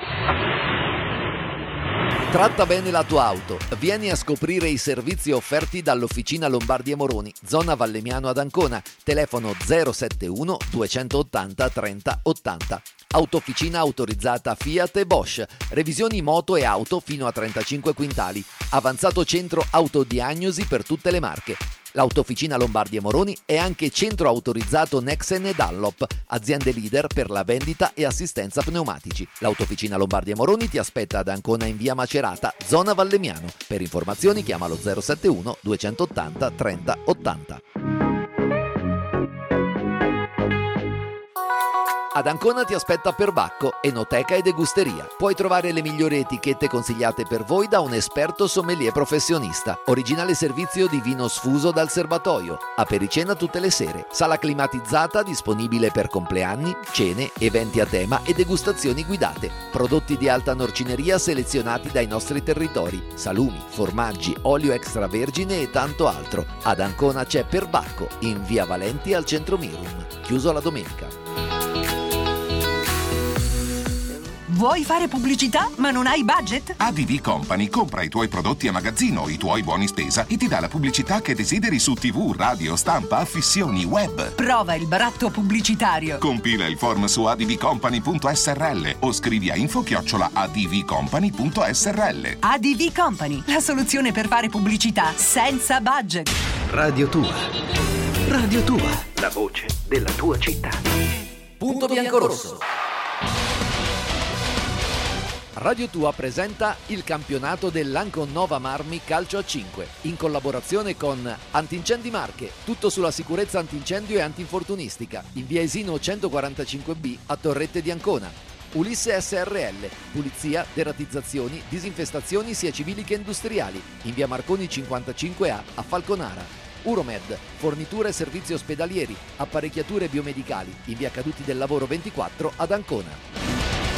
Tratta bene la tua auto. Vieni a scoprire i servizi offerti dall'Officina Lombardi e Moroni, zona Vallemiano ad Ancona. Telefono zero settantuno duecentottanta trenta ottanta. Autofficina autorizzata Fiat e Bosch. Revisioni moto e auto fino a trentacinque quintali. Avanzato centro autodiagnosi per tutte le marche. L'Autofficina Lombardi e Moroni è anche centro autorizzato Nexen e Dunlop, aziende leader per la vendita e assistenza pneumatici. L'Autofficina Lombardi e Moroni ti aspetta ad Ancona in via Macerata, zona Vallemiano. Per informazioni chiamalo zero settantuno duecentottanta trenta ottanta. Ad Ancona ti aspetta Perbacco, enoteca e degusteria. Puoi trovare le migliori etichette consigliate per voi da un esperto sommelier professionista. Originale servizio di vino sfuso dal serbatoio. Apericena tutte le sere. Sala climatizzata disponibile per compleanni, cene, eventi a tema e degustazioni guidate. Prodotti di alta norcineria selezionati dai nostri territori. Salumi, formaggi, olio extravergine e tanto altro. Ad Ancona c'è Perbacco, in via Valenti al centro Mirum. Chiuso la domenica. Vuoi fare pubblicità ma non hai budget? A D V Company compra i tuoi prodotti a magazzino, i tuoi buoni spesa e ti dà la pubblicità che desideri su tivù, radio, stampa, affissioni, web. Prova il baratto pubblicitario. Compila il form su a d v company punto s r l o scrivi a info chiocciola a d v company punto s r l. A D V Company, la soluzione per fare pubblicità senza budget. Radio Tua. Radio Tua. La voce della tua città. Punto biancorosso. Radio Tua presenta il campionato dell'Ancon Nova Marmi Calcio a cinque in collaborazione con Antincendi Marche, tutto sulla sicurezza antincendio e antinfortunistica, in via Esino centoquarantacinque B a Torrette di Ancona. Ulisse S R L, pulizia, deratizzazioni, disinfestazioni sia civili che industriali, in via Marconi cinquantacinque A a Falconara. Uromed, forniture e servizi ospedalieri, apparecchiature biomedicali, in via Caduti del Lavoro ventiquattro ad Ancona.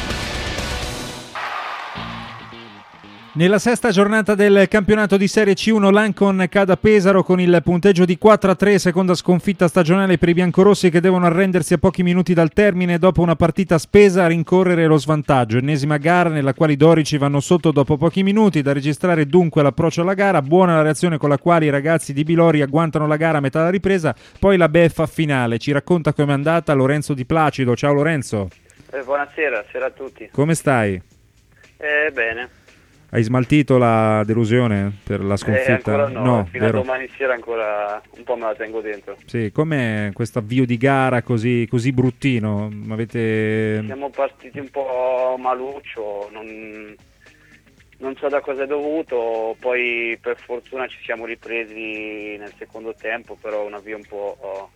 Nella sesta giornata del campionato di Serie C uno l'Ancon cade a Pesaro con il punteggio di quattro a tre, seconda sconfitta stagionale per i biancorossi che devono arrendersi a pochi minuti dal termine dopo una partita spesa a rincorrere lo svantaggio. Ennesima gara nella quale i dorici vanno sotto dopo pochi minuti, da registrare dunque l'approccio alla gara. Buona la reazione con la quale i ragazzi di Bilori agguantano la gara a metà della ripresa, poi la beffa finale. Ci racconta com'è andata Lorenzo Di Placido. Ciao Lorenzo. Eh, buonasera, buonasera a tutti. Come stai? Eh, bene. Hai smaltito la delusione per la sconfitta? Eh, ancora no, no fino vero? a domani sera ancora un po' me la tengo dentro. Sì, com'è questo avvio di gara così, così bruttino? Avete... Siamo partiti un po' maluccio, non, non so da cosa è dovuto, poi per fortuna ci siamo ripresi nel secondo tempo, però un avvio un po' oh,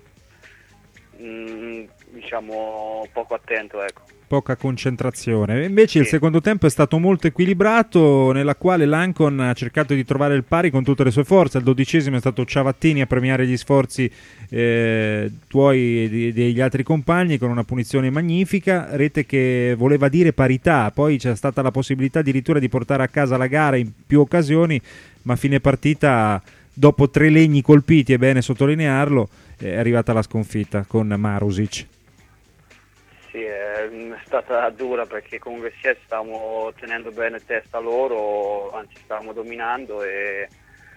mm, diciamo poco attento, ecco. Poca concentrazione. Invece Sì. il secondo tempo è stato molto equilibrato, nella quale l'Ancon ha cercato di trovare il pari con tutte le sue forze. Al dodicesimo è stato Ciavattini a premiare gli sforzi eh, tuoi e di- degli altri compagni con una punizione magnifica, rete che voleva dire parità. Poi c'è stata la possibilità addirittura di portare a casa la gara in più occasioni, ma a fine partita, dopo tre legni colpiti, è bene sottolinearlo, è arrivata la sconfitta con Marusic. Sì, è stata dura perché comunque sia stavamo tenendo bene testa loro, anzi stavamo dominando, e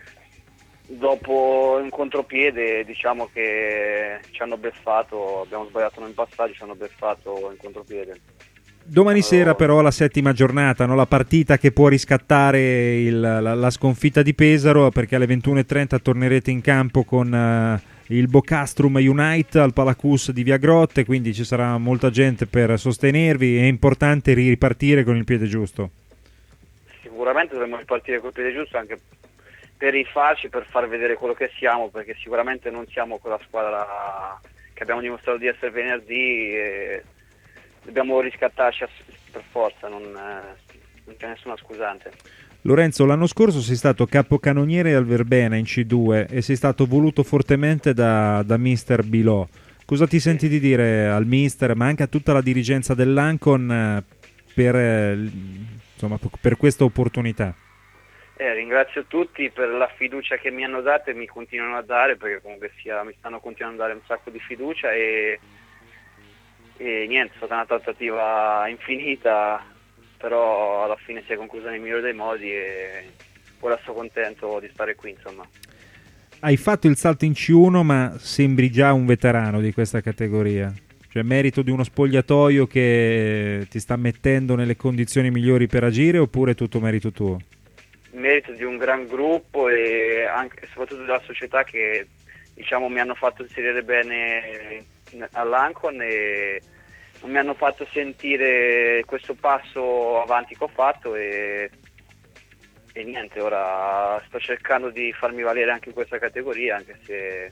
dopo un contropiede diciamo che ci hanno beffato, abbiamo sbagliato noi in passaggio, ci hanno beffato in contropiede. Domani sera però la settima giornata, no? La partita che può riscattare il- la, la sconfitta di Pesaro, perché alle ventuno e trenta tornerete in campo con eh, il Bocastrum United al Palacus di Via Grotte, quindi ci sarà molta gente per sostenervi. È importante ripartire con il piede giusto. Sicuramente dovremmo ripartire col piede giusto anche per rifarci, per far vedere quello che siamo, perché sicuramente non siamo quella squadra che abbiamo dimostrato di essere venerdì e dobbiamo riscattarci ass- per forza, non, eh, non c'è nessuna scusante. Lorenzo, l'anno scorso sei stato capocannoniere al Verbena in C due e sei stato voluto fortemente da, da mister Bilò. Cosa ti senti di dire al mister, ma anche a tutta la dirigenza dell'Ancon eh, per, eh, insomma, per questa opportunità? Eh, ringrazio tutti per la fiducia che mi hanno dato e mi continuano a dare, perché comunque sia, mi stanno continuando a dare un sacco di fiducia e, e niente, è stata una trattativa infinita, però alla fine si è conclusa nel migliore dei modi e ora sono contento di stare qui, insomma. Hai fatto il salto in C uno, ma sembri già un veterano di questa categoria. Cioè, merito di uno spogliatoio che ti sta mettendo nelle condizioni migliori per agire, oppure è tutto merito tuo? Merito di un gran gruppo e anche soprattutto della società che diciamo mi hanno fatto inserire bene all'Ancon e non mi hanno fatto sentire questo passo avanti che ho fatto e, e niente, ora sto cercando di farmi valere anche in questa categoria, anche se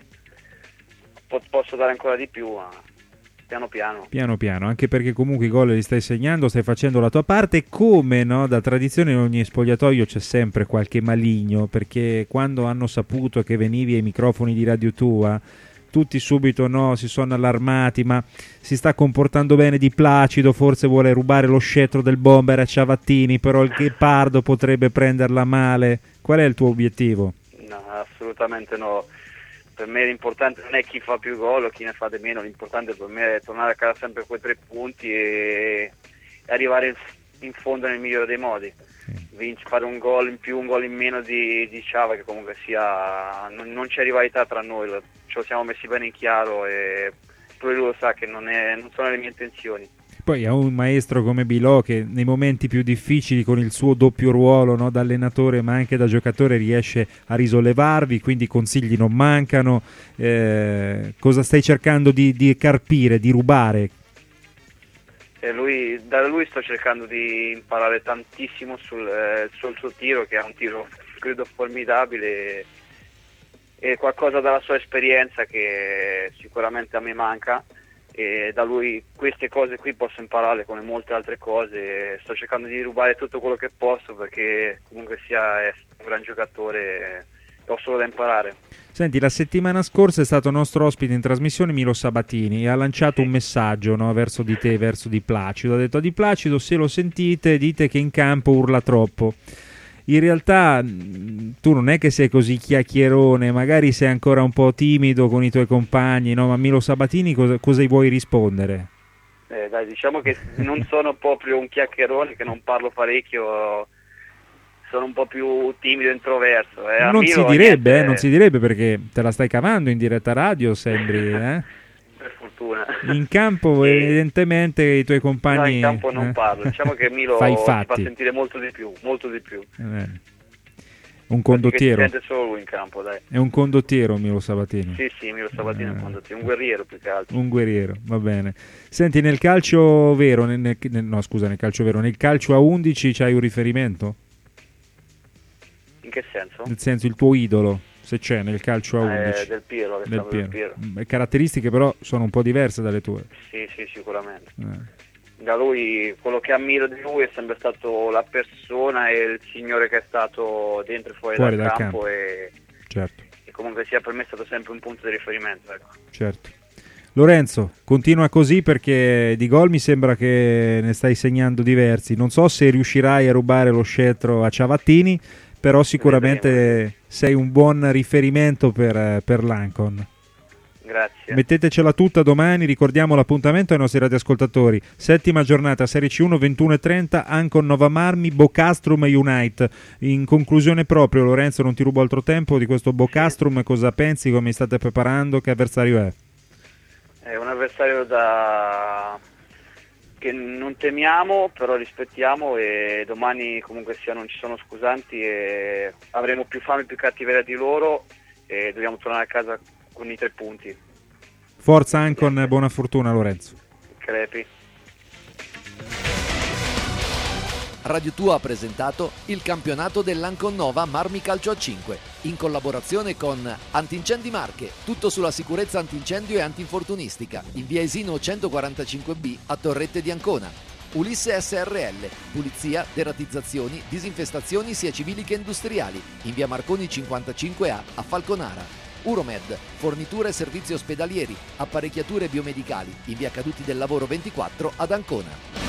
po- posso dare ancora di più, ma piano piano. Piano piano, anche perché comunque i gol li stai segnando, stai facendo la tua parte, come no, da tradizione in ogni spogliatoio c'è sempre qualche maligno, perché quando hanno saputo che venivi ai microfoni di Radio Tua, tutti subito no, si sono allarmati, ma si sta comportando bene Di Placido, forse vuole rubare lo scettro del bomber a Ciavattini, però il Ghepardo potrebbe prenderla male. Qual è il tuo obiettivo? No, assolutamente no. Per me l'importante non è chi fa più gol o chi ne fa di meno, l'importante per me è tornare a casa sempre con quei tre punti e arrivare in, in fondo nel migliore dei modi. Vinci, fare un gol in più, un gol in meno di, di Ciava, che comunque sia non, non c'è rivalità tra noi, ce lo siamo messi bene in chiaro e poi lui lo sa che non, è, non sono le mie intenzioni. Poi ha un maestro come Bilò che nei momenti più difficili, con il suo doppio ruolo, no, da allenatore ma anche da giocatore, riesce a risollevarvi, quindi consigli non mancano. Eh, cosa stai cercando di, di carpire, di rubare? E lui, da lui sto cercando di imparare tantissimo sul, eh, sul suo tiro, che è un tiro credo formidabile, e qualcosa dalla sua esperienza che sicuramente a me manca, e da lui queste cose qui posso imparare come molte altre cose. Sto cercando di rubare tutto quello che posso, perché comunque sia è un gran giocatore e ho solo da imparare. Senti, la settimana scorsa è stato nostro ospite in trasmissione Milo Sabatini e ha lanciato un messaggio, no, verso di te, verso Di Placido. Ha detto: a Di Placido, se lo sentite, dite che in campo urla troppo. In realtà tu non è che sei così chiacchierone, magari sei ancora un po' timido con i tuoi compagni, no? Ma Milo Sabatini cosa, cosa gli vuoi rispondere? Eh, dai, diciamo che non sono proprio un chiacchierone, che non parlo parecchio, sono un po' più timido e introverso. Eh. Non Milo, si direbbe, niente, eh, non si direbbe, perché te la stai cavando in diretta radio, sembri, eh? Per fortuna fortuna. In campo E- evidentemente i tuoi compagni... No, in campo non eh, parlo, diciamo che Milo fai i si fa fatti. sentire molto di più, molto di più. Eh, un Perché si condottiero. sente solo lui in campo, dai. È un condottiero Milo Sabatini. Sì, sì, Milo Sabatini è un condottiero, un guerriero più che altro. Un guerriero, va bene. Senti, nel calcio vero, nel, nel- nel- no scusa, nel calcio vero, nel calcio a undici c'hai un riferimento? In che senso? Nel senso il tuo idolo, se c'è nel calcio a Eh, undici. del Piero, Del Alessandro Del Piero. Mm, caratteristiche però sono un po' diverse dalle tue. Sì, sì, sicuramente. Eh. Da lui, quello che ammiro di lui è sempre stato la persona e il signore che è stato dentro e fuori, Fuori dal, dal campo, campo. E, Certo, e comunque sia per me è stato sempre un punto di riferimento. Ecco. certo. Lorenzo, continua così perché di gol mi sembra che ne stai segnando diversi. Non so se riuscirai a rubare lo scettro a Ciavattini, però sicuramente sei un buon riferimento per, per l'Ancon. Grazie. Mettetecela tutta domani, ricordiamo l'appuntamento ai nostri radioascoltatori. Settima giornata, Serie C uno, ventuno e trenta, Ancon Nova Marmi, Bocastrum Unite. In conclusione proprio, Lorenzo, non ti rubo altro tempo, di questo Bocastrum cosa pensi, come state preparando, che avversario è? È un avversario da... che non temiamo, però rispettiamo, e domani comunque sia non ci sono scusanti e avremo più fame e più cattiveria di loro e dobbiamo tornare a casa con i tre punti. Forza Ancon, buona fortuna Lorenzo. Crepi. Radio Tua ha presentato il campionato dell'Ancon Nova Marmi Calcio a cinque in collaborazione con Antincendi Marche, tutto sulla sicurezza antincendio e antinfortunistica in via Esino centoquarantacinque B a Torrette di Ancona. Ulisse S R L, pulizia, deratizzazioni, disinfestazioni sia civili che industriali in via Marconi cinquantacinque A a Falconara. Uromed, forniture e servizi ospedalieri, apparecchiature biomedicali in via Caduti del Lavoro ventiquattro ad Ancona.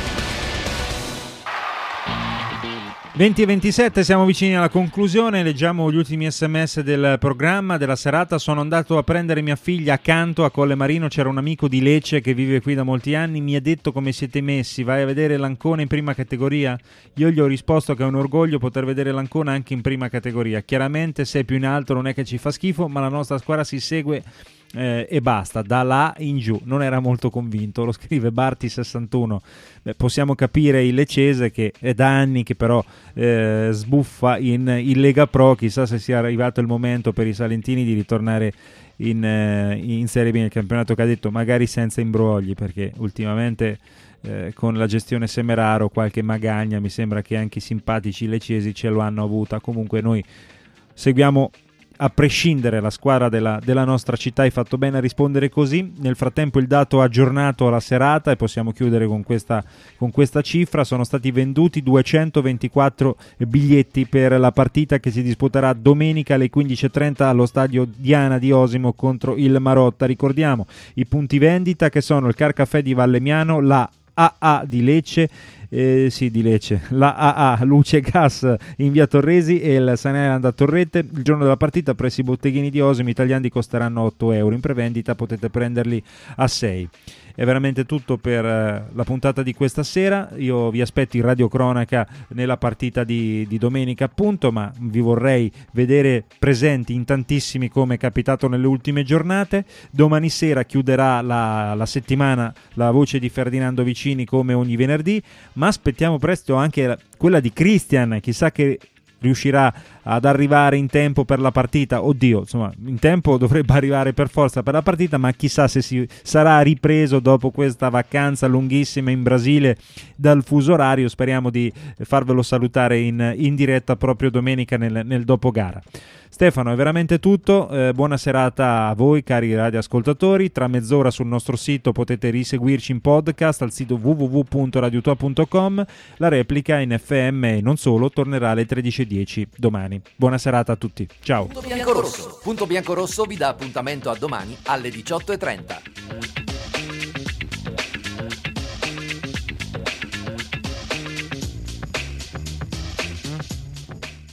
venti e ventisette, siamo vicini alla conclusione, leggiamo gli ultimi sms del programma della serata. Sono andato a prendere mia figlia accanto a Colle Marino, c'era un amico di Lecce che vive qui da molti anni, mi ha detto come siete messi, vai a vedere l'Ancona in prima categoria? Io gli ho risposto che è un orgoglio poter vedere l'Ancona anche in prima categoria, chiaramente se è più in alto non è che ci fa schifo, ma la nostra squadra si segue Eh, e basta, da là in giù. Non era molto convinto, lo scrive Barti sessantuno. Beh, possiamo capire il leccese che è da anni che però eh, sbuffa in, in Lega Pro, chissà se sia arrivato il momento per i salentini di ritornare in, eh, in Serie B nel campionato cadetto, magari senza imbrogli, perché ultimamente eh, con la gestione Semeraro qualche magagna mi sembra che anche i simpatici leccesi ce lo hanno avuta. Comunque noi seguiamo a prescindere la squadra della, della nostra città. Hai fatto bene a rispondere così. Nel frattempo il dato aggiornato alla serata, e possiamo chiudere con questa, con questa cifra: sono stati venduti duecentoventiquattro biglietti per la partita che si disputerà domenica alle quindici e trenta allo stadio Diana di Osimo contro il Marotta. Ricordiamo i punti vendita che sono il Car Caffè di Vallemmiano, la A A di Lecce, Eh, sì, di Lecce, la A A Luce e Gas in via Torresi e il Sun Island a Torrette. Il giorno della partita presso i botteghini di Osimo italiani costeranno otto euro, in prevendita potete prenderli a sei. È veramente tutto per eh, la puntata di questa sera. Io vi aspetto in radiocronaca nella partita di, di domenica appunto, ma vi vorrei vedere presenti in tantissimi come è capitato nelle ultime giornate. Domani sera chiuderà la, la settimana la voce di Ferdinando Vicini come ogni venerdì, ma aspettiamo presto anche la, quella di Christian, chissà che riuscirà ad arrivare in tempo per la partita. Oddio, insomma, in tempo dovrebbe arrivare per forza per la partita, ma chissà se si sarà ripreso dopo questa vacanza lunghissima in Brasile dal fuso orario. Speriamo di farvelo salutare in, in diretta proprio domenica nel, nel dopogara. Stefano, è veramente tutto. Eh, buona serata a voi cari radioascoltatori. Tra mezz'ora sul nostro sito potete riseguirci in podcast al sito w w w punto radio tua punto com. La replica in F M e non solo tornerà alle tredici e dieci domani. Buona serata a tutti. Ciao. Punto Biancorosso. Punto Biancorosso vi dà appuntamento a domani alle diciotto e trenta.